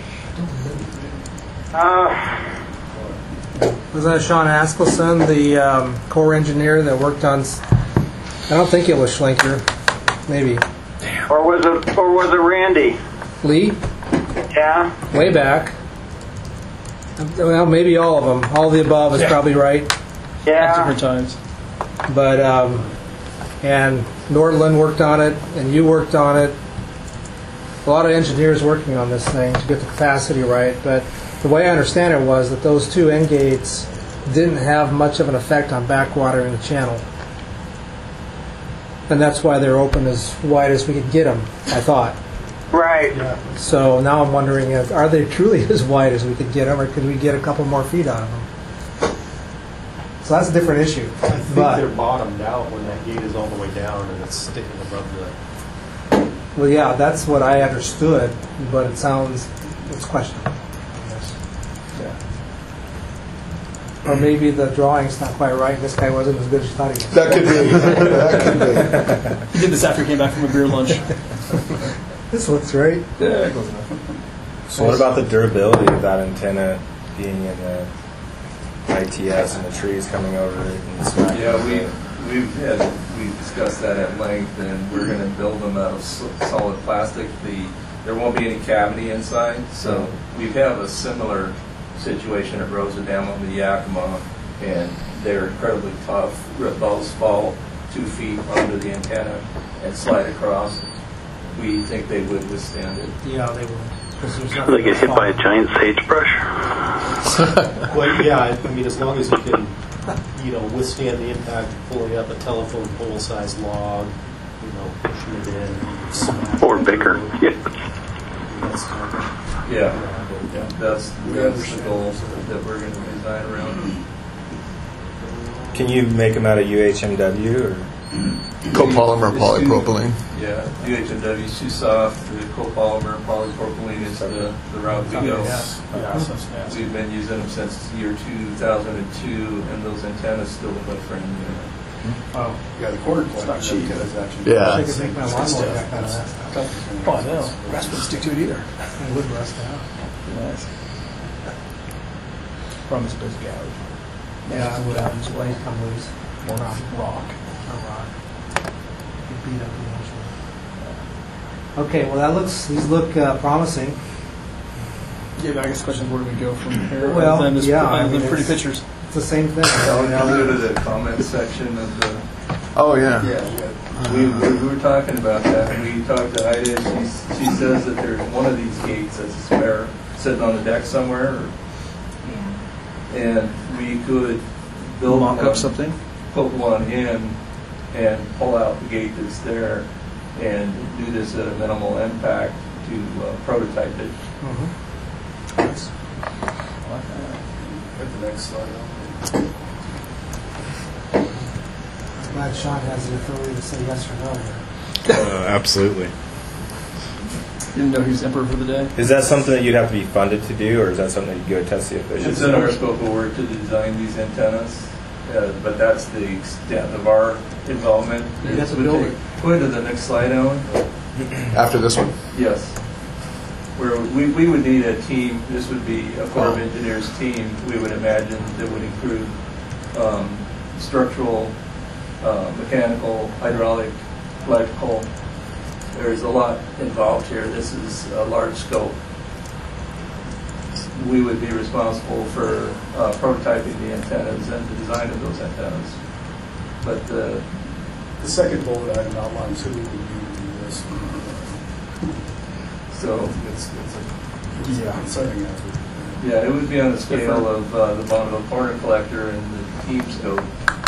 Uh, Wasn't it Sean Askelson, the um, Corps engineer that worked on? s- I don't think it was Schlenker. Maybe or was it, or was it Randy? Lee. Yeah. Way back. Well, maybe all of them. All of the above is Yeah. probably right. Yeah. Different times. But um, and Nordland worked on it, and you worked on it. A lot of engineers working on this thing to get the capacity right. But the way I understand it was that those two end gates didn't have much of an effect on backwatering the channel. And that's why they're open as wide as we could get them, I thought. Right. So now I'm wondering, if, are they truly as wide as we could get them, or could we get a couple more feet out of them? So that's a different issue. I think But, they're bottomed out when that gate is all the way down and it's sticking above the. well, yeah, that's what I understood, but it sounds, it's questionable. I guess. Or maybe the drawing's not quite right, and this guy wasn't as good as you thought he was. That could be. That could be. He did this after he came back from a beer lunch. This looks right. Yeah, close enough. So what about the durability of that antenna being in the I T S and the trees coming over it and smacking Yeah, it? we, we've had, we discussed that at length, and we're gonna build them out of s- solid plastic. The, there won't be any cavity inside, so we have a similar situation at Rosa Dam on the Yakima, and they're incredibly tough. Those fall two feet under the antenna and slide across. We think they would withstand it. Yeah, they would. 'cause there's Do nothing they get hit by a giant sagebrush? Well, yeah, I I mean, as long as you can, you know, withstand the impact of pulling up a telephone pole-sized log, you know, pushing it in, smack Or it bigger. over. Yeah. That's kind of- Yeah, that's, that's the goal that we're gonna design around. Can you make them out of U H M W or? Copolymer polypropylene. Yeah, U H M W is too soft. The copolymer polypropylene is the, the route we go. We've been using them since year two thousand two, and those antennas still look like brand new. Oh, yeah, the quarter point. It's not cheap. That's actually. Yeah. I could make my lawnmower back out of that stuff. Oh, I know. Grass wouldn't stick to it either. It would rust out. Nice. Problem is it does gouge. Yeah, I would have just blade come loose. Or rock. Or rock. You beat up eventually. Okay, well that looks, these look uh, promising. Yeah, but I guess the question is where do we go from here? Well, other than just, yeah, other I than mean, pretty it's- pictures. It's the same thing. So You we know, can go to the comment section of the. Oh yeah. Yeah, we, we we were talking about that. We talked to Ida. She she says that there's one of these gates that's a spare sitting on the deck somewhere, or, and we could build Mock up one, something? put one in, and pull out the gate that's there, and do this at a minimal impact to uh, prototype it. Mhm. Hit the next slide. I'm glad Sean has the authority to say yes or no here. Uh, absolutely. Didn't know he was emperor for the day. Is that something that you'd have to be funded to do, or is that something that you go test the efficiency? It's in our scope of work to design these antennas, uh, but that's the extent of our involvement. You have to Would build take- it. Go into the next slide, Alan. After this one? Yes. Where we, we would need a team, this would be a Corps of Engineers team, we would imagine, that would include um, structural, uh, mechanical, hydraulic, electrical. There's a lot involved here. This is a large scope. We would be responsible for uh, prototyping the antennas and the design of those antennas. But uh, The second bullet item outlines who we would need to do this. so, It's, it's a, it's a concerning effort. yeah, it would be on the scale of uh, the Bonneville Corner Collector and the team scope.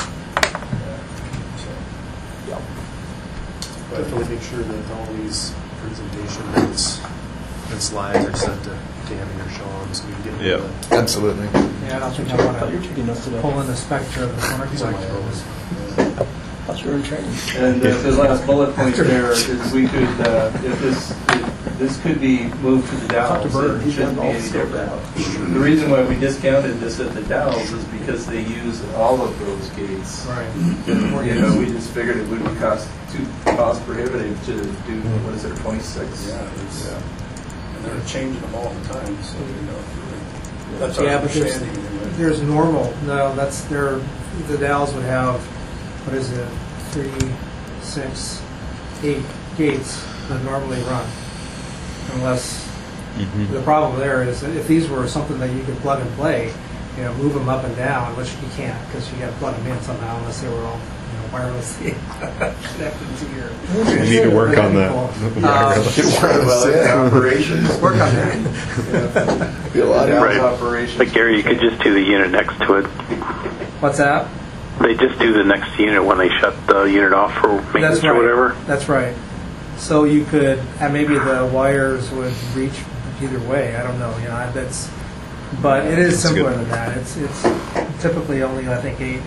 Definitely make sure that all these presentation notes and slides are sent to Tammy or Sean so we can get them. Yeah. the- Absolutely. Yeah, I don't think I want You're taking notes to today. pull in the spectra of the corner collector. Thought you were in training. And uh, the last bullet point there is we could, uh, if this, if this could be moved to the Talk to Dalles, Bert, it he's shouldn't be got all any the different. The reason why we discounted this at the Dalles is because they use all of those gates. Right. And, you know, we just figured it would be cost too cost prohibitive to do, what is it, twenty-six? Yeah, it's, and they're changing them all the time, so, you know, that's our Yeah, but there's, understanding anyway. there's normal, no, that's, their, the Dalles would have, what is it, three, six, eight gates that normally run. Unless, the problem there is that if these were something that you could plug and play, you know, move them up and down, which you can't, because you got to plug them in somehow unless they were all, you know, wirelessly connected to your. We need to work on that. Uh, Operations. Work on that. Be a lot of Right. Operations. Like Gary, you could just do the unit next to it. What's that? They just do the next unit when they shut the unit off for maintenance That's right. or whatever. That's right. So you could, and maybe the wires would reach either way. I don't know. You know, that's. But it is That's simpler good. than that. It's it's typically only I think eight.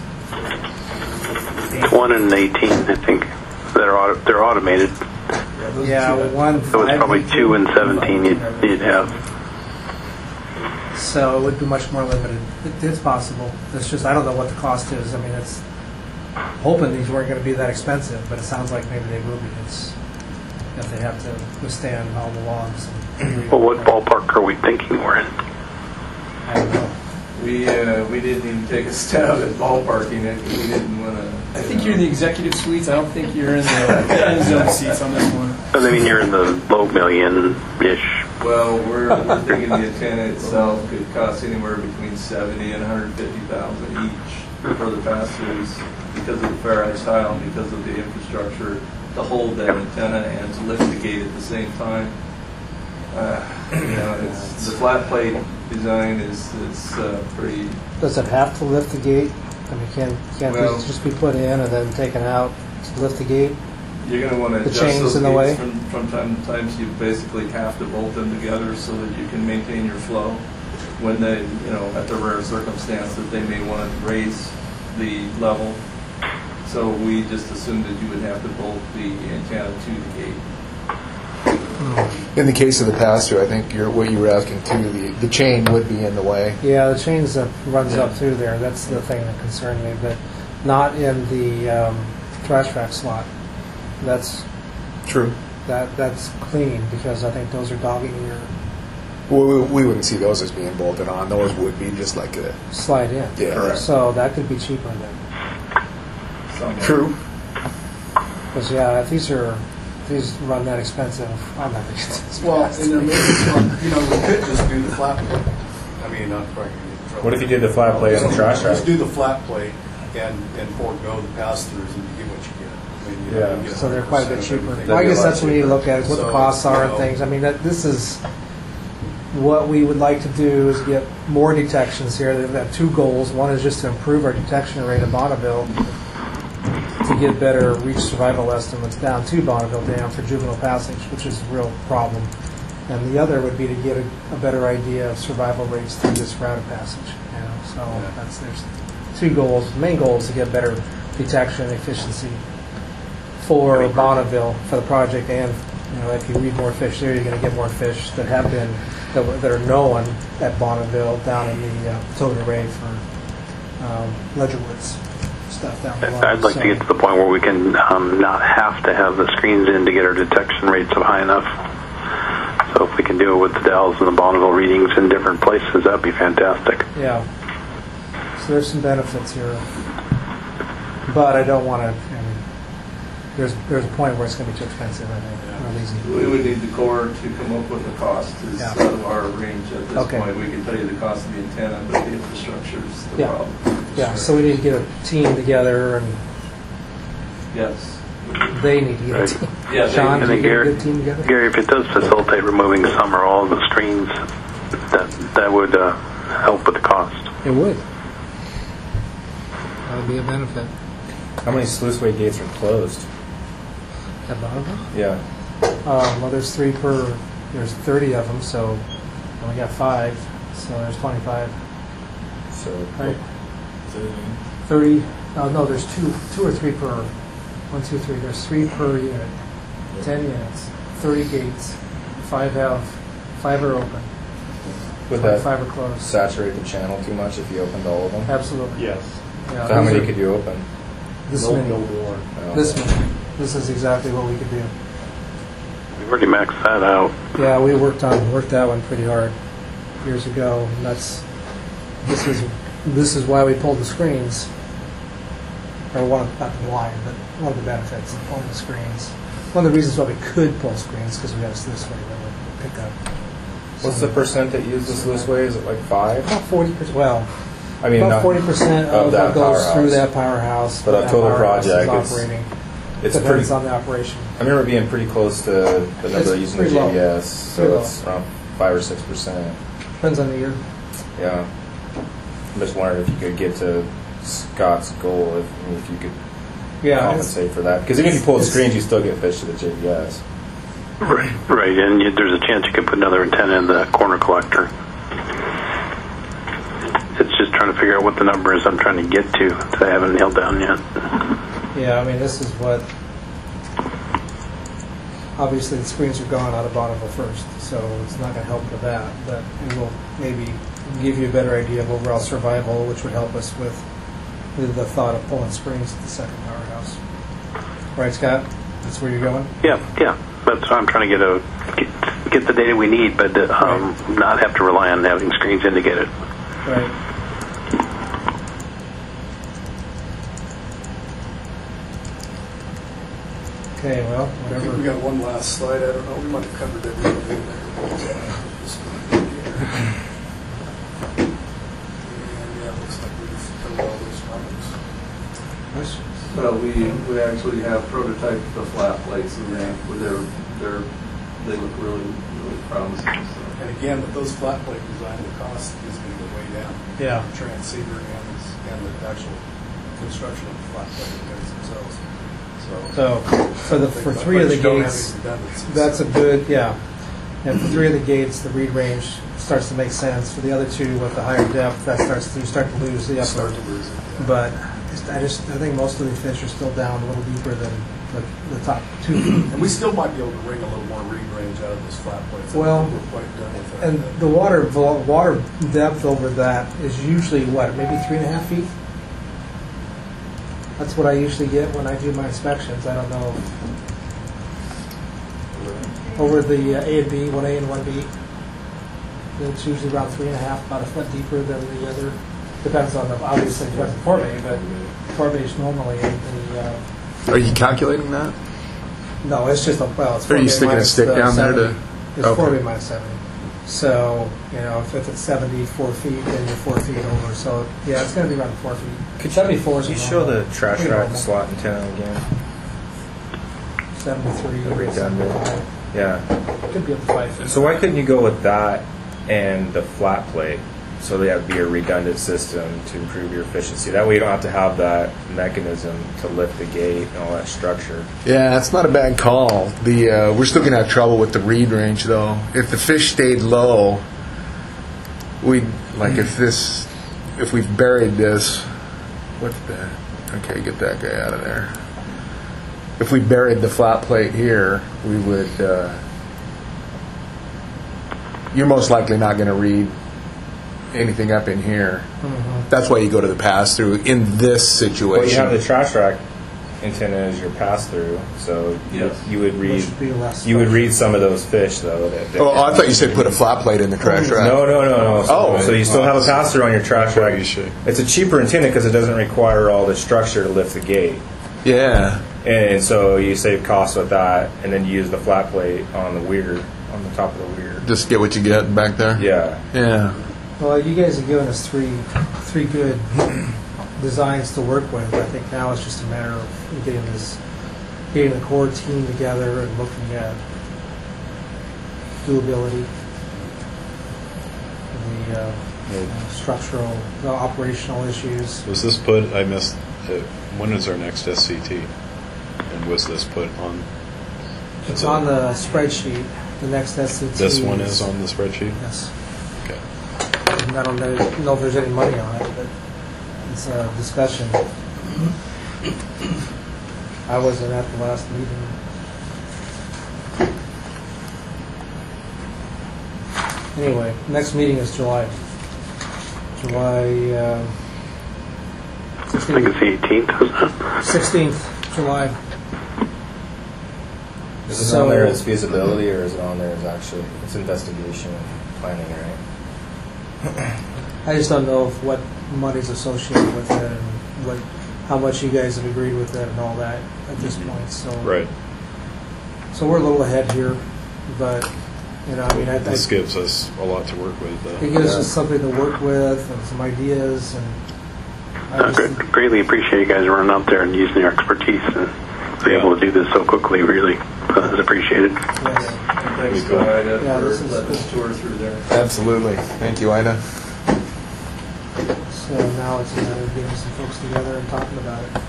It's one and eighteen, I think. They're auto, they're automated. Yeah, one. So it's probably two and seventeen you'd, you'd have. So it would be much more limited. It, it's possible. It's just I don't know what the cost is. I mean, it's hoping these weren't going to be that expensive, but it sounds like maybe they will be. It's if they have to withstand all the logs. And, Well, what ballpark are we thinking we're in? I don't know. We, uh, we didn't even take a stab at ballparking it. We didn't want to. I think you're in the executive suites. I don't think you're in the end zone seats on this one. I mean, you're in the low million-ish. Well, we're, we're thinking the antenna itself could cost anywhere between seventy and one hundred fifty thousand each for the pass-throughs because of the Faraday style and because of the infrastructure to hold that antenna and to lift the gate at the same time. Uh, you know, it's the flat plate design is is uh, pretty. Does it have to lift the gate? I mean, can can't Well- these just be put in and then taken out to lift the gate? You're going to want to The adjust chains those in the way? gates from, from time to time, so you basically have to bolt them together so that you can maintain your flow. When they, you know, at the rare circumstance that they may want to raise the level. So we just assumed that you would have to bolt the antenna to the gate. In the case of the pass-through, I think you're, what you were asking too, the, the chain would be in the way. Yeah, the chains that runs up through there. That's the thing that concerned me, but not in the um, trash rack slot. That's True. that that's clean because I think those are dogging your Well, we, we wouldn't see those as being bolted on. Those would be just like a. slide in. Yeah. Correct. So that could be cheaper then. True. Because yeah, if these are if these run that expensive, I'm not expensive. Well, and there may be some, you know, we could just do the flat plate. I mean, not probably gonna get in trouble. What if you did the flat plate on the trash rack? Just do the flat plate and, and forego the pass-throughs and you get what you get. I mean, you know, you get So they're quite a bit one hundred percent cheaper. of everything. Well, I guess that's what we need to look at is what the So, costs are you and know, things. I mean, that this is what we would like to do is get more detections here. They've got two goals. One is just to improve our detection rate at Bonneville to get better reach survival estimates down to Bonneville Dam for juvenile passage, which is a real problem. And the other would be to get a, a better idea of survival rates through this route of passage. You know, so that's there's two goals. The main goal is to get better detection and efficiency for Bonneville for the project, and you know, if you read more fish there, you're going to get more fish that have been that, were- that are known at Bonneville down in the uh, total array for um, Ledgerwoods stuff down below. I'd like So- to get to the point where we can um, not have to have the screens in to get our detection rates up high enough. So if we can do it with the Dells and the Bonneville readings in different places, that'd be fantastic. Yeah. So there's some benefits here, but I don't want to. I mean, there's there's a point where it's going to be too expensive. I think. Real easy. We would need the Corps to come up with the cost. Is Yeah. out of our range at this Okay. point. We can tell you the cost of the antenna, but the infrastructure is the Yeah. problem. Yeah. So we need to get a team together, and Yes. they need to get a Right. team. Yeah, they- Sean, And do then you get a Gary, good team together? Gary, if it does facilitate removing some or all of the screens, that that would uh, help with the cost. It would. That would be a benefit. How many sluiceway gates are closed? At Bonneville? Yeah. Um, well, there's three per. There's thirty of them, so and we got five, so there's twenty-five. So Right. Thirty. Oh no, there's two, two or three per. One, two, three. There's three per unit. Ten units. Thirty gates. Five have. Five are open. would that Five are closed. saturate the channel too much if you opened all of them? Absolutely. Yes. Yeah, So how these many are- could you open? This No, many. no more. Oh, This okay. many. This is exactly what we could do. We've already maxed that out. Yeah, we worked on worked that one pretty hard years ago, and that's this is this is why we pulled the screens, or one of, not why, but one of the benefits of pulling the screens. One of the reasons why we could pull screens because we have this way that would pick up. What's the percent that use the sluiceway? Is it like five? About forty percent. Well, I mean, about not- forty percent of of that what goes powerhouse. through that powerhouse. But a that total powerhouse is project, it's- operating. It's Depends pretty. on the operation. I remember being pretty close to the number It's using the pretty low. J B S, Pretty so low. it's around five or six percent. Depends on the year. Yeah. I'm just wondering if you could get to Scott's goal, if, I mean, if you could Yeah, it's- compensate for that. Because even if you pull the it's- screens, you still get fish to the J B S. Right, right, and you, there's a chance you could put another antenna in the corner collector. It's just trying to figure out what the number is I'm trying to get to that I haven't nailed down yet. Yeah, I mean, this is what, obviously the screens are gone out of Bonneville first, so it's not going to help with that, but it will maybe give you a better idea of overall survival, which would help us with, with the thought of pulling screens at the second powerhouse. Right, Scott? That's where you're going? Yeah, yeah, that's what I'm trying to get a get, get the data we need, but um, not have to rely on having screens in to get it. Right. Okay, well, I think whatever. we got one last slide. I don't know, we might have covered everything there. And yeah, it looks like we've covered all those topics. Questions? Well, we, we actually have prototyped the flat plates and they, they're, they're, they look really, really promising. So. And again, with those flat plate design, the cost is going to go way down. Yeah. The transceiver and, and the actual construction of the flat plate guys themselves. So, so the, for three of the But you don't have gates, any redundancies. that's a good, yeah. And for three of the gates, the read range starts to make sense. For the other two, with the higher depth, that starts to, you start to lose the upper. Start to lose it, yeah. But I just, I think most of the fish are still down a little deeper than the, the top two. And we still might be able to wring a little more read range out of those flat plates. I don't Well, think we're quite done with that. and the water, vol- water depth over that is usually what, maybe three and a half feet? That's what I usually get when I do my inspections. I don't know. Over the uh, A and B, one A and one B, it's usually around three and a half, about a foot deeper than the other. Depends on the, obviously, depends on forebay, but forebay is normally in the, uh, Are you calculating that? no, it's just a, well, it's Are you forebay sticking a minus stick the down there to- seventy. It's Okay. forebay minus seventy. So, you know, if it's seventy-four feet, then you're four feet over. So, yeah, it's going to be around four feet. Could seventy-four is you a show normal- the trash pretty rack normal. slot antenna again? seventy-three. The redundant. Yeah. Could be up to five feet. So why couldn't you go with that and the flat plate so they have to be a redundant system to improve your efficiency. That way you don't have to have that mechanism to lift the gate and all that structure. Yeah, it's not a bad call. The uh, we're still going to have trouble with the reed range, though. If the fish stayed low, we like if this, if we've buried this. What's that? Okay, get that guy out of there. If we buried the flat plate here, we would. Uh, you're most likely not going to read anything up in here. Mhm. That's why you go to the pass through in this situation. Well, you have the trash rack antenna as your pass through, so Yes. you would read should be less you would read some of those fish though. That, that Oh, I thought you said put a flat plate in the trash rack. No, no, no, no. So, Oh. so you still have a pass through on your trash rack. It's a cheaper antenna because it doesn't require all the structure to lift the gate. Yeah. And so you save costs with that, and then you use the flat plate on the weir, on the top of the weir. Just get what you get back there. Yeah. Yeah. Well, you guys have given us three three good designs to work with. I think now it's just a matter of getting this, getting the core team together and looking at doability, the uh, structural, the operational issues. Was this put, I missed, uh, when is our next S C T? And was this put on? It's on the spreadsheet. The next S C T. This one is on the spreadsheet? Yes. Okay. And I don't know, know if there's any money on it, but it's a discussion. I wasn't at the last meeting. Anyway, next meeting is July. July uh, I think it's the eighteenth, isn't it? sixteenth, July. Is it So- on there as feasibility, or is it on there as actually it's investigation and planning, right? I just don't know if what money's associated with it and what, how much you guys have agreed with it and all that at this point. So Right. So we're a little ahead here, but you know, I mean, I, I, This gives us a lot to work with, though. it gives us something to work with and some ideas, and I I just, great- greatly appreciate you guys running out there and using your expertise and being able to do this so quickly. Really, uh, is appreciated. Thanks to Ida Yeah, for this is- letting us tour through there. Absolutely. Thank you, Ida. so now it's a matter of getting some folks together and talking about it.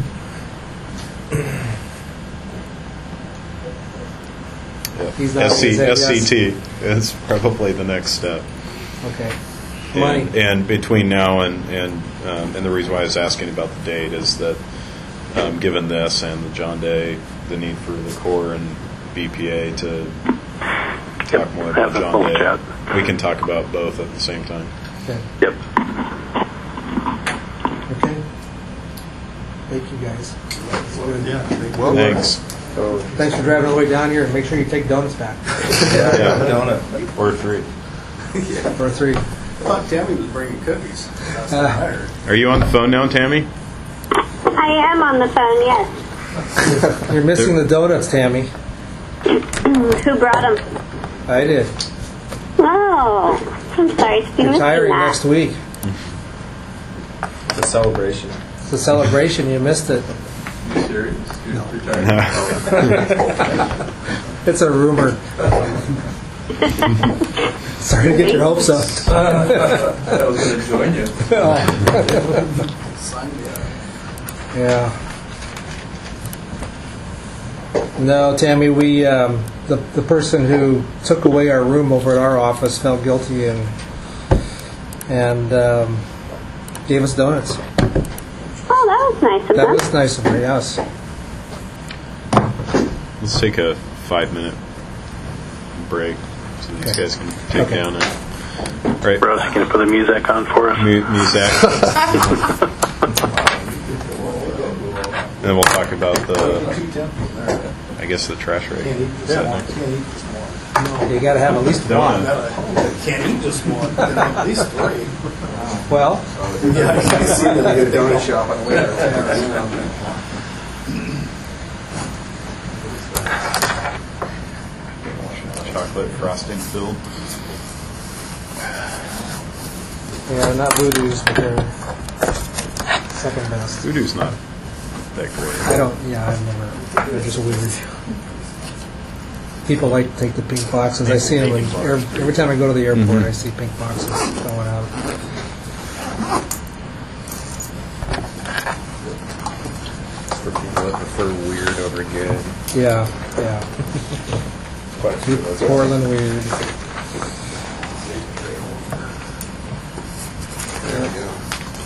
He's not S C, gonna S say C T is probably the next step. Okay. Money. And, and between now and and um, and the reason why I was asking about the date is that um, given this and the John Day, the need for the Corps and B P A to talk more about have a John full Day, chat. we can talk about both at the same time. Okay. Yep. Okay. Thank you guys. It's good. Yeah. Thanks. So, Thanks for driving all the way down here, and make sure you take donuts back. yeah, donut. Or three. Or three. I thought Tammy was bringing cookies. That's what I heard. Are you on the phone now, Tammy? I am on the phone, yes. You're missing the donuts, Tammy. Who brought them? I did. Oh, I'm sorry to be You're missing retiring that. next week. It's a celebration. It's a celebration. You missed it. You serious? You're retiring? It's a rumor. Sorry to get your hopes up. I was going to join you. Sign me up. Yeah. No, Tammy, we um, the the person who took away our room over at our office felt guilty and and um, gave us donuts. Oh, that was nice of That them. was nice of her. Yes. Let's take a five minute break so these Okay. guys can take Okay. down and right. Rose, you gonna put the music on for us? Mu- music. And then we'll talk about the, I guess, the trash rate. Is that next? You got to have at least one. Can't eat just one. At least three. Well, Yeah, I can see that at a donut shop on the way out. Chocolate frosting filled. yeah, they're not Voodoo's, but they're second best. Voodoo's not that great. I don't. Yeah, I've never. They're just weird. People like to take the pink boxes. I see them in, every, every time I go to the airport. I see pink boxes going out. were good. Yeah, yeah. Quite a few of those. Portland weird. There we go.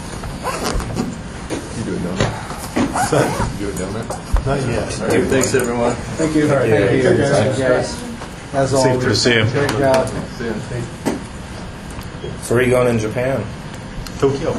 You do it down there. You do it down there. Not yet. All right. Thanks, everyone. Thank you. Thank Thank you. you, guys. guys. As always. to see you. Great job. See ya. So where are you going in Japan? Tokyo.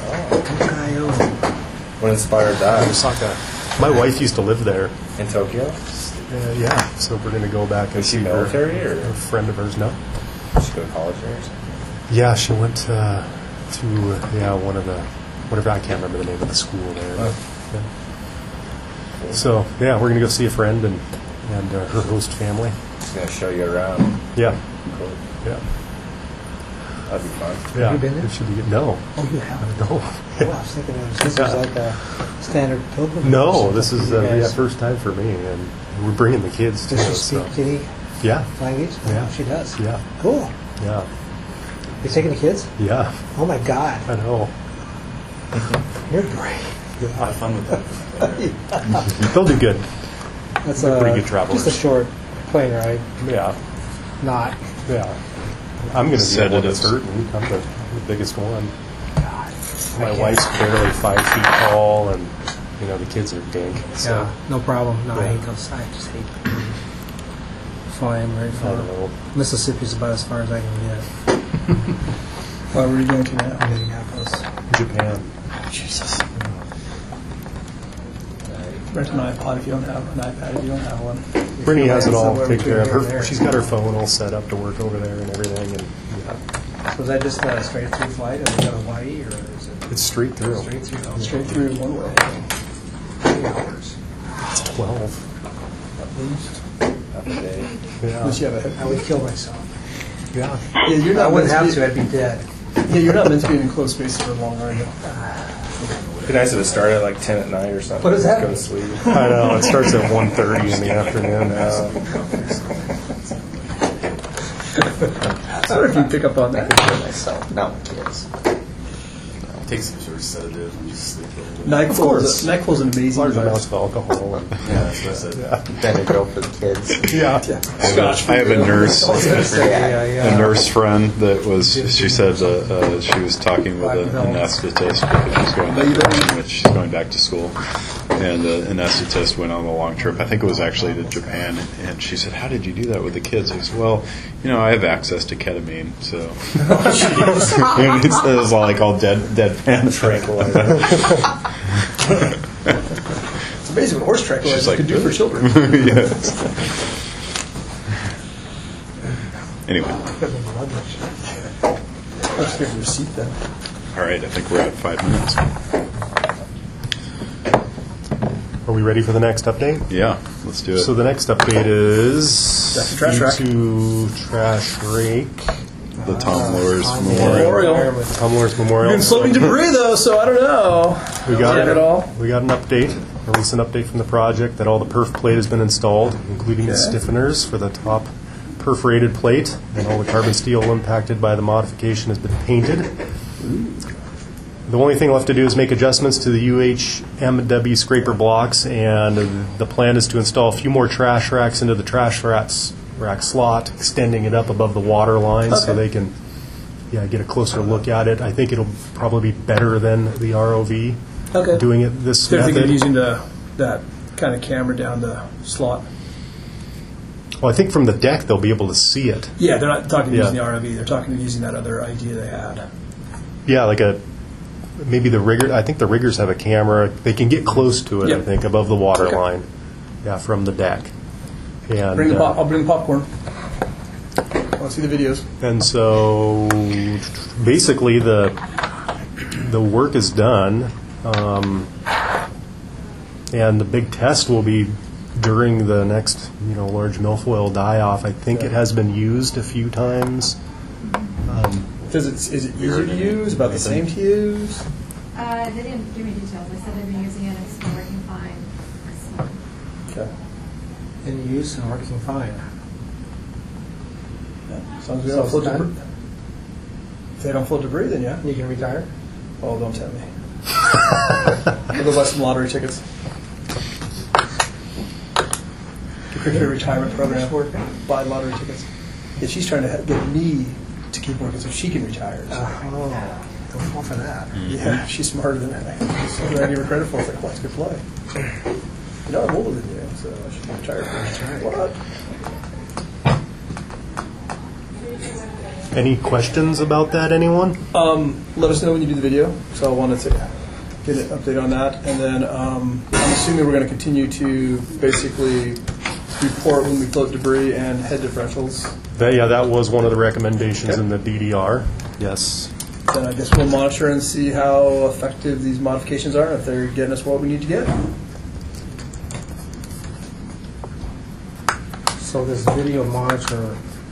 What inspired that? Osaka. My wife used to live there. In Tokyo? Uh, yeah, so we're going to go back and Was she see military her. or? A friend of hers, no. Did she go to college there or something? Yeah, she went uh, to, uh, yeah, one of the, whatever, I can't remember the name of the school there. Oh. Yeah. So, yeah, we're going to go see a friend and, and uh, her host family. She's going to show you around. Yeah. Cool. Yeah. That'd be fun. Yeah. Have you been there? It should be good. No. Oh, you haven't? No. Oh, I was thinking it was, this was like a standard pilgrimage. or No, something this is for uh, you yeah, guys. first time for me, and we're bringing the kids too. Does she so. speak Kitty Yeah. language? Yeah. Oh, she does. Yeah. Cool. Yeah. You taking the kids? Yeah. Oh my God. I know. You're great. Have fun with that. They'll do good. That's They're a, pretty good travelers. just a short plane ride. Yeah. Not. Yeah. I'm going to be the one that's Sedatives. hurting. I'm the, the biggest one. My wife's barely five feet tall, and you know the kids are dink. So. Yeah, no problem. No, I Yeah. hate those. I just hate flying very I far. don't know. Mississippi's about as far as I can get. Where were you going to now? Minneapolis. Japan. Jesus. Rent an iPod if you don't have an iPad if you don't have one. Brittany has it all Somewhere taken care of. between Her, here and she's there. got her phone all set up to work over there and everything. And yeah, So is that just a straight through flight? Is it to Hawaii or is it it's straight through. straight through? Oh, Straight through one way. Three hours. It's twelve. At least. Half a day. Yeah. Unless you have a I would kill myself. Yeah. Yeah, you're I not wouldn't meant have to. to. I'd be dead. Be, yeah, you're not meant to be in enclosed spaces for long, are you? It'd be nice if it started at like ten at night or something. What is that? Go to sleep. I know. It starts at one thirty in the afternoon. Uh, I wonder if you pick up on that. myself, not my kids. Take some sort of sedative and just sleep a little bit. NyQuil, Of course. is a- NyQuil's an amazing Large device. amounts of alcohol. And, Yeah, that's what I said. yeah. Benadryl for the kids. Yeah. Scotch. I have a nurse, Yeah, yeah. a nurse friend that was. She said uh, uh, she was talking with an anesthetist because she's going back, she's going back to school, and the anesthetist went on a long trip. I think it was actually to Japan, and she said, "How did you do that with the kids?" I said, "Well, you know, I have access to ketamine, so." And it's, it was all like all dead, deadpan tranquilizer. It's amazing what horse tranquilizers She's like, can do for children. Yes. Anyway, Let's give a receipt then. all right. I think we're at five minutes. Are we ready for the next update? Yeah, let's do it. So the next update is Back to Trash Rack. to Trash Rake. The Tom Lewis Tom Memorial. Memorial. Tom Lewis Memorial. You've been sloping debris though, so I don't know. We got Check it all. We got an update, a recent update from the project that all the perf plate has been installed, including the Okay. stiffeners for the top perforated plate, and all the carbon steel impacted by the modification has been painted. The only thing left to do is make adjustments to the U H M W scraper blocks, and the plan is to install a few more trash racks into the trash racks, rack slot, extending it up above the water line so Okay. they can yeah, get a closer look at it. I think it'll probably be better than the R O V Okay. doing it this They're thinking of method. using the that kind of camera down the slot. Well, I think from the deck they'll be able to see it. Yeah, they're not talking Yeah. using the R O V. They're talking to using that other idea they had. Yeah, like a maybe the rigger. I think the riggers have a camera. They can get close to it. I Yep. think above the water Okay. line. Yeah, from the deck. And Bring the uh, pop. I'll bring the popcorn. I want to see the videos. and so basically the the work is done, um, and the big test will be during the next you know large milfoil die off. I think it has been used a few times. Um, Does it, is it easier to use? About the same to use? Uh, they didn't give me details. They said they've been using it and it's been working fine. So, Okay. In use and working fine. As long as we So don't it's float done? debris. If they don't float debris, then yeah. You can retire? Oh, don't tell me. I'll go buy some lottery tickets. extracurricular retirement program, buy lottery tickets. Yeah, she's trying to ha- get me to keep working so she can retire. So. Oh, don't fall for that. Yeah, she's smarter than I. So I give her credit for it. It's like, well, it's a good play. You know, I'm older than you, so I should be retired. That's right. What? Any questions about that, anyone? Um, let us know when you do the video. So I wanted to get an update on that. And then um, I'm assuming we're going to continue to basically report when we float debris and head differentials. That, yeah, that was one of the recommendations okay. in the D D R. Yes. Then I guess we'll monitor and see how effective these modifications are, if they're getting us what we need to get. So this video monitor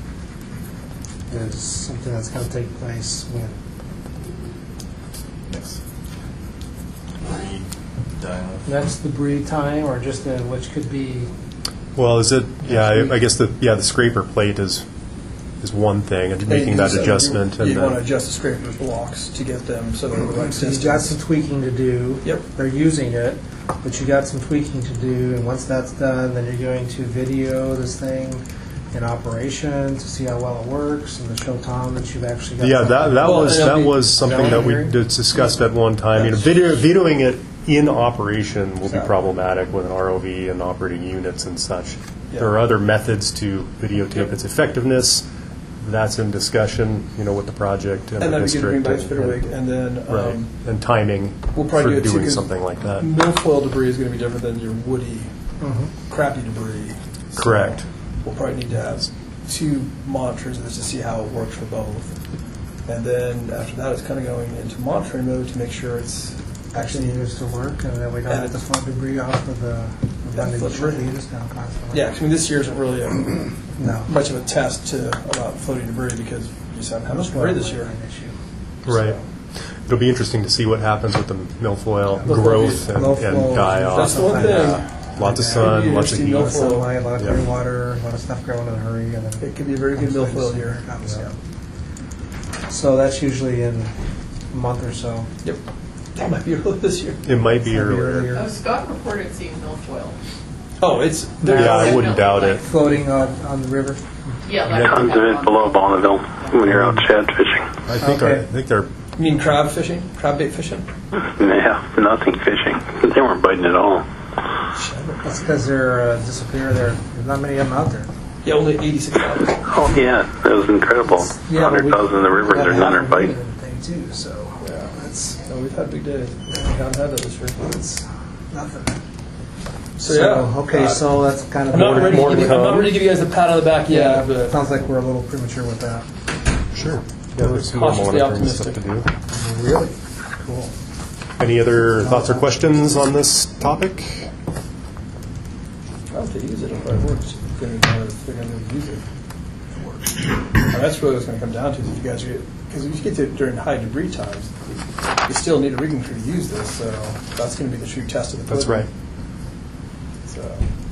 is something that's going to take place when? Next. Next debris time, or just in, which could be. Well, is it? Yeah, I, I guess the yeah the scraper plate is is one thing, and making that adjustment. You, and you then, want to adjust the scraper's blocks to get them so they're the right So distance. you got some tweaking to do. Yep. They're using it, but you got some tweaking to do, and once that's done, then you're going to video this thing in operation to see how well it works, and to show Tom that you've actually got. Yeah, that that Well, was and that it'll be- was something that we Hearing? did discussed at one time. You know, video, videoing it in operation will be problematic with an R O V and operating units and such. Yeah. There are other methods to videotape its effectiveness. That's in discussion, you know, with the project and, And the that'd be good to bring district. back Spiderwig, and then right. um, and timing we'll probably for do it too, doing 'cause something like that. milfoil debris is going to be different than your woody, Mhm. crappy debris. So Correct. we'll probably need to have two monitors of this to see how it works for both. And then after that, it's kind of going into monitoring mode to make sure it's actually continues to work, and then we don't And have to it's- float debris off of the redundant float debris. utilities now constantly. Yeah, 'cause, I mean, this year isn't really a, No. much of a test to about floating debris because we just haven't had much debris this year. Right. It'll be interesting to see what happens with the milfoil Milfoil growth be- and, milfoil and die is off. That's the one thing. Yeah. Lots of sun, Maybe lots of interesting heat. A lot of milfoil. sunlight, a lot of Yeah. clear water, a lot of stuff growing in a hurry, and then It could be a very good milfoil year. Yeah. So that's usually in a month or so. Yep. That might be early this year. It might be Might be earlier. earlier. Oh, Scott reported seeing milfoil. Oh, it's Yeah, I wouldn't doubt it. Floating on, on the river. Yeah, like Tons of it below Bonneville when you're out shad fishing. I think Okay. I think they're You mean crab fishing? Crab bait fishing? Yeah, nothing fishing. They weren't biting at all. That's because they're uh, disappear. There, there's not many of them out there. Yeah, only eighty-six dollars. Oh yeah, that was incredible. Yeah, Hundred we- thousand in the river, we there's haven't none are had biting. anything too. So Yeah. that's No, we've had big days. We haven't had that this year. that's nothing. So, yeah. okay, Uh, so that's kind of I'm not, ready to more give to you, I'm not come. ready to give you guys the pat on the back yeah. yet, but Sounds like we're a little premature with that. sure. Yeah, there's some more cautiously monitoring stuff to optimistic. do. Really cool. Any other thoughts or questions on this topic? Well, if they use it, it probably works. If they're going to, they're going to use it. It works. And that's really what it's going to come down to. Is if you guys are, because if you get to during high debris times, you still need a rigging crew to use this. So that's going to be the true test of the That's right. equipment. So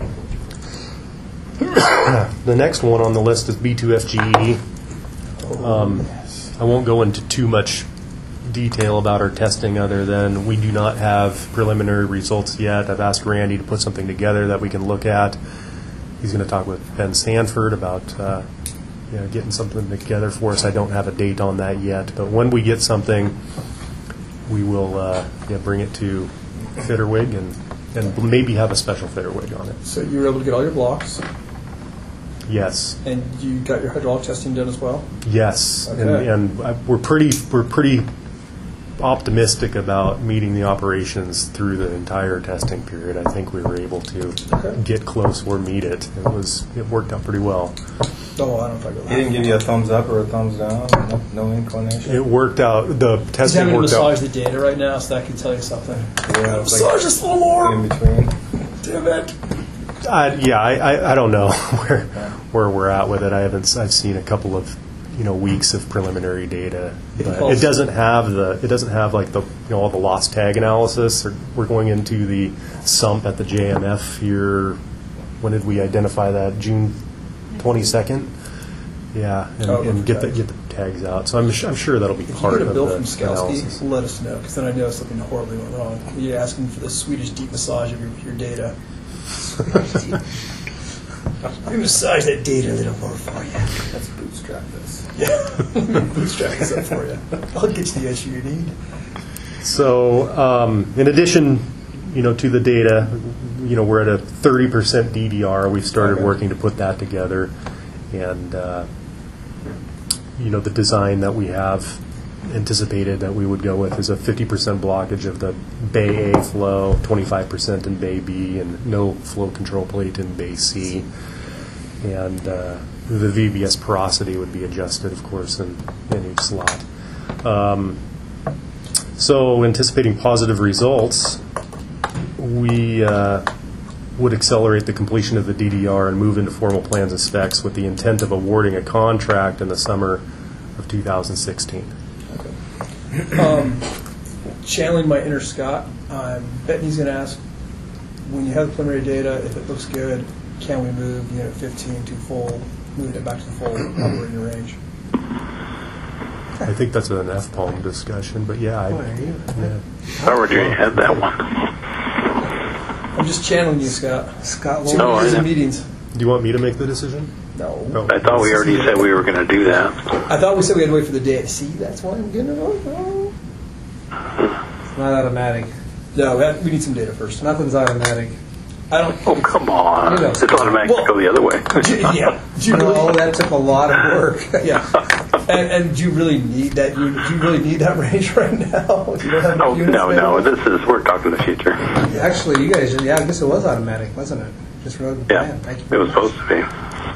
The next one on the list is B two F G E. Um, I won't go into too much detail about our testing other than we do not have preliminary results yet. I've asked Randy to put something together that we can look at. He's going to talk with Ben Sanford about uh, you know, getting something together for us. I don't have a date on that yet, but when we get something, we will uh, yeah, bring it to Fitterwig and, and maybe have a special Fitterwig on it. So you were able to get all your blocks, Yes. and you got your hydraulic testing done as well. Yes, and, Okay. and I- we're pretty we're pretty optimistic about meeting the operations through the entire testing period. I think we were able to Okay. get close or meet it. It was it worked out pretty well. Oh, I don't know if I go. He didn't give you a thumbs up or a thumbs down? No, no inclination? It worked out. The He's testing having to worked massage out. the data right now, so that can tell you something. Yeah, it's Massage like us a little more. in between. Damn it. Uh, yeah, I, I, I don't know where where we're at with it. I haven't. I've seen a couple of you know weeks of preliminary data, but it doesn't have the it doesn't have like the you know all the loss tag analysis. Or we're going into the sump at the J M F here. When did we identify that? June twenty second. Yeah, and, Oh, and get the tags. get the tags out. So I'm sh- I'm sure that'll be If you part get a of bill the from Skelsky, analysis. let us know, because then I know something horribly went wrong. You're asking for the Swedish deep massage of your, your data. I'm going to size that data a little more for you. Let's bootstrap this. Yeah, bootstrap this up for you. I'll get you the issue you need. So, um, in addition, you know, to the data, you know, we're at a thirty percent D D R. We've started Okay. working to put that together, and uh, you know, the design that we have anticipated that we would go with is a fifty percent blockage of the Bay A flow, twenty-five percent in Bay B, and no flow control plate in Bay C. And uh, the V B S porosity would be adjusted, of course, in, in each slot. Um, so, anticipating positive results, we uh, would accelerate the completion of the D D R and move into formal plans and specs with the intent of awarding a contract in the summer of two thousand sixteen. Um, channeling my inner Scott, I'm betting he's going to ask, when you have the preliminary data, if it looks good, can we move unit fifteen to full, move it back to the full operating range? I think that's an F PALM discussion, but yeah. I, yeah. I already had that one. I'm just channeling you, Scott. Scott, Too Oh, many I busy know. meetings. Do you want me to make the decision? No. No. I thought we already said we were going to do that. I thought we said we had to wait for the data. See, that's why I'm getting it on. No, It's not automatic. no we, have, we need some data first. Nothing's automatic. I don't. Oh, come on. You know. It's automatic Well, to go the other way. Do, yeah. Do you really? Oh, that took a lot of work. Yeah. And, and do you really need that? You, do you really need that range right now? You don't have enough Oh, units no, no. available? This is, we're talking the future. Actually, you guys, yeah, I guess it was automatic, wasn't it? Just wrote the Yeah, plan. Thank you it very was much. supposed to be.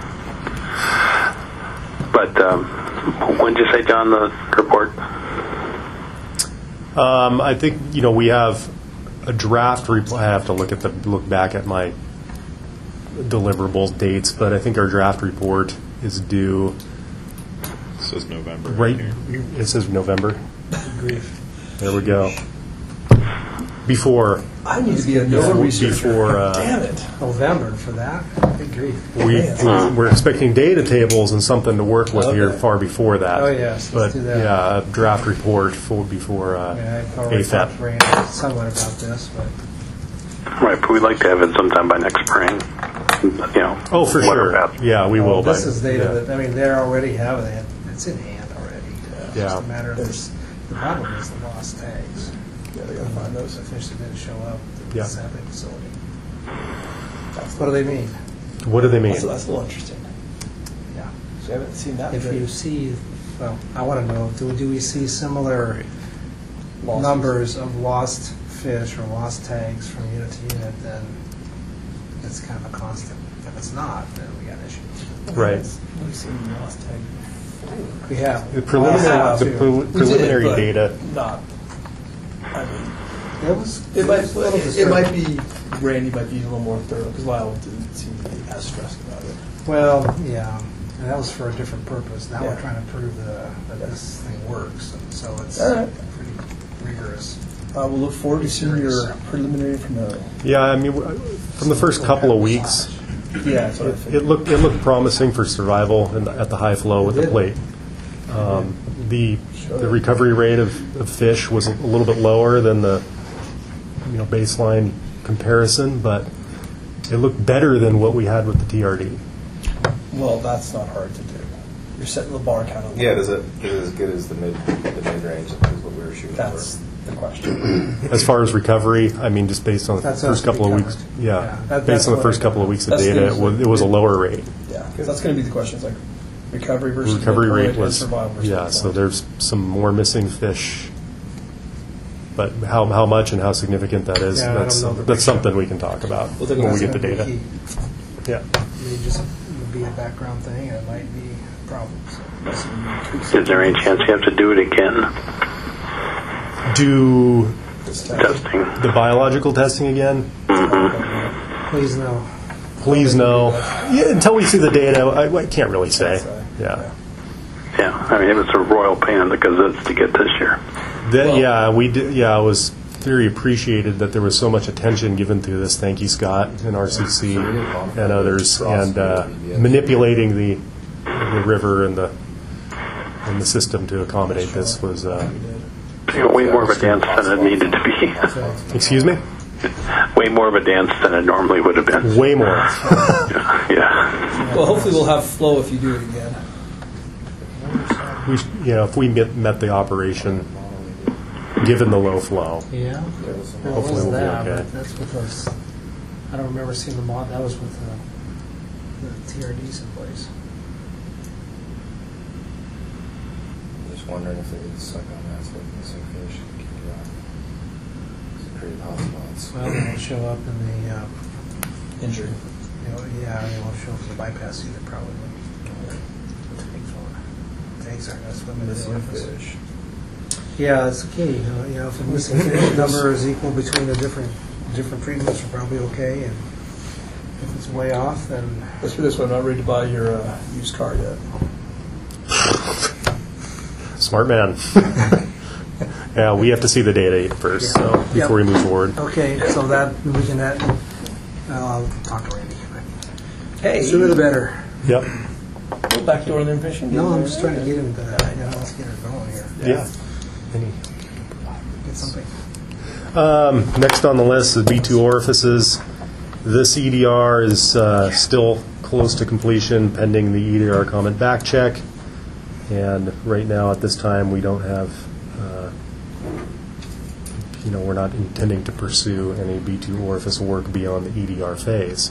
But um, when did you say, John, the report? Um, I think, you know, we have a draft report. I have to look at the look back at my deliverables dates, but I think our draft report is due. It says November. Right, here. it says November. Grief. There we go. Before I need to be a before, NOAA researcher. before uh, Damn it. November for that? Good grief. we Man. we're expecting data tables and something to work with here Okay. far before that. Oh, yes, let's but do that. yeah, a draft report for before uh, Yeah, I already A F E talked P. to Randy somewhat about this, but Right, but we'd like to have it sometime by next spring. You know. Oh, for letter sure. path. Yeah, we Oh, will. this by- is data yeah. that, I mean, they already have it. It's in hand already. It's Yeah. just a matter of this. The problem is the lost tags. Yeah, they gotta find those. Those officially didn't show up at Yeah. the sampling facility. What do they mean? What do they mean? That's, that's a little interesting. Yeah. So I haven't seen that. If bit. you see, well, I want to know, do, do we see similar Losses. numbers of lost fish or lost tags from unit to unit, then it's kind of a constant. If it's not, then we got issues. Right. We've seen lost tag. We have. The preliminary, Wow. the pre- We did, preliminary but data. Not. I mean, It was, it might. was a little It, it might disturbing. be. Randy might be a little more thorough because Lyle didn't seem to be as stressed about it. Well, yeah, and that was for a different purpose. Now Yeah. we're trying to prove the, that this thing works, and so it's All right. pretty rigorous. Uh, we'll look forward to seeing your preliminary from the. Yeah, I mean, w- from the first couple of weeks, Yeah, that's what I it, figured. it looked it looked promising for survival in the, at the high flow with It the did. plate. Um, the the recovery rate of, of fish was a little bit lower than the you know baseline comparison, but it looked better than what we had with the T R D. Well, that's not hard to do. You're setting the bar kind of low. Yeah, does it is it as good as the mid the mid range is what we were shooting That's for? the question. As far as recovery, I mean, just based on the That's first us to couple of be weeks, covered. yeah, Yeah, that- that's based on the what first I- couple of weeks of that's data, the- it was, it was a lower rate. Yeah, because that's going to be the question. It's like recovery versus Recovery midpoint rate and was, survival versus yeah, midpoint. so there's some more missing fish. But how, how much and how significant that is, Yeah, I don't that's, know the that's ratio. something we can talk about We'll take a when we look get the It's data. gonna be key. Yeah. It may just be a background thing, and it might be a problem. So. Is there any chance you have to do it again? Do Testing. the biological testing again? Please no. Please no. Yeah, until we see the data, I, I can't really say. Yeah. Yeah, I mean, it was a royal pain in the gazettes to get this year. Then, yeah, we did, yeah, it was very appreciated that there was so much attention given to this. Thank you, Scott, and R C C and others, and uh, manipulating the the river and the and the system to accommodate this was. Uh, You know, way more of a dance than it needed to be. excuse me? Way more of a dance than it normally would have been. Way more. Yeah. Well, hopefully we'll have flow if you do it again. We, sh- you know, if we met, met the operation, given the low flow. Yeah. There Hopefully was we'll be that, okay. but that's with us. I don't remember seeing the mod. That was with the, the T R Ds in place. Just wondering if they get stuck on that so they can sink fish and keep it out. It's pretty possible. It's Well, they won't show up in the uh, Injury. You know, yeah, they won't show up in the bypass either, probably. Tanks aren't going to swim in the missing surface. fish. Yeah, that's the key. You know, you know, if the missing fish number is equal between the different different treatments, we're probably okay. And if it's way off, then Let's put it this way, I'm not ready to buy your uh, used car yet. Smart man. Yeah, we have to see the data first, Yeah. so before Yep. we move forward. okay. So that we can that. Uh, I'll talk to Randy. Hey. Sooner the better. Yep. Go backdoor in there fishing. No, I'm just trying to get him to. You know, let's get her going here. Yeah. Get something. Um, next on the list is B two orifices. This E D R is uh, still close to completion, pending the E D R comment back check. And right now, at this time, we don't have, uh, you know, we're not intending to pursue any B two orifice work beyond the E D R phase.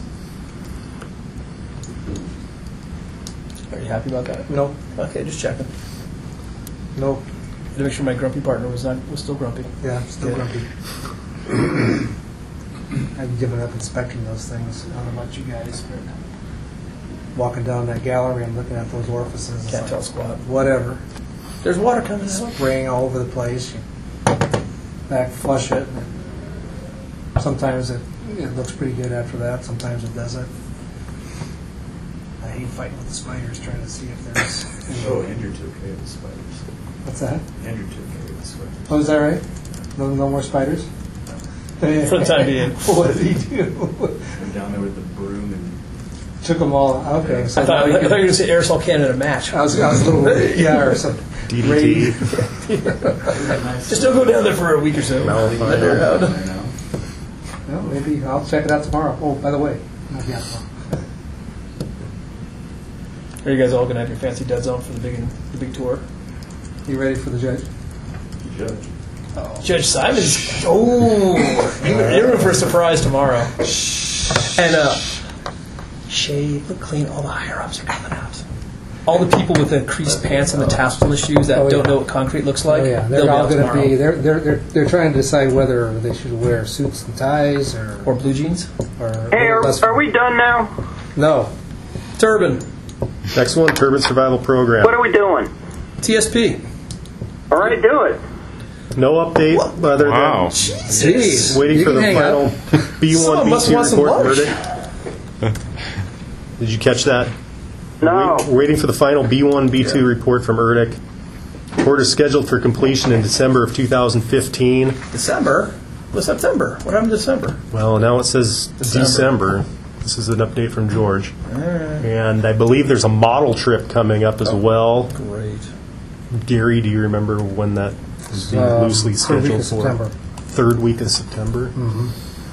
Are you happy about that? No. Okay, just checking. No. To make sure my grumpy partner was not was still grumpy. Yeah, still Good. grumpy. I've given up inspecting those things. I don't know about you guys, but walking down that gallery and looking at those orifices. it's Can't like, tell squat. Whatever. There's water coming out. Spraying all over the place. You back flush it. Sometimes it, it looks pretty good after that. Sometimes it doesn't. I hate fighting with the spiders, trying to see if there's. Oh, Andrew took care of the spiders. What's that? Andrew took care of the spiders. Oh, is that right? No, no more spiders? For the time being. What did he do? Went down there with the broom and Took them all. Okay. I So thought, I now thought you you were can- going to say aerosol cannon at a match. I was, I was a little, yeah, or some D D T. raid. Just don't go down there for a week or so. Let her out. Well, maybe I'll check it out tomorrow. Oh, by the way, I'll be out tomorrow. Are you guys all going to have your fancy dead zone for the big the big tour? You ready for the judge? judge. Judge Simon's. Oh, you're you're in for a surprise tomorrow. And uh, Shay, look clean. All the higher ups are coming out. All the people with the creased pants and the tassels on the shoes that Oh, don't yeah. know what concrete looks like. Oh yeah, they'll they're all out going to tomorrow. be. They're, they're they're they're trying to decide whether they should wear suits and ties or or blue jeans. Or Hey, are, are we done now? No. Turban. Next one, Turbine Survival Program. What are we doing? T S P. All right, do it. No update other Wow. than Jeez. waiting You for can the hang final B Someone one, B must two want some report lunch. verdict. Did you catch that? No. We're waiting for the final B one, B two report from E R D I C. Report is scheduled for completion in December of two thousand fifteen. December. What's September? What happened to December? Well, now it says December. December. This is an update from George. All right. And I believe there's a model trip coming up as well. Great. Gary, do you remember when that is being Uh, loosely third week scheduled of for? September. Third week of September. Mm-hmm.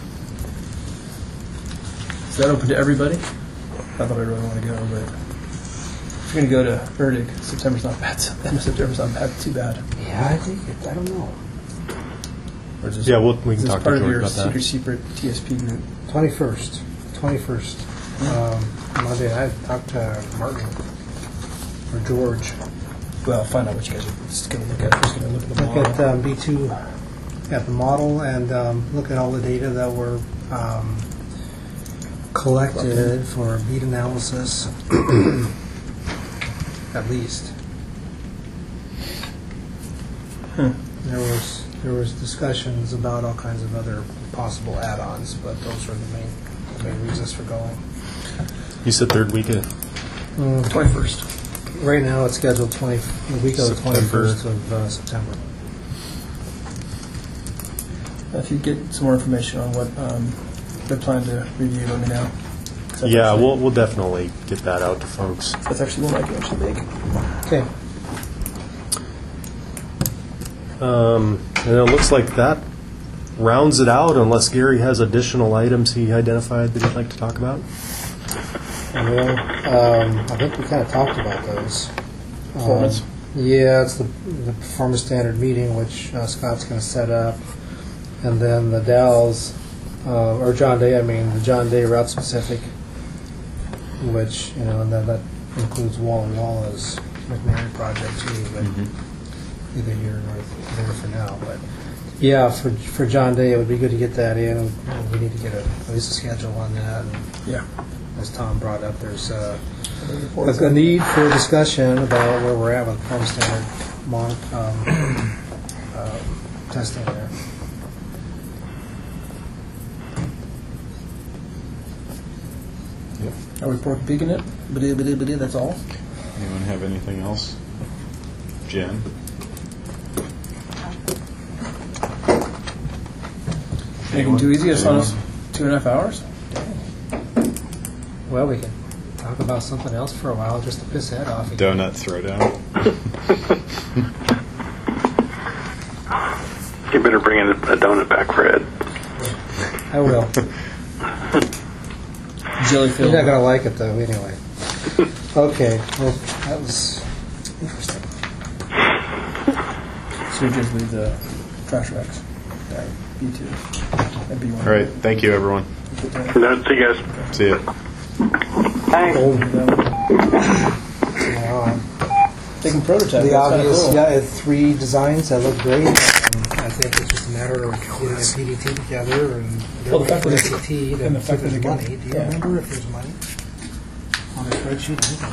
Is that open to everybody? Not that I really want to go, but if you're going to go to E R D I C, September's not bad. End of September's not bad, too bad. Yeah, I think it, I don't know. Or is this, Yeah, we'll- we is can this talk to part of George your about that. secret, secret T S P group? Twenty-first. Twenty-first. Um, Monday. I talked to Martin or George. Well, find out what you guys are just going to look at. Just going to look at the Look model. at um, B two, at the model, and um, look at all the data that were um, collected for beat analysis, at least. Hmm. There was there was discussions about all kinds of other possible add-ons, but those were the main the main reasons for going. You said third week of Mm. twenty-first. Right now, it's scheduled twenty the week of the September. twenty-first of uh, September. If you get some more information on what um, they plan to review, let me know. 'Cause that's Yeah, actually- we'll we'll definitely get that out to folks. That's actually one I can actually make. Okay. Um, and it looks like that rounds it out, unless Gary has additional items he identified that he'd like to talk about. Well, um, I think we kind of talked about those. Performance? Um, yeah, it's the, the performance standard meeting, which uh, Scott's going to set up. And then the Dells, uh, or John Day, I mean, the John Day route specific, which, you know, and then that includes Walla Walla's McMahon project too, but either here or there for now. But yeah, for for John Day, it would be good to get that in. We need to get a, at least a schedule on that. And yeah. As Tom brought up, there's uh, a, a need for discussion about where we're at with performance standard mon- um, uh, testing there. Are we pork peeking it? Biddy, biddy, biddy, that's all? Anyone have anything else? Jen? Making too easy? It's on us two and a half hours? Well, we can talk about something else for a while just to piss Ed off. Donut throwdown. You better bring in a donut back for Ed. I will. Jelly You're filled. not going to like it, though, anyway. Okay. Well, that was interesting. So we just leave the trash racks. Right. B two. And B one. All right. Thank you, everyone. Good night. See you guys. See ya. Thanks. Taking prototype. The That's kinda obvious, cool. yeah, it had three designs that look great. Um, I think it's just a matter of getting a P D T together and Well, the fact that S it's- A T to and the see fact if that there's it can- money. Do you yeah. remember if there's money on the spreadsheet?